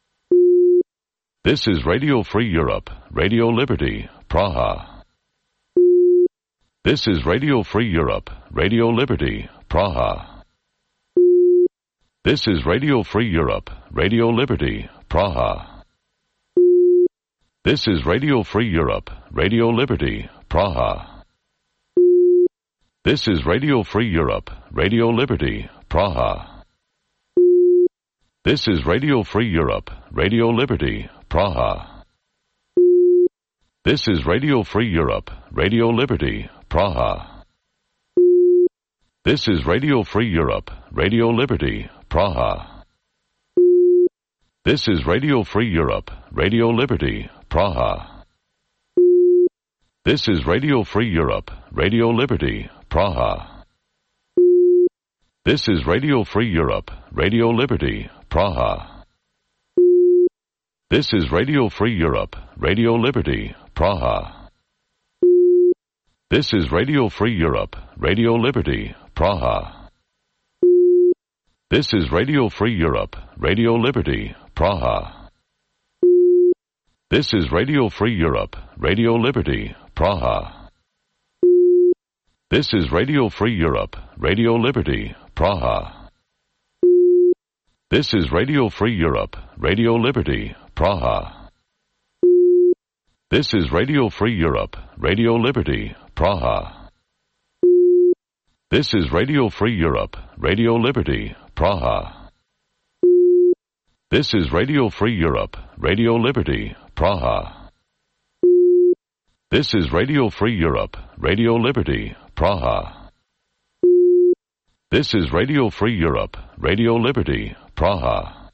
This is Radio Free Europe, Radio Liberty, Praha. This is Radio Free Europe, Radio Liberty, Praha. This is Radio Free Europe, Radio Liberty, Praha. This is Radio Free Europe, Radio Liberty, Praha. This is Radio Free Europe, Radio Liberty, Praha. This is Radio Free Europe, Radio Liberty, Praha. This is Radio Free Europe, Radio Liberty, Praha. This is Radio Free Europe, Radio Liberty, Praha. This is Radio Free Europe, Radio Liberty, Praha. This is Radio Free Europe, Radio Liberty, Praha. This is Radio Free Europe, Radio Liberty, Praha. This is Radio Free Europe, Radio Liberty, Praha. This is Radio Free Europe, Radio Liberty, Praha. This is Radio Free Europe, Radio Liberty, Praha. This is Radio Free Europe, Radio Liberty, Praha. This is Radio Free Europe, Radio Liberty, Praha. This is Radio Free Europe, Radio Liberty, Praha. This is Radio Free Europe, Radio Liberty, Praha. This is Radio Free Europe, Radio Liberty, Praha. This is Radio Free Europe, Radio Liberty, Praha. This is Radio Free Europe, Radio Liberty, Praha. This is Radio Free Europe, Radio Liberty, Praha.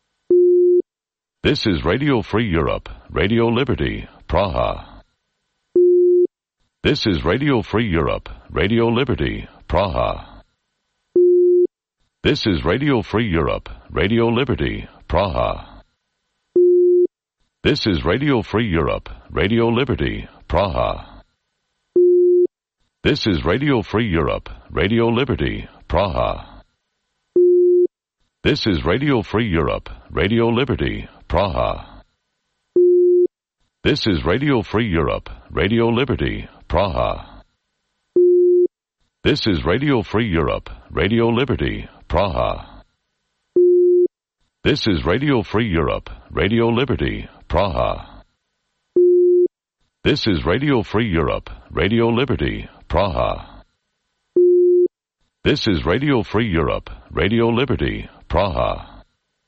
This is Radio Free Europe, Radio Liberty, Praha. This is Radio Free Europe, Radio Liberty, Praha. This is Radio Free Europe, Radio Liberty, Praha. This is Radio Free Europe, Radio Liberty, Praha. This is Radio Free Europe, Radio Liberty, Praha. This is Radio Free Europe, Radio Liberty, Praha. This is Radio Free Europe, Radio Liberty, Praha. This is Radio Free Europe, Radio Liberty, Praha. This is Radio Free Europe, Radio Liberty, Praha. This is Radio Free Europe, Radio Liberty, Praha. This is Radio Free Europe, Radio Liberty, Praha.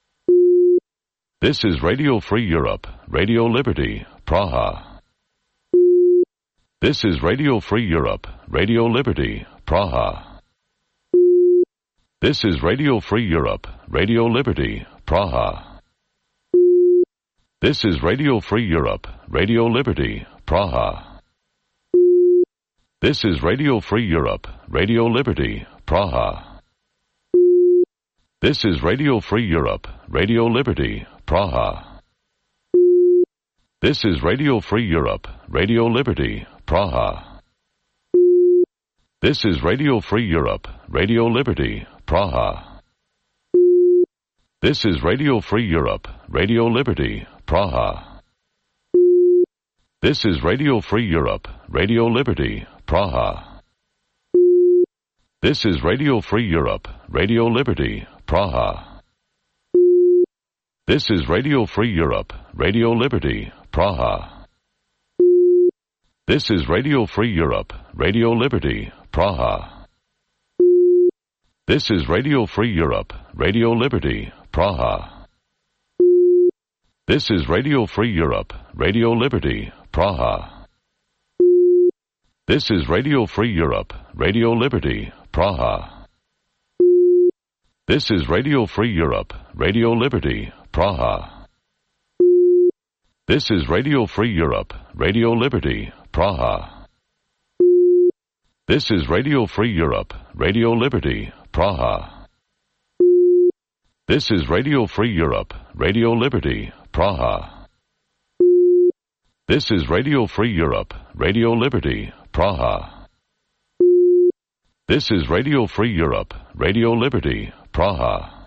This is Radio Free Europe, Radio Liberty, Praha. This is Radio Free Europe, Radio Liberty, Praha. This is Radio Free Europe, Radio Liberty, Praha. This is Radio Free Europe, Radio Liberty, Praha. This is Radio Free Europe, Radio Liberty, Praha. This is Radio Free Europe, Radio Liberty, Praha. This is Radio Free Europe, Radio Liberty, Praha. This is Radio Free Europe, Radio Liberty, Praha. This is Radio Free Europe, Radio Liberty, Praha. This is Radio Free Europe, Radio Liberty, Praha. This is Radio Free Europe, Radio Liberty, Praha. This is Radio Free Europe, Radio Liberty, Praha. This is Radio Free Europe, Radio Liberty, Praha. This is Radio Free Europe, Radio Liberty, Praha. This is Radio Free Europe, Radio Liberty, Praha. This is Radio Free Europe, Radio Liberty, Praha. This is Radio Free Europe, Radio Liberty, Praha. This is Radio Free Europe, Radio Liberty, Praha. This is Radio Free Europe, Radio Liberty, Praha. This is Radio Free Europe, Radio Liberty, Praha. This is Radio Free Europe, Radio Liberty, Praha. This is Radio Free Europe, Radio Liberty, Praha.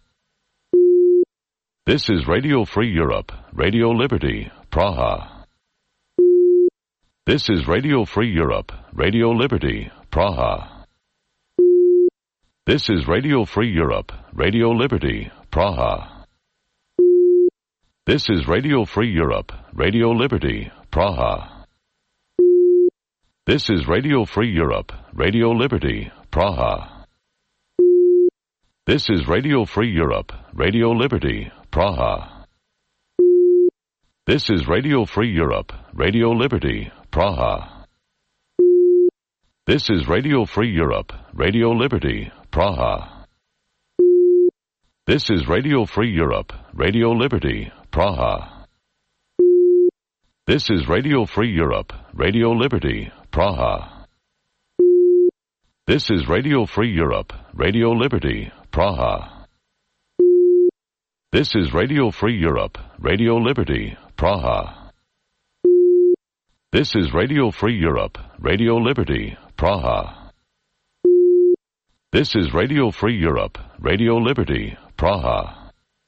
This is Radio Free Europe, Radio Liberty, Praha. This is Radio Free Europe, Radio Liberty, Praha. This is Radio Free Europe, Radio Liberty, Praha. This is Radio Free Europe, Radio Liberty, Praha. This is Radio Free Europe, Radio Liberty, Praha. This is Radio Free Europe, Radio Liberty, Praha. This is Radio Free Europe, Radio Liberty, Praha. This is Radio Free Europe, Radio Liberty, Praha. This is Radio Free Europe, Radio Liberty, Praha. This is Radio Free Europe, Radio Liberty, Praha. This is Radio Free Europe, Radio Liberty, Praha. This is Radio Free Europe, Radio Liberty, Praha. This is Radio Free Europe, Radio Liberty, Praha. This is Radio Free Europe, Radio Liberty, Praha.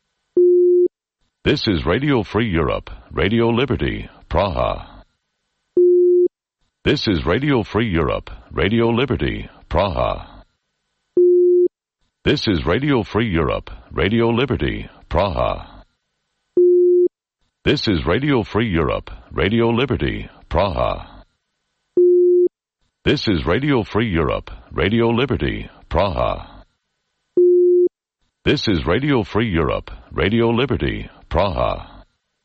This is Radio Free Europe, Radio Liberty, Praha. This is Radio Free Europe, Radio Liberty, Praha. This is Radio Free Europe, Radio Liberty, Praha. This is Radio Free Europe, Radio Liberty, Praha. This is Radio Free Europe, Radio Liberty, Praha. This is Radio Free Europe, Radio Liberty, Praha.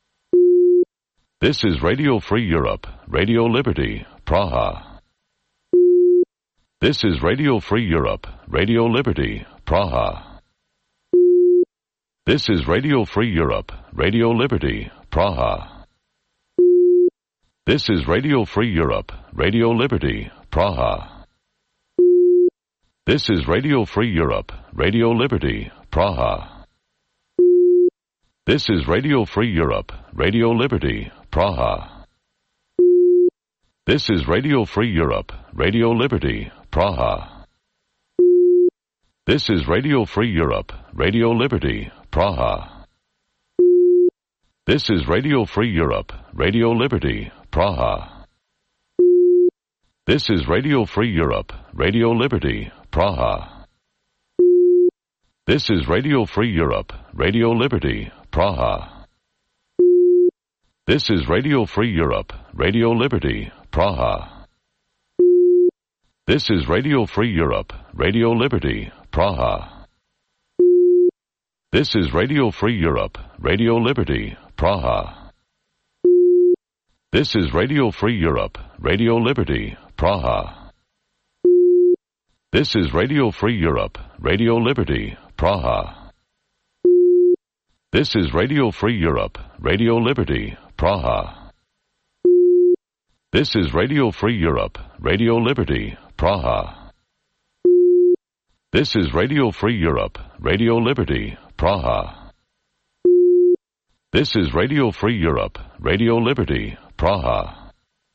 This is Radio Free Europe, Radio Liberty, Praha. This is Radio Free Europe, Radio Liberty, Praha. This is Radio Free Europe, Radio Liberty, Praha. This is Radio Free Europe, Radio Liberty, Praha. This is Radio Free Europe, Radio Liberty, Praha. This is Radio Free Europe, Radio Liberty, Praha. This is Radio Free Europe, Radio Liberty, Praha. This is Radio Free Europe, Radio Liberty, Praha. This is Radio Free Europe, Radio Liberty, Praha. This is Radio Free Europe, Radio Liberty, Praha. This is Radio Free Europe, Radio Liberty, Praha. This is Radio Free Europe, Radio Liberty, Praha. This is Radio Free Europe, Radio Liberty, Praha. This is Radio Free Europe, Radio Liberty, Praha. This is Radio Free Europe, Radio Liberty, Praha. This is Radio Free Europe, Radio Liberty, Praha. This is Radio Free Europe, Radio Liberty, Praha. This is Radio Free Europe, Radio Liberty, Praha. This is Radio Free Europe, Radio Liberty, Praha. This is Radio Free Europe, Radio Liberty, Praha.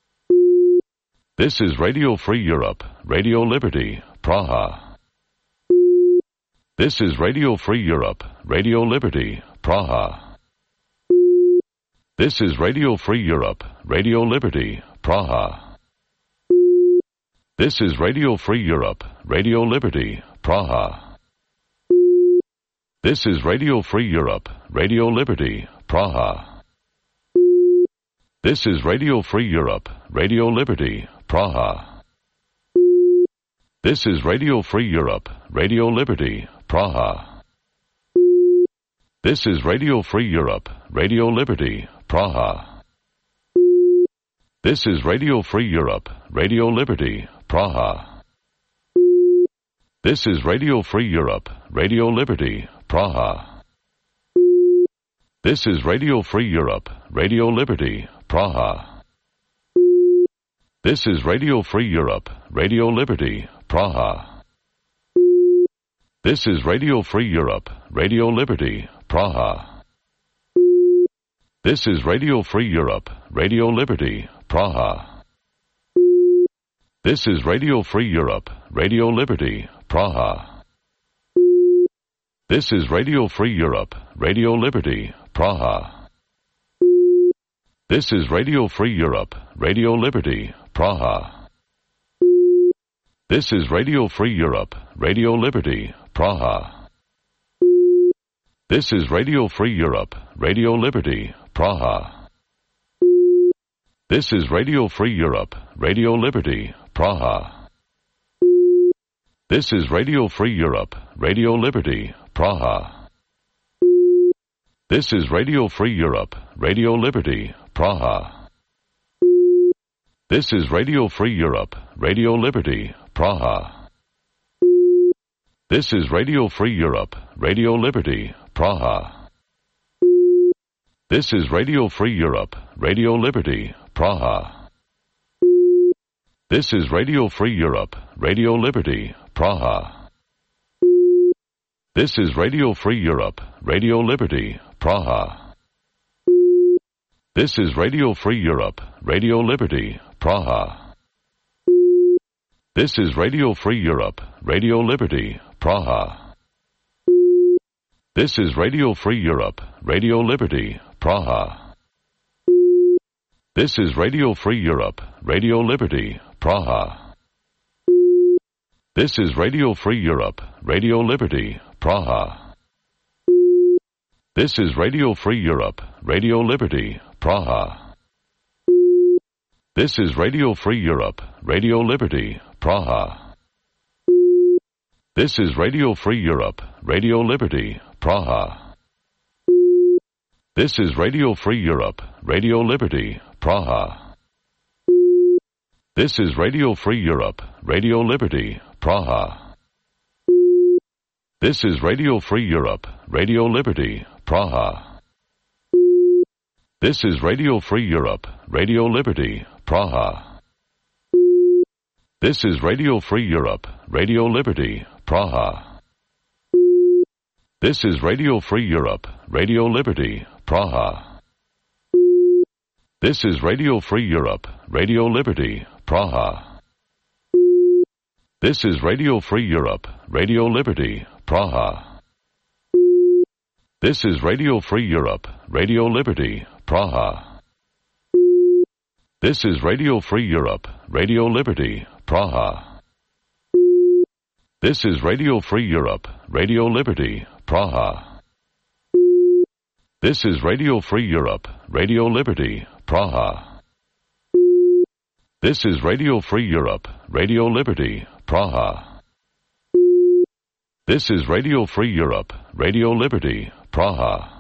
This is Radio Free Europe, Radio Liberty, Praha. This is Radio Free Europe, Radio Liberty, Praha. This is Radio Free Europe, Radio Liberty, Praha. This is Radio Free Europe, Radio Liberty, Praha. This is Radio Free Europe, Radio Liberty, Praha. This is Radio Free Europe, Radio Liberty, Praha. This is Radio Free Europe, Radio Liberty, Praha. This is Radio Free Europe, Radio Liberty, Praha. This is Radio Free Europe, Radio Liberty, Praha. This is Radio Free Europe, Radio Liberty, Praha. This is Radio Free Europe, Radio Liberty, Praha. This is Radio Free Europe, Radio Liberty, Praha. This is Radio Free Europe, Radio Liberty, Praha. This is Radio Free Europe, Radio Liberty, Praha. This is Radio Free Europe, Radio Liberty, Praha. This is Radio Free Europe, Radio Liberty, Praha. This is Radio Free Europe, Radio Liberty, Praha. This is Radio Free Europe, Radio Liberty, Praha. This is Radio Free Europe, Radio Liberty, Praha. This is Radio Free Europe, Radio Liberty, Praha. This is Radio Free Europe, Radio Liberty, Praha. This is Radio Free Europe, Radio Liberty, Praha. This is Radio Free Europe, Radio Liberty, Praha. This is Radio Free Europe, Radio Liberty, Praha. This is Radio Free Europe, Radio Liberty, Praha. This is Radio Free Europe, Radio Liberty, Praha. This is Radio Free Europe, Radio Liberty, Praha. This is Radio Free Europe, Radio Liberty, Praha. This is Radio Free Europe, Radio Liberty, Praha. This is Radio Free Europe, Radio Liberty, Praha. This is Radio Free Europe, Radio Liberty, Praha. This is Radio Free Europe, Radio Liberty, Praha. This is Radio Free Europe, Radio Liberty, Praha. This is Radio Free Europe, Radio Liberty, Praha. This is Radio Free Europe, Radio Liberty, Praha. This is Radio Free Europe, Radio Liberty, Praha. This is Radio Free Europe, Radio Liberty, Praha. This is Radio Free Europe, Radio Liberty, Praha. This is Radio Free Europe, Radio Liberty, Praha. This is Radio Free Europe, Radio Liberty, Praha. This is Radio Free Europe, Radio Liberty, Praha. This is Radio Free Europe, Radio Liberty, Praha. This is Radio Free Europe, Radio Liberty, Praha. This is Radio Free Europe, Radio Liberty, Praha. This is Radio Free Europe, Radio Liberty, Praha. This is Radio Free Europe, Radio Liberty, Praha. This is Radio Free Europe, Radio Liberty, Praha. This is Radio Free Europe, Radio Liberty, Praha. This is Radio Free Europe, Radio Liberty, Praha.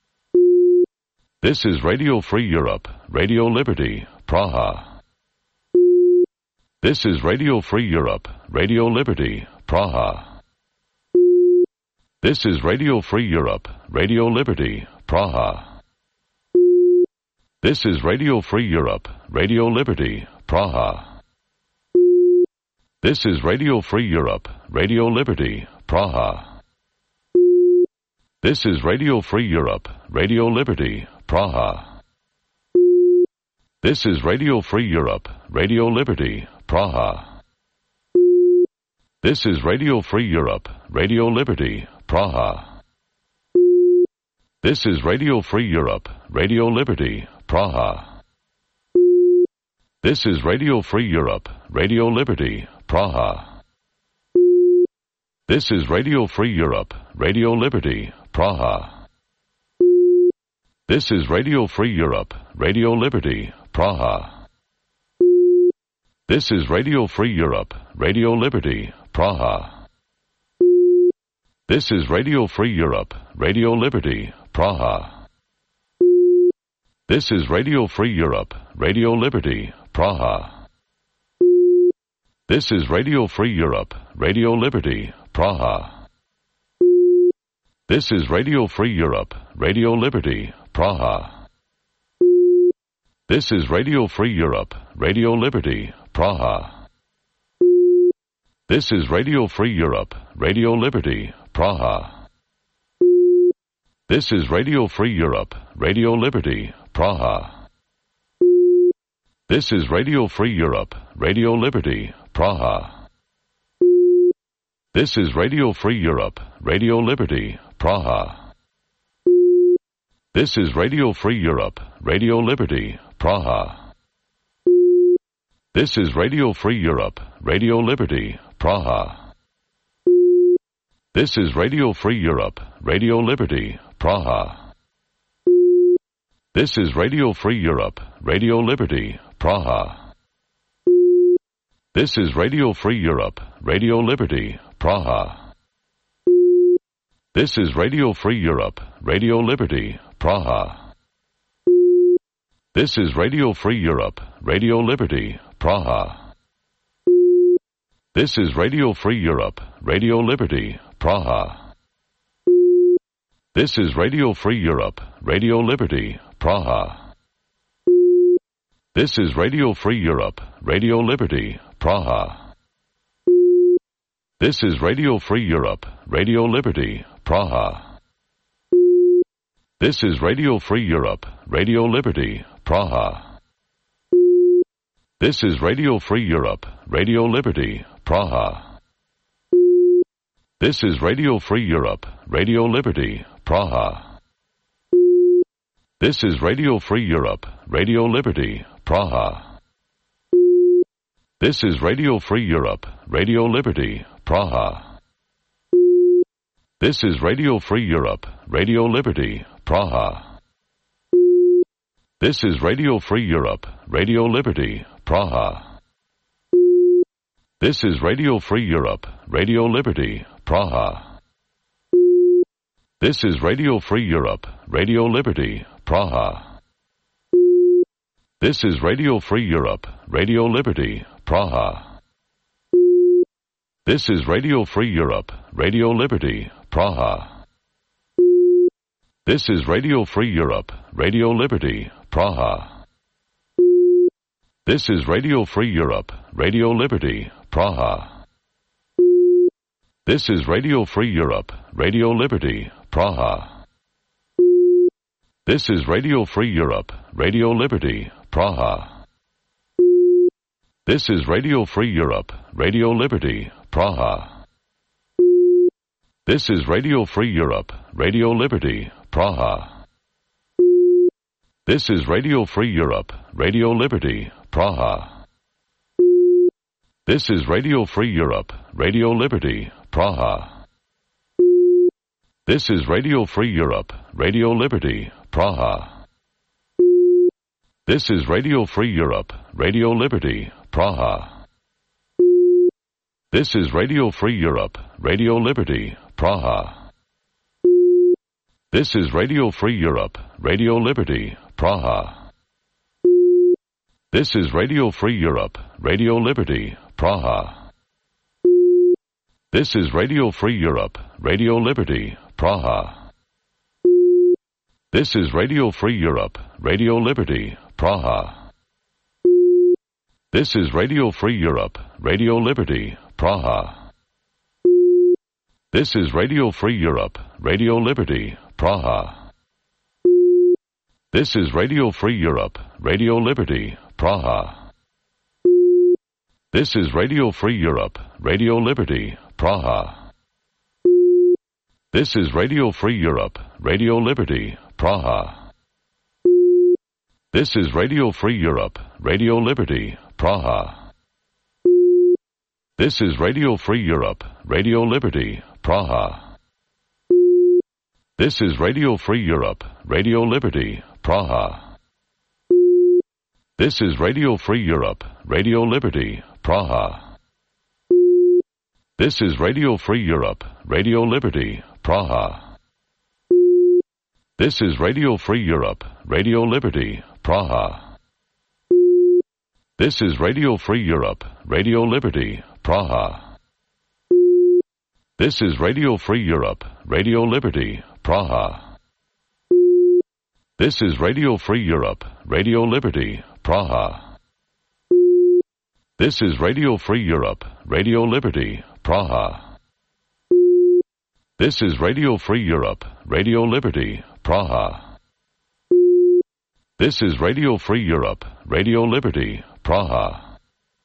This is Radio Free Europe, Radio Liberty, Praha. This is Radio Free Europe, Radio Liberty, Praha. This is Radio Free Europe, Radio Liberty, Praha. This is Radio Free Europe, Radio Liberty, Praha. This is Radio Free Europe, Radio Liberty, Praha. This is Radio Free Europe, Radio Liberty, Praha. This is Radio Free Europe, Radio Liberty, Praha. This is Radio Free Europe, Radio Liberty, Praha. This is Radio Free Europe, Radio Liberty, Praha. This is Radio Free Europe, Radio Liberty, Praha. This is Radio Free Europe, Radio Liberty, Praha. This is Radio Free Europe, Radio Liberty, Praha. This is Radio Free Europe, Radio Liberty, Praha. This is Radio Free Europe, Radio Liberty, Praha. This is Radio Free Europe, Radio Liberty, Praha. This is Radio Free Europe, Radio Liberty, Praha. This is Radio Free Europe, Radio Liberty, Praha. This is Radio Free Europe, Radio Liberty, Praha. This is Radio Free Europe, Radio Liberty, Praha. This is Radio Free Europe, Radio Liberty, Praha. This is Radio Free Europe, Radio Liberty, Praha. This is Radio Free Europe, Radio Liberty, Praha. This is Radio Free Europe, Radio Liberty, Praha. This is Radio Free Europe, Radio Liberty, Praha. This is Radio Free Europe, Radio Liberty, Praha. This is Radio Free Europe, Radio Liberty, Praha. This is Radio Free Europe, Radio Liberty, Praha. This is Radio Free Europe, Radio Liberty, Praha. This is Radio Free Europe, Radio Liberty, Praha. This is Radio Free Europe, Radio Liberty, Praha. This is Radio Free Europe, Radio Liberty, Praha. This is Radio Free Europe, Radio Liberty, Praha. This is Radio Free Europe, Radio Liberty, Praha. This is Radio Free Europe, Radio Liberty, Praha. This is Radio Free Europe, Radio Liberty, Praha. This is Radio Free Europe, Radio Liberty, Praha. This is Radio Free Europe, Radio Liberty, Praha. This is Radio Free Europe, Radio Liberty, Praha. This is Radio Free Europe, Radio Liberty, Praha. This is Radio Free Europe, Radio Liberty, Praha. This is Radio Free Europe, Radio Liberty, Praha. This is Radio Free Europe, Radio Liberty, Praha. This is Radio Free Europe, Radio Liberty, Praha. This is Radio Free Europe, Radio Liberty, Praha. This is Radio Free Europe, Radio Liberty, Praha. This is Radio Free Europe, Radio Liberty, Praha. This is Radio Free Europe, Radio Liberty, Praha. This is Radio Free Europe, Radio Liberty, Praha. This is Radio Free Europe, Radio Liberty, Praha. This is Radio Free Europe, Radio Liberty, Praha. This is Radio Free Europe, Radio Liberty, Praha. This is Radio Free Europe, Radio Liberty, Praha. This is Radio Free Europe, Radio Liberty, Praha. This is Radio Free Europe, Radio Liberty, Praha. This is Radio Free Europe, Radio Liberty, Praha. This is Radio Free Europe, Radio Liberty, Praha. This is Radio Free Europe, Radio Liberty, Praha. This is Radio Free Europe, Radio Liberty, Praha. This is Radio Free Europe, Radio Liberty, Praha. This is Radio Free Europe, Radio Liberty, Praha. This is Radio Free Europe, Radio Liberty, Praha. This is Radio Free Europe, Radio Liberty, Praha. This is Radio Free Europe, Radio Liberty, Praha. This is Radio Free Europe, Radio Liberty, Praha. This is Radio Free Europe, Radio Liberty, Praha. This is Radio Free Europe, Radio Liberty, Praha. This is Radio Free Europe, Radio Liberty, Praha. This is Radio Free Europe, Radio Liberty, Praha. This is Radio Free Europe, Radio Liberty, Praha. This is Radio Free Europe, Radio Liberty, Praha. This is Radio Free Europe, Radio Liberty, Praha. This is Radio Free Europe, Radio Liberty, Praha. This is Radio Free Europe, Radio Liberty, Praha. This is Radio Free Europe, Radio Liberty, Praha. This is Radio Free Europe, Radio Liberty, Praha. This is Radio Free Europe, Radio Liberty, Praha.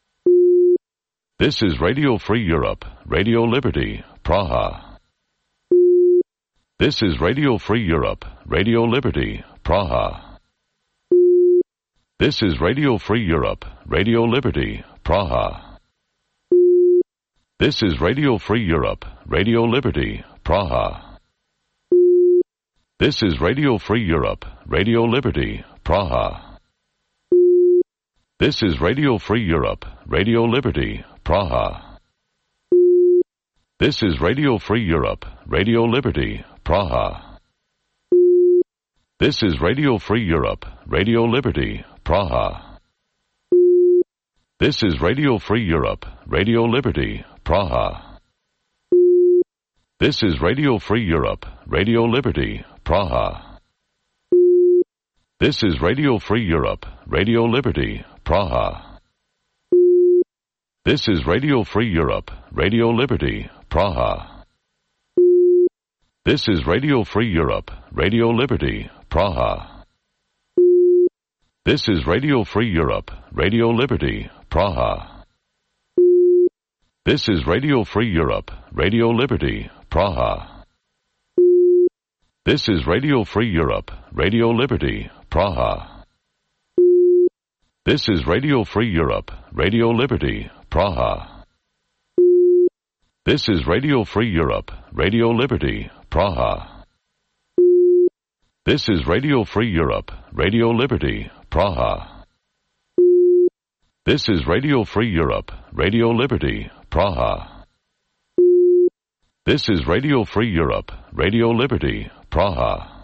This is Radio Free Europe, Radio Liberty, Praha. This is Radio Free Europe, Radio Liberty, Praha. This is Radio Free Europe, Radio Liberty, Praha. This is Radio Free Europe, Radio Liberty, Praha. This is Radio Free Europe, Radio Liberty, Praha. This is Radio Free Europe, Radio Liberty, Praha. This is Radio Free Europe, Radio Liberty, Praha. This is Radio Free Europe, Radio Liberty, Praha. This is Radio Free Europe, Radio Liberty, Praha. This is Radio Free Europe, Radio Liberty, Praha. This is Radio Free Europe, Radio Liberty, Praha. This is Radio Free Europe, Radio Liberty, Praha. This is Radio Free Europe, Radio Liberty, Praha. This is Radio Free Europe, Radio Liberty, Praha. This is Radio Free Europe, Radio Liberty, Praha. This is Radio Free Europe, Radio Liberty, Praha. This is Radio Free Europe, Radio Liberty, Praha. This is Radio Free Europe, Radio Liberty, Praha. This is Radio Free Europe, Radio Liberty, Praha. This is Radio Free Europe, Radio Liberty, Praha. This is Radio Free Europe, Radio Liberty, Praha.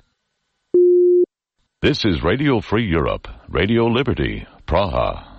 This is Radio Free Europe, Radio Liberty, Praha.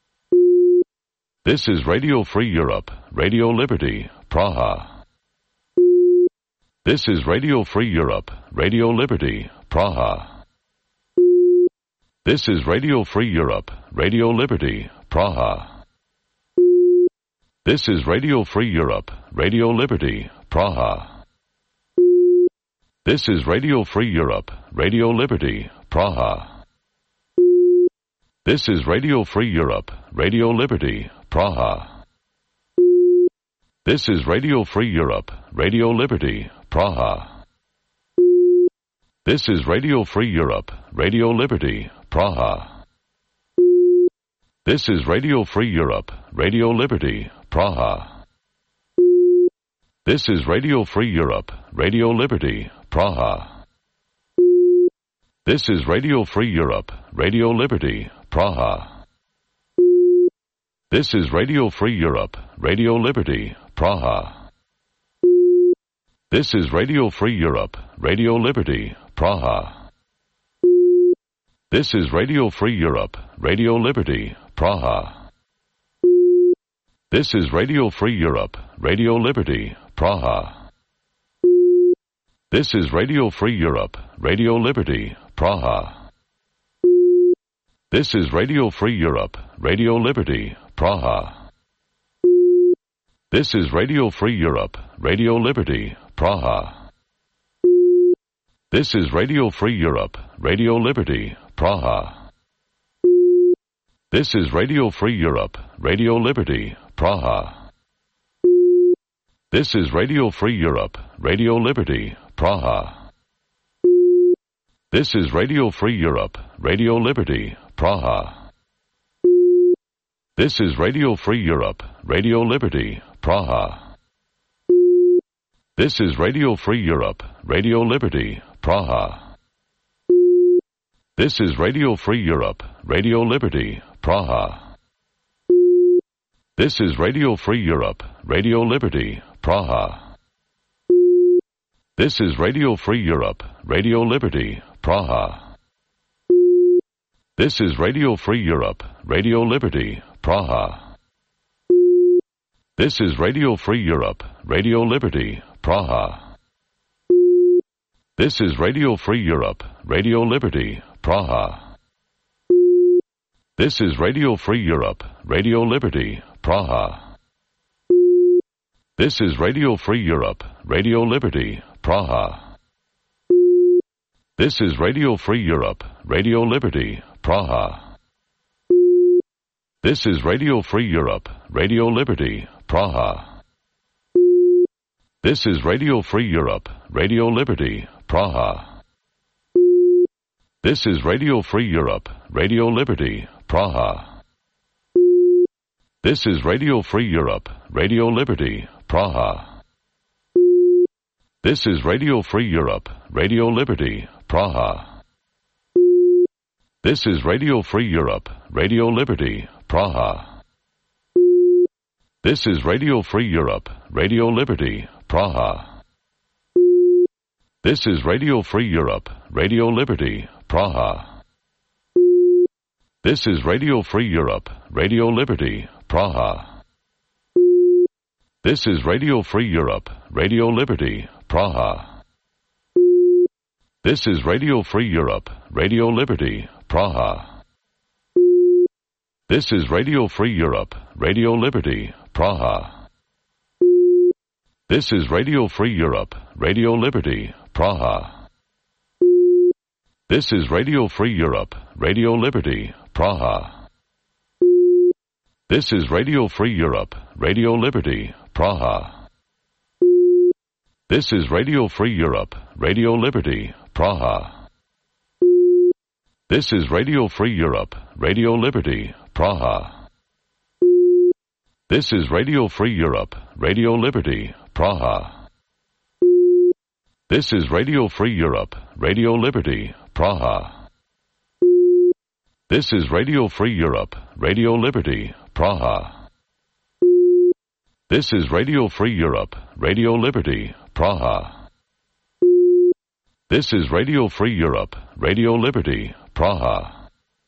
This is Radio Free Europe, Radio Liberty, Praha. This is Radio Free Europe, Radio Liberty, Praha. This is Radio Free Europe, Radio Liberty, Praha. This is Radio Free Europe, Radio Liberty, Praha. This is Radio Free Europe, Radio Liberty, Praha. This is Radio Free Europe, Radio Liberty, Praha. This is Radio Free Europe, Radio Liberty, Praha. This is Radio Free Europe, Radio Liberty, Praha. This is Radio Free Europe, Radio Liberty, Praha. This is Radio Free Europe, Radio Liberty, Praha. This is Radio Free Europe, Radio Liberty, Praha. This is Radio Free Europe, Radio Liberty, Praha. This is Radio Free Europe, Radio Liberty, Praha. This is Radio Free Europe, Radio Liberty, Praha. This is Radio Free Europe, Radio Liberty, Praha. This is Radio Free Europe, Radio Liberty, Praha. This is Radio Free Europe, Radio Liberty, Praha. This is Radio Free Europe, Radio Liberty, Praha. This is Radio Free Europe, Radio Liberty, Praha. This is Radio Free Europe, Radio Liberty, Praha. This is Radio Free Europe, Radio Liberty, Praha. This is Radio Free Europe, Radio Liberty, Praha. This is Radio Free Europe, Radio Liberty, Praha. This is Radio Free Europe, Radio Liberty, Praha. This is Radio Free Europe, Radio Liberty, Praha. This is Radio Free Europe, Radio Liberty, Praha. This is Radio Free Europe, Radio Liberty, Praha. This is Radio Free Europe, Radio Liberty, Praha. This is Radio Free Europe, Radio Liberty, Praha. This is Radio Free Europe, Radio Liberty, Praha. This is Radio Free Europe, Radio Liberty, Praha. This is Radio Free Europe, Radio Liberty, Praha. This is Radio Free Europe, Radio Liberty, Praha. This is Radio Free Europe, Radio Liberty, Praha. This is Radio Free Europe, Radio Liberty, Praha. This is Radio Free Europe, Radio Liberty, Praha. This is Radio Free Europe, Radio Liberty, Praha. This is Radio Free Europe, Radio Liberty, Praha. This is Radio Free Europe, Radio Liberty, Praha. This is Radio Free Europe, Radio Liberty, Praha. This is Radio Free Europe, Radio Liberty, Praha. This is Radio Free Europe, Radio Liberty, Praha. This is Radio Free Europe, Radio Liberty, Praha. This is Radio Free Europe, Radio Liberty, Praha. This is Radio Free Europe, Radio Liberty, Praha. This is Radio Free Europe, Radio Liberty, Praha. This is Radio Free Europe, Radio Liberty, Praha. This is Radio Free Europe, Radio Liberty, Praha. This is Radio Free Europe, Radio Liberty, Praha. This is Radio Free Europe, Radio Liberty, Praha. This is Radio Free Europe, Radio Liberty, Praha. This is Radio Free Europe, Radio Liberty, Praha. This is Radio Free Europe, Radio Liberty, Praha. This is Radio Free Europe, Radio Liberty, Praha. This is Radio Free Europe, Radio Liberty, Praha.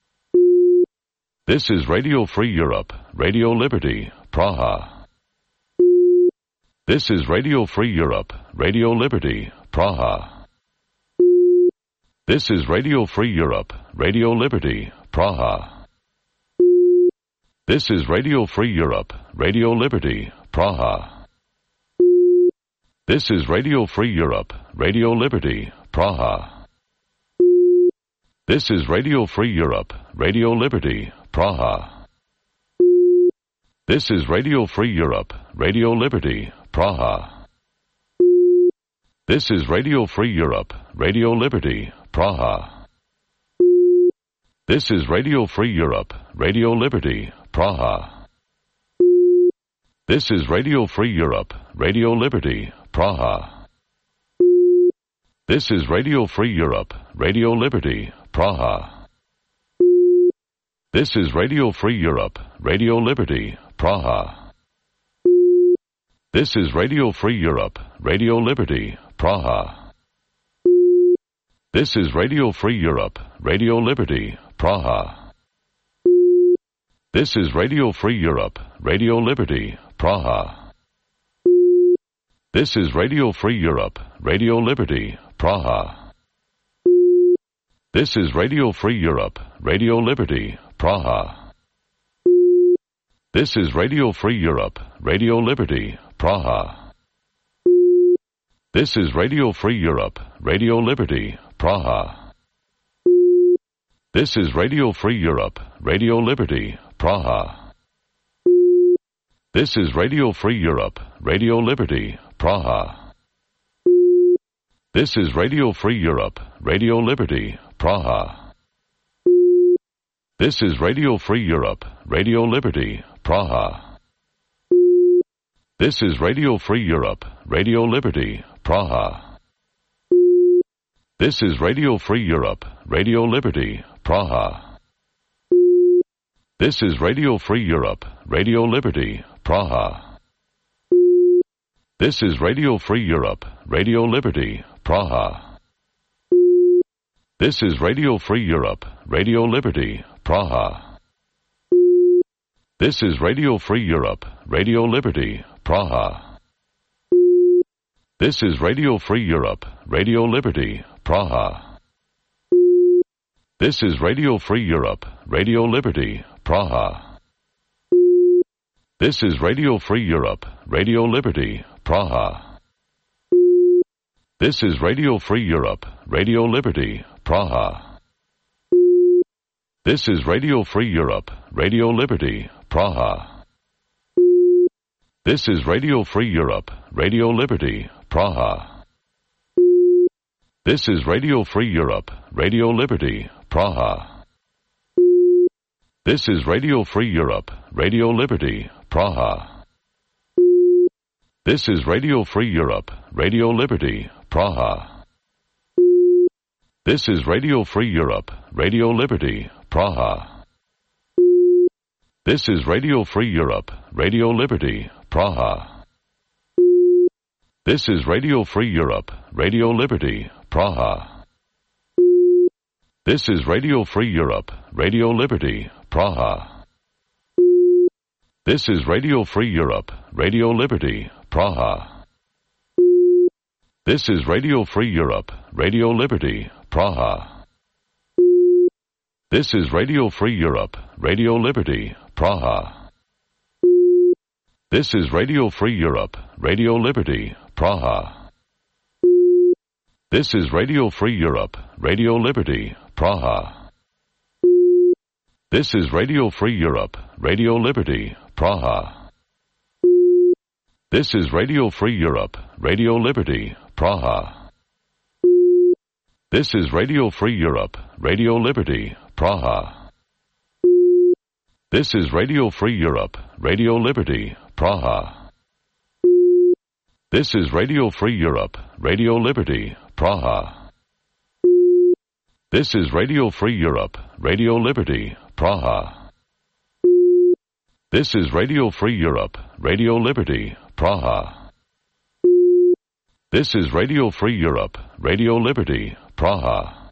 This is Radio Free Europe, Radio Liberty, Praha. This is Radio Free Europe, Radio Liberty, Praha. This is Radio Free Europe, Radio Liberty, Praha. This is Radio Free Europe, Radio Liberty, Praha. This is Radio Free Europe, Radio Liberty, Praha. This is Radio Free Europe, Radio Liberty, Praha. This is Radio Free Europe, Radio Liberty, Praha. This is Radio Free Europe, Radio Liberty, Praha. This is Radio Free Europe, Radio Liberty, Praha. This is Radio Free Europe, Radio Liberty, Praha. This is Radio Free Europe, Radio Liberty, Praha. This is Radio Free Europe, Radio Liberty, Praha. This is Radio Free Europe, Radio Liberty, Praha. This is Radio Free Europe, Radio Liberty, Praha. This is Radio Free Europe, Radio Liberty, Praha. This is Radio Free Europe, Radio Liberty, Praha. This is Radio Free Europe, Radio Liberty, Praha. This is Radio Free Europe, Radio Liberty, Praha. This is Radio Free Europe, Radio Liberty, Praha. This is Radio Free Europe, Radio Liberty, Praha. This is Radio Free Europe, Radio Liberty, Praha. This is Radio Free Europe, Radio Liberty, Praha. This is Radio Free Europe, Radio Liberty, Praha. This is Radio Free Europe, Radio Liberty, Praha. This is Radio Free Europe, Radio Liberty, Praha. This is Radio Free Europe, Radio Liberty, Praha. This is Radio Free Europe, Radio Liberty, Praha. This is Radio Free Europe, Radio Liberty, Praha. This is Radio Free Europe, Radio Liberty, Praha. This is Radio Free Europe, Radio Liberty, Praha. This is Radio Free Europe, Radio Liberty, Praha. This is Radio Free Europe, Radio Liberty, Praha. This is Radio Free Europe, Radio Liberty, Praha. This is Radio Free Europe, Radio Liberty, Praha. This is Radio Free Europe, Radio Liberty, Praha. This is Radio Free Europe, Radio Liberty, Praha. This is Radio Free Europe, Radio Liberty, Praha. This is Radio Free Europe, Radio Liberty, Praha. This is Radio Free Europe, Radio Liberty, Praha. This is Radio Free Europe, Radio Liberty, Praha. This is Radio Free Europe, Radio Liberty, Praha. This is Radio Free Europe, Radio Liberty, Praha. This is Radio Free Europe, Radio Liberty, Praha. This is Radio Free Europe, Radio Liberty, Praha. This is Radio Free Europe, Radio Liberty, Praha. This is Radio Free Europe, Radio Liberty, Praha. This is Radio Free Europe, Radio Liberty, Praha. This is Radio Free Europe, Radio Liberty, Praha. This is Radio Free Europe, Radio Liberty, Praha. This is Radio Free Europe, Radio Liberty, Praha. This is Radio Free Europe, Radio Liberty, Praha. This is Radio Free Europe, Radio Liberty, Praha. This is Radio Free Europe, Radio Liberty, Praha. This is Radio Free Europe, Radio Liberty, Praha. This is Radio Free Europe, Radio Liberty, Praha.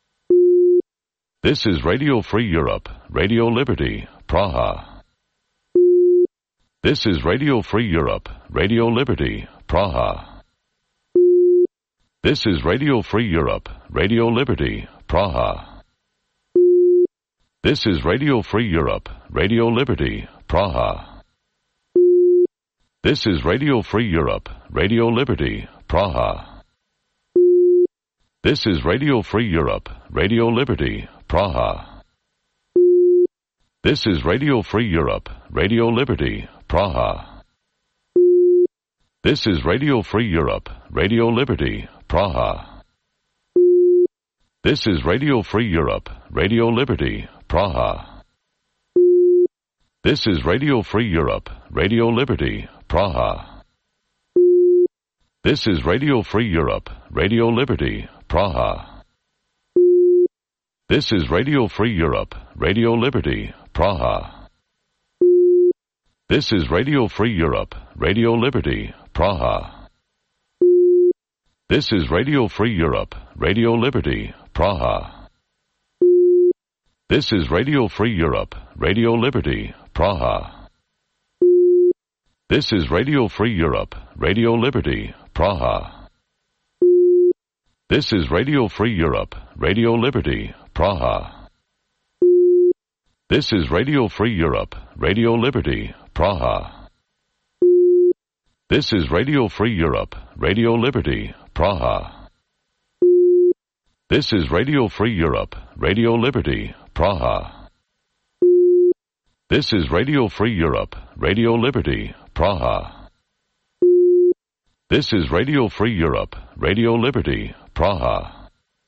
This is Radio Free Europe, Radio Liberty, Praha. This is Radio Free Europe, Radio Liberty, Praha. This is Radio Free Europe, Radio Liberty, Praha. This is Radio Free Europe, Radio Liberty, Praha. This is Radio Free Europe, Radio Liberty, Praha. This is Radio Free Europe, Radio Liberty, Praha. This is Radio Free Europe, Radio Liberty, Praha. This is Radio Free Europe, Radio Liberty, Praha. This is Radio Free Europe, Radio Liberty, Praha. This is Radio Free Europe, Radio Liberty, Praha. This is Radio Free Europe, Radio Liberty, Praha. This is Radio Free Europe, Radio Liberty, Praha. This is Radio Free Europe, Radio Liberty, Praha. This is Radio Free Europe, Radio Liberty, Praha. This is Radio Free Europe, Radio Liberty, Praha. This is Radio Free Europe, Radio Liberty, Praha. This is Radio Free Europe, Radio Liberty, Praha. This is Radio Free Europe, Radio Liberty, Praha. This is Radio Free Europe, Radio Liberty, Praha. This is Radio Free Europe, Radio Liberty, Praha. This is Radio Free Europe, Radio Liberty, Praha. This is Radio Free Europe, Radio Liberty, Praha.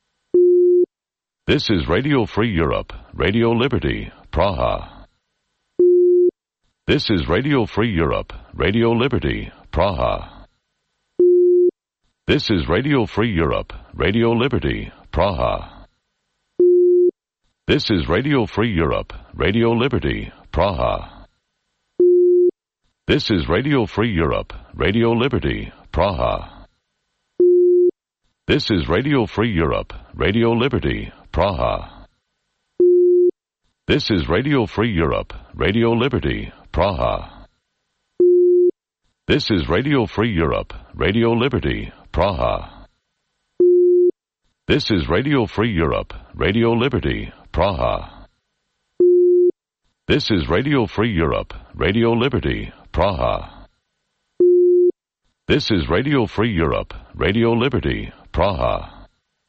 This is Radio Free Europe, Radio Liberty, Praha. This is Radio Free Europe, Radio Liberty, Praha. This is Radio Free Europe, Radio Liberty, Praha. This is Radio Free Europe, Radio Liberty, Praha. This is Radio Free Europe, Radio Liberty, Praha. This is Radio Free Europe, Radio Liberty, Praha. This is Radio Free Europe, Radio Liberty, Praha. This is Radio Free Europe, Radio Liberty, Praha. This is Radio Free Europe, Radio Liberty, Praha. This is Radio Free Europe, Radio Liberty, Praha. This is Radio Free Europe, Radio Liberty, Praha.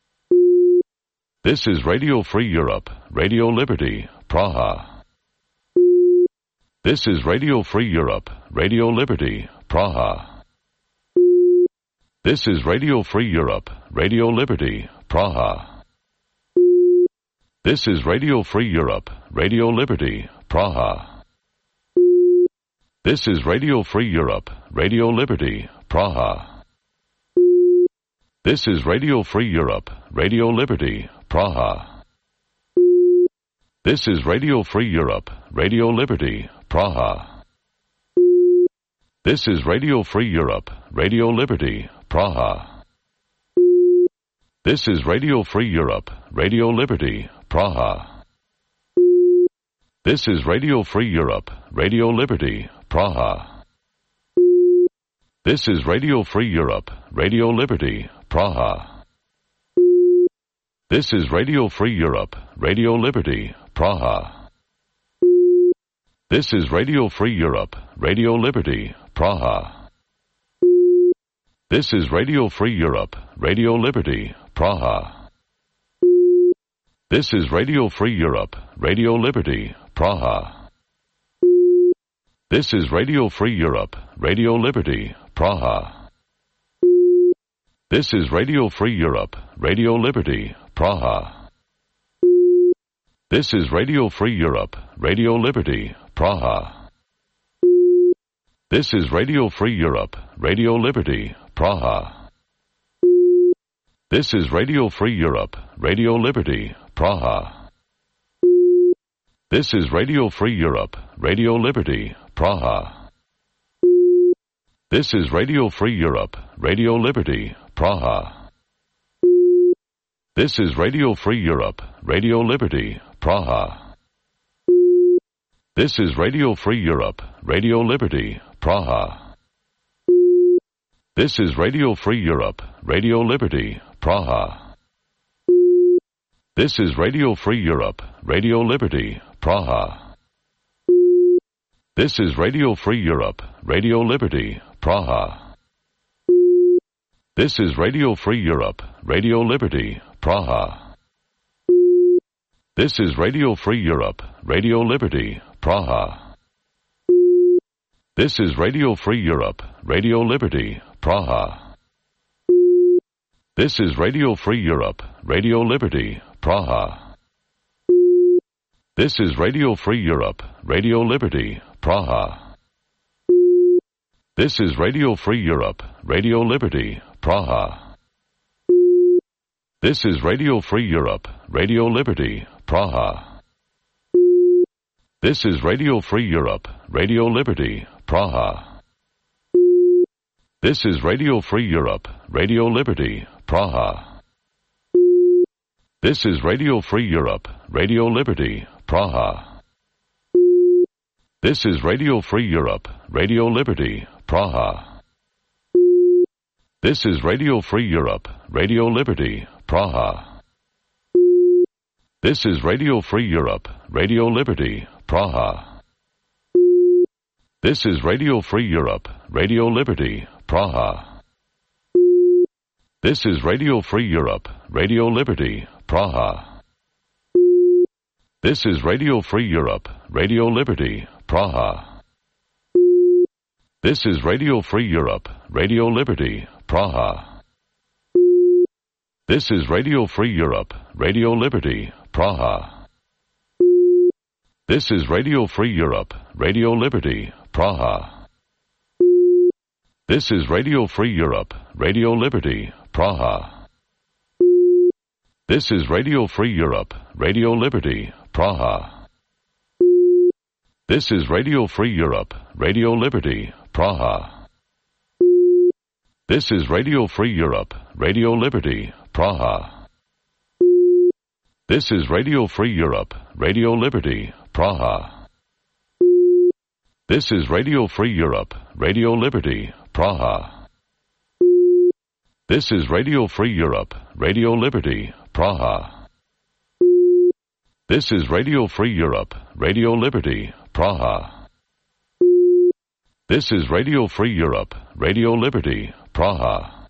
This is Radio Free Europe, Radio Liberty, Praha. This is Radio Free Europe, Radio Liberty, Praha. This is Radio Free Europe, Radio Liberty, Praha. This is Radio Free Europe, Radio Liberty, Praha. This is Radio Free Europe, Radio Liberty, Praha. This is Radio Free Europe, Radio Liberty, Praha. This is Radio Free Europe, Radio Liberty, Praha. This is Radio Free Europe, Radio Liberty, Praha. This is Radio Free Europe, Radio Liberty, Praha. This is Radio Free Europe, Radio Liberty, Praha. This is Radio Free Europe, Radio Liberty, Praha. This is Radio Free Europe, Radio Liberty, Praha. This is Radio Free Europe, Radio Liberty, Praha. This is Radio Free Europe, Radio Liberty, Praha. This is Radio Free Europe, Radio Liberty, Praha. This is Radio Free Europe, Radio Liberty, Praha. This is Radio Free Europe, Radio Liberty, Praha. This is Radio Free Europe, Radio Liberty, Praha. This is Radio Free Europe, Radio Liberty, Praha. This is Radio Free Europe, Radio Liberty, Praha. This is Radio Free Europe, Radio Liberty, Praha. This is Radio Free Europe, Radio Liberty, Praha. This is Radio Free Europe, Radio Liberty, Praha. This is Radio Free Europe, Radio Liberty, Praha. This is Radio Free Europe, Radio Liberty, Praha. This is Radio Free Europe, Radio Liberty, Praha. This is Radio Free Europe, Radio Liberty, Praha. This is Radio Free Europe, Radio Liberty, Praha. This is Radio Free Europe, Radio Liberty, Praha. This is Radio Free Europe, Radio Liberty, Praha. This is Radio Free Europe, Radio Liberty, Praha. This is Radio Free Europe, Radio Liberty, Praha. This is Radio Free Europe, Radio Liberty, Praha. This is Radio Free Europe, Radio Liberty, Praha. This is Radio Free Europe, Radio Liberty, Praha. This is Radio Free Europe, Radio Liberty, Praha. This is Radio Free Europe, Radio Liberty, Praha. This is Radio Free Europe, Radio Liberty, Praha. This is Radio Free Europe, Radio Liberty, Praha. This is Radio Free Europe, Radio Liberty, Praha. This is Radio Free Europe, Radio Liberty, Praha. This is Radio Free Europe, Radio Liberty, Praha. This is Radio Free Europe, Radio Liberty, Praha. This is Radio Free Europe, Radio Liberty, Praha. This is Radio Free Europe, Radio Liberty, Praha. This is Radio Free Europe, Radio Liberty, Praha. This is Radio Free Europe, Radio Liberty, Praha. This is Radio Free Europe, Radio Liberty, Praha. This is Radio Free Europe, Radio Liberty, Praha. This is Radio Free Europe, Radio Liberty, Praha. This is Radio Free Europe, Radio Liberty, Praha. This is Radio Free Europe, Radio Liberty, Praha. This is Radio Free Europe, Radio Liberty, Praha. This is Radio Free Europe, Radio Liberty, Praha. This is Radio Free Europe, Radio Liberty, Praha.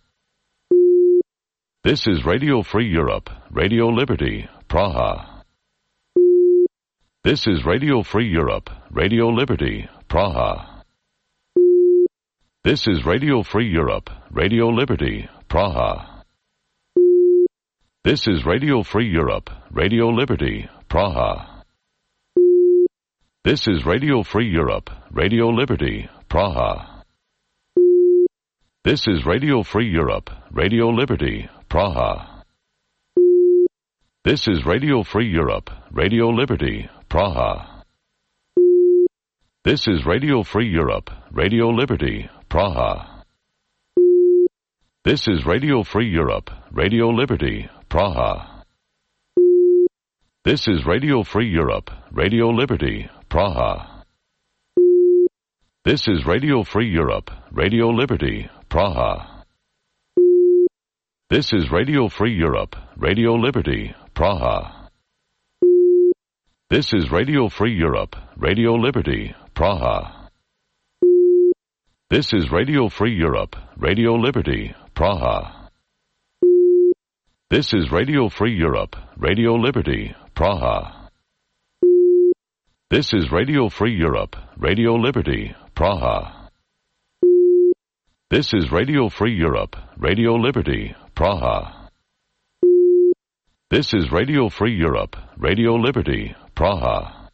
This is Radio Free Europe, Radio Liberty, Praha. This is Radio Free Europe, Radio Liberty, Praha. This is Radio Free Europe, Radio Liberty, Praha. This is Radio Free Europe, Radio Liberty, Praha. This is Radio Free Europe, Radio Liberty, Praha. This is Radio Free Europe, Radio Liberty, Praha. This is Radio Free Europe, Radio Liberty, Praha. This is Radio Free Europe, Radio Liberty, Praha. This is Radio Free Europe, Radio Liberty, Praha. This is Radio Free Europe, Radio Liberty, Praha. This is Radio Free Europe, Radio Liberty, Praha. This is Radio Free Europe, Radio Liberty, Praha. This is Radio Free Europe, Radio Liberty, Praha. This is Radio Free Europe, Radio Liberty, Praha. This is Radio Free Europe, Radio Liberty, Praha. This is Radio Free Europe, Radio Liberty, Praha. This is Radio Free Europe, Radio Liberty, Praha. This is Radio Free Europe, Radio Liberty, Praha.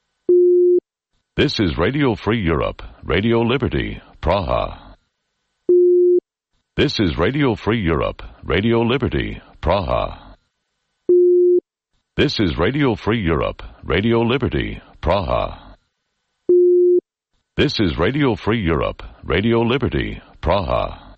This is Radio Free Europe, Radio Liberty, Praha. This is Radio Free Europe, Radio Liberty, Praha. This is Radio Free Europe, Radio Liberty, Praha. This is Radio Free Europe, Radio Liberty, Praha.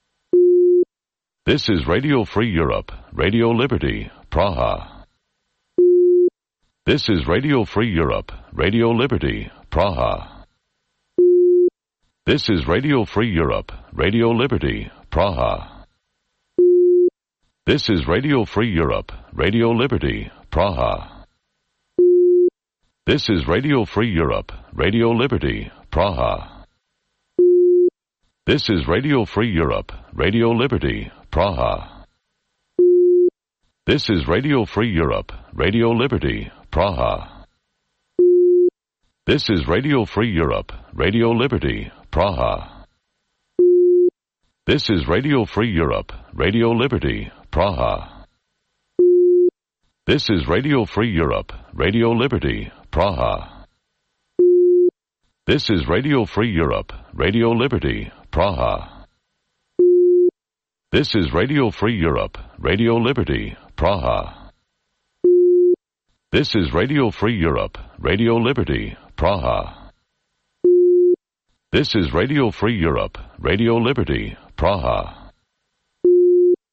This is Radio Free Europe, Radio Liberty, Praha. This is Radio Free Europe, Radio Liberty, Praha. This is Radio Free Europe, Radio Liberty, Praha. This is Radio Free Europe, Radio Liberty, Praha. This is Radio Free Europe, Radio Liberty, Praha. This is Radio Free Europe, Radio Liberty, Praha. This is Radio Free Europe, Radio Liberty, Praha. This is Radio Free Europe, Radio Liberty, Praha. This is Radio Free Europe, Radio Liberty, Praha. This is Radio Free Europe, Radio Liberty, Praha. This is Radio Free Europe, Radio Liberty, Praha. This is Radio Free Europe, Radio Liberty, Praha. This is Radio Free Europe, Radio Liberty, Praha. This is Radio Free Europe, Radio Liberty, Praha.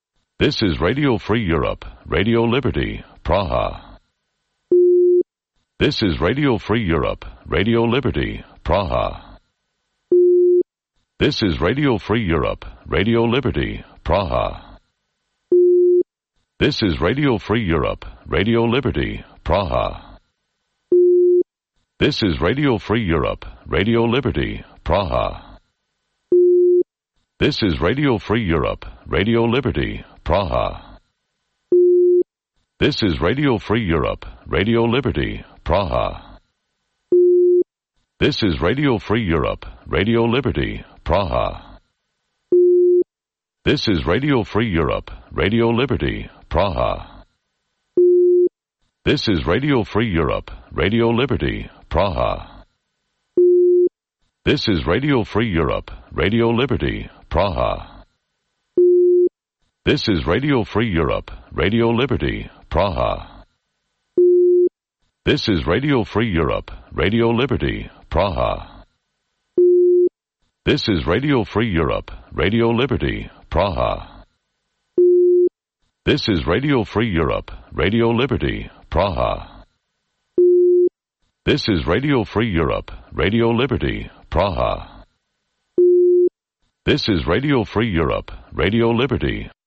This is Radio Free Europe, Radio Liberty, Praha. This is Radio Free Europe, Radio Liberty, Praha. This is Radio Free Europe, Radio Liberty, Praha. This is Radio Free Europe, Radio Liberty, Praha. This is Radio Free Europe, Radio Liberty, Praha. This is Radio Free Europe, Radio Liberty, Praha. This is Radio Free Europe, Radio Liberty, Praha. This is Radio Free Europe, Radio Liberty, Praha. This is Radio Free Europe, Radio Liberty, Praha. This is Radio Free Europe, Radio Liberty, Praha. This is Radio Free Europe, Radio Liberty, Praha. This is Radio Free Europe, Radio Liberty, Praha. This is Radio Free Europe, Radio Liberty, Praha. This is Radio Free Europe, Radio Liberty, Praha. This is Radio Free Europe, Radio Liberty, Praha. This is Radio Free Europe, Radio Liberty, Praha. This is Radio Free Europe, Radio Liberty,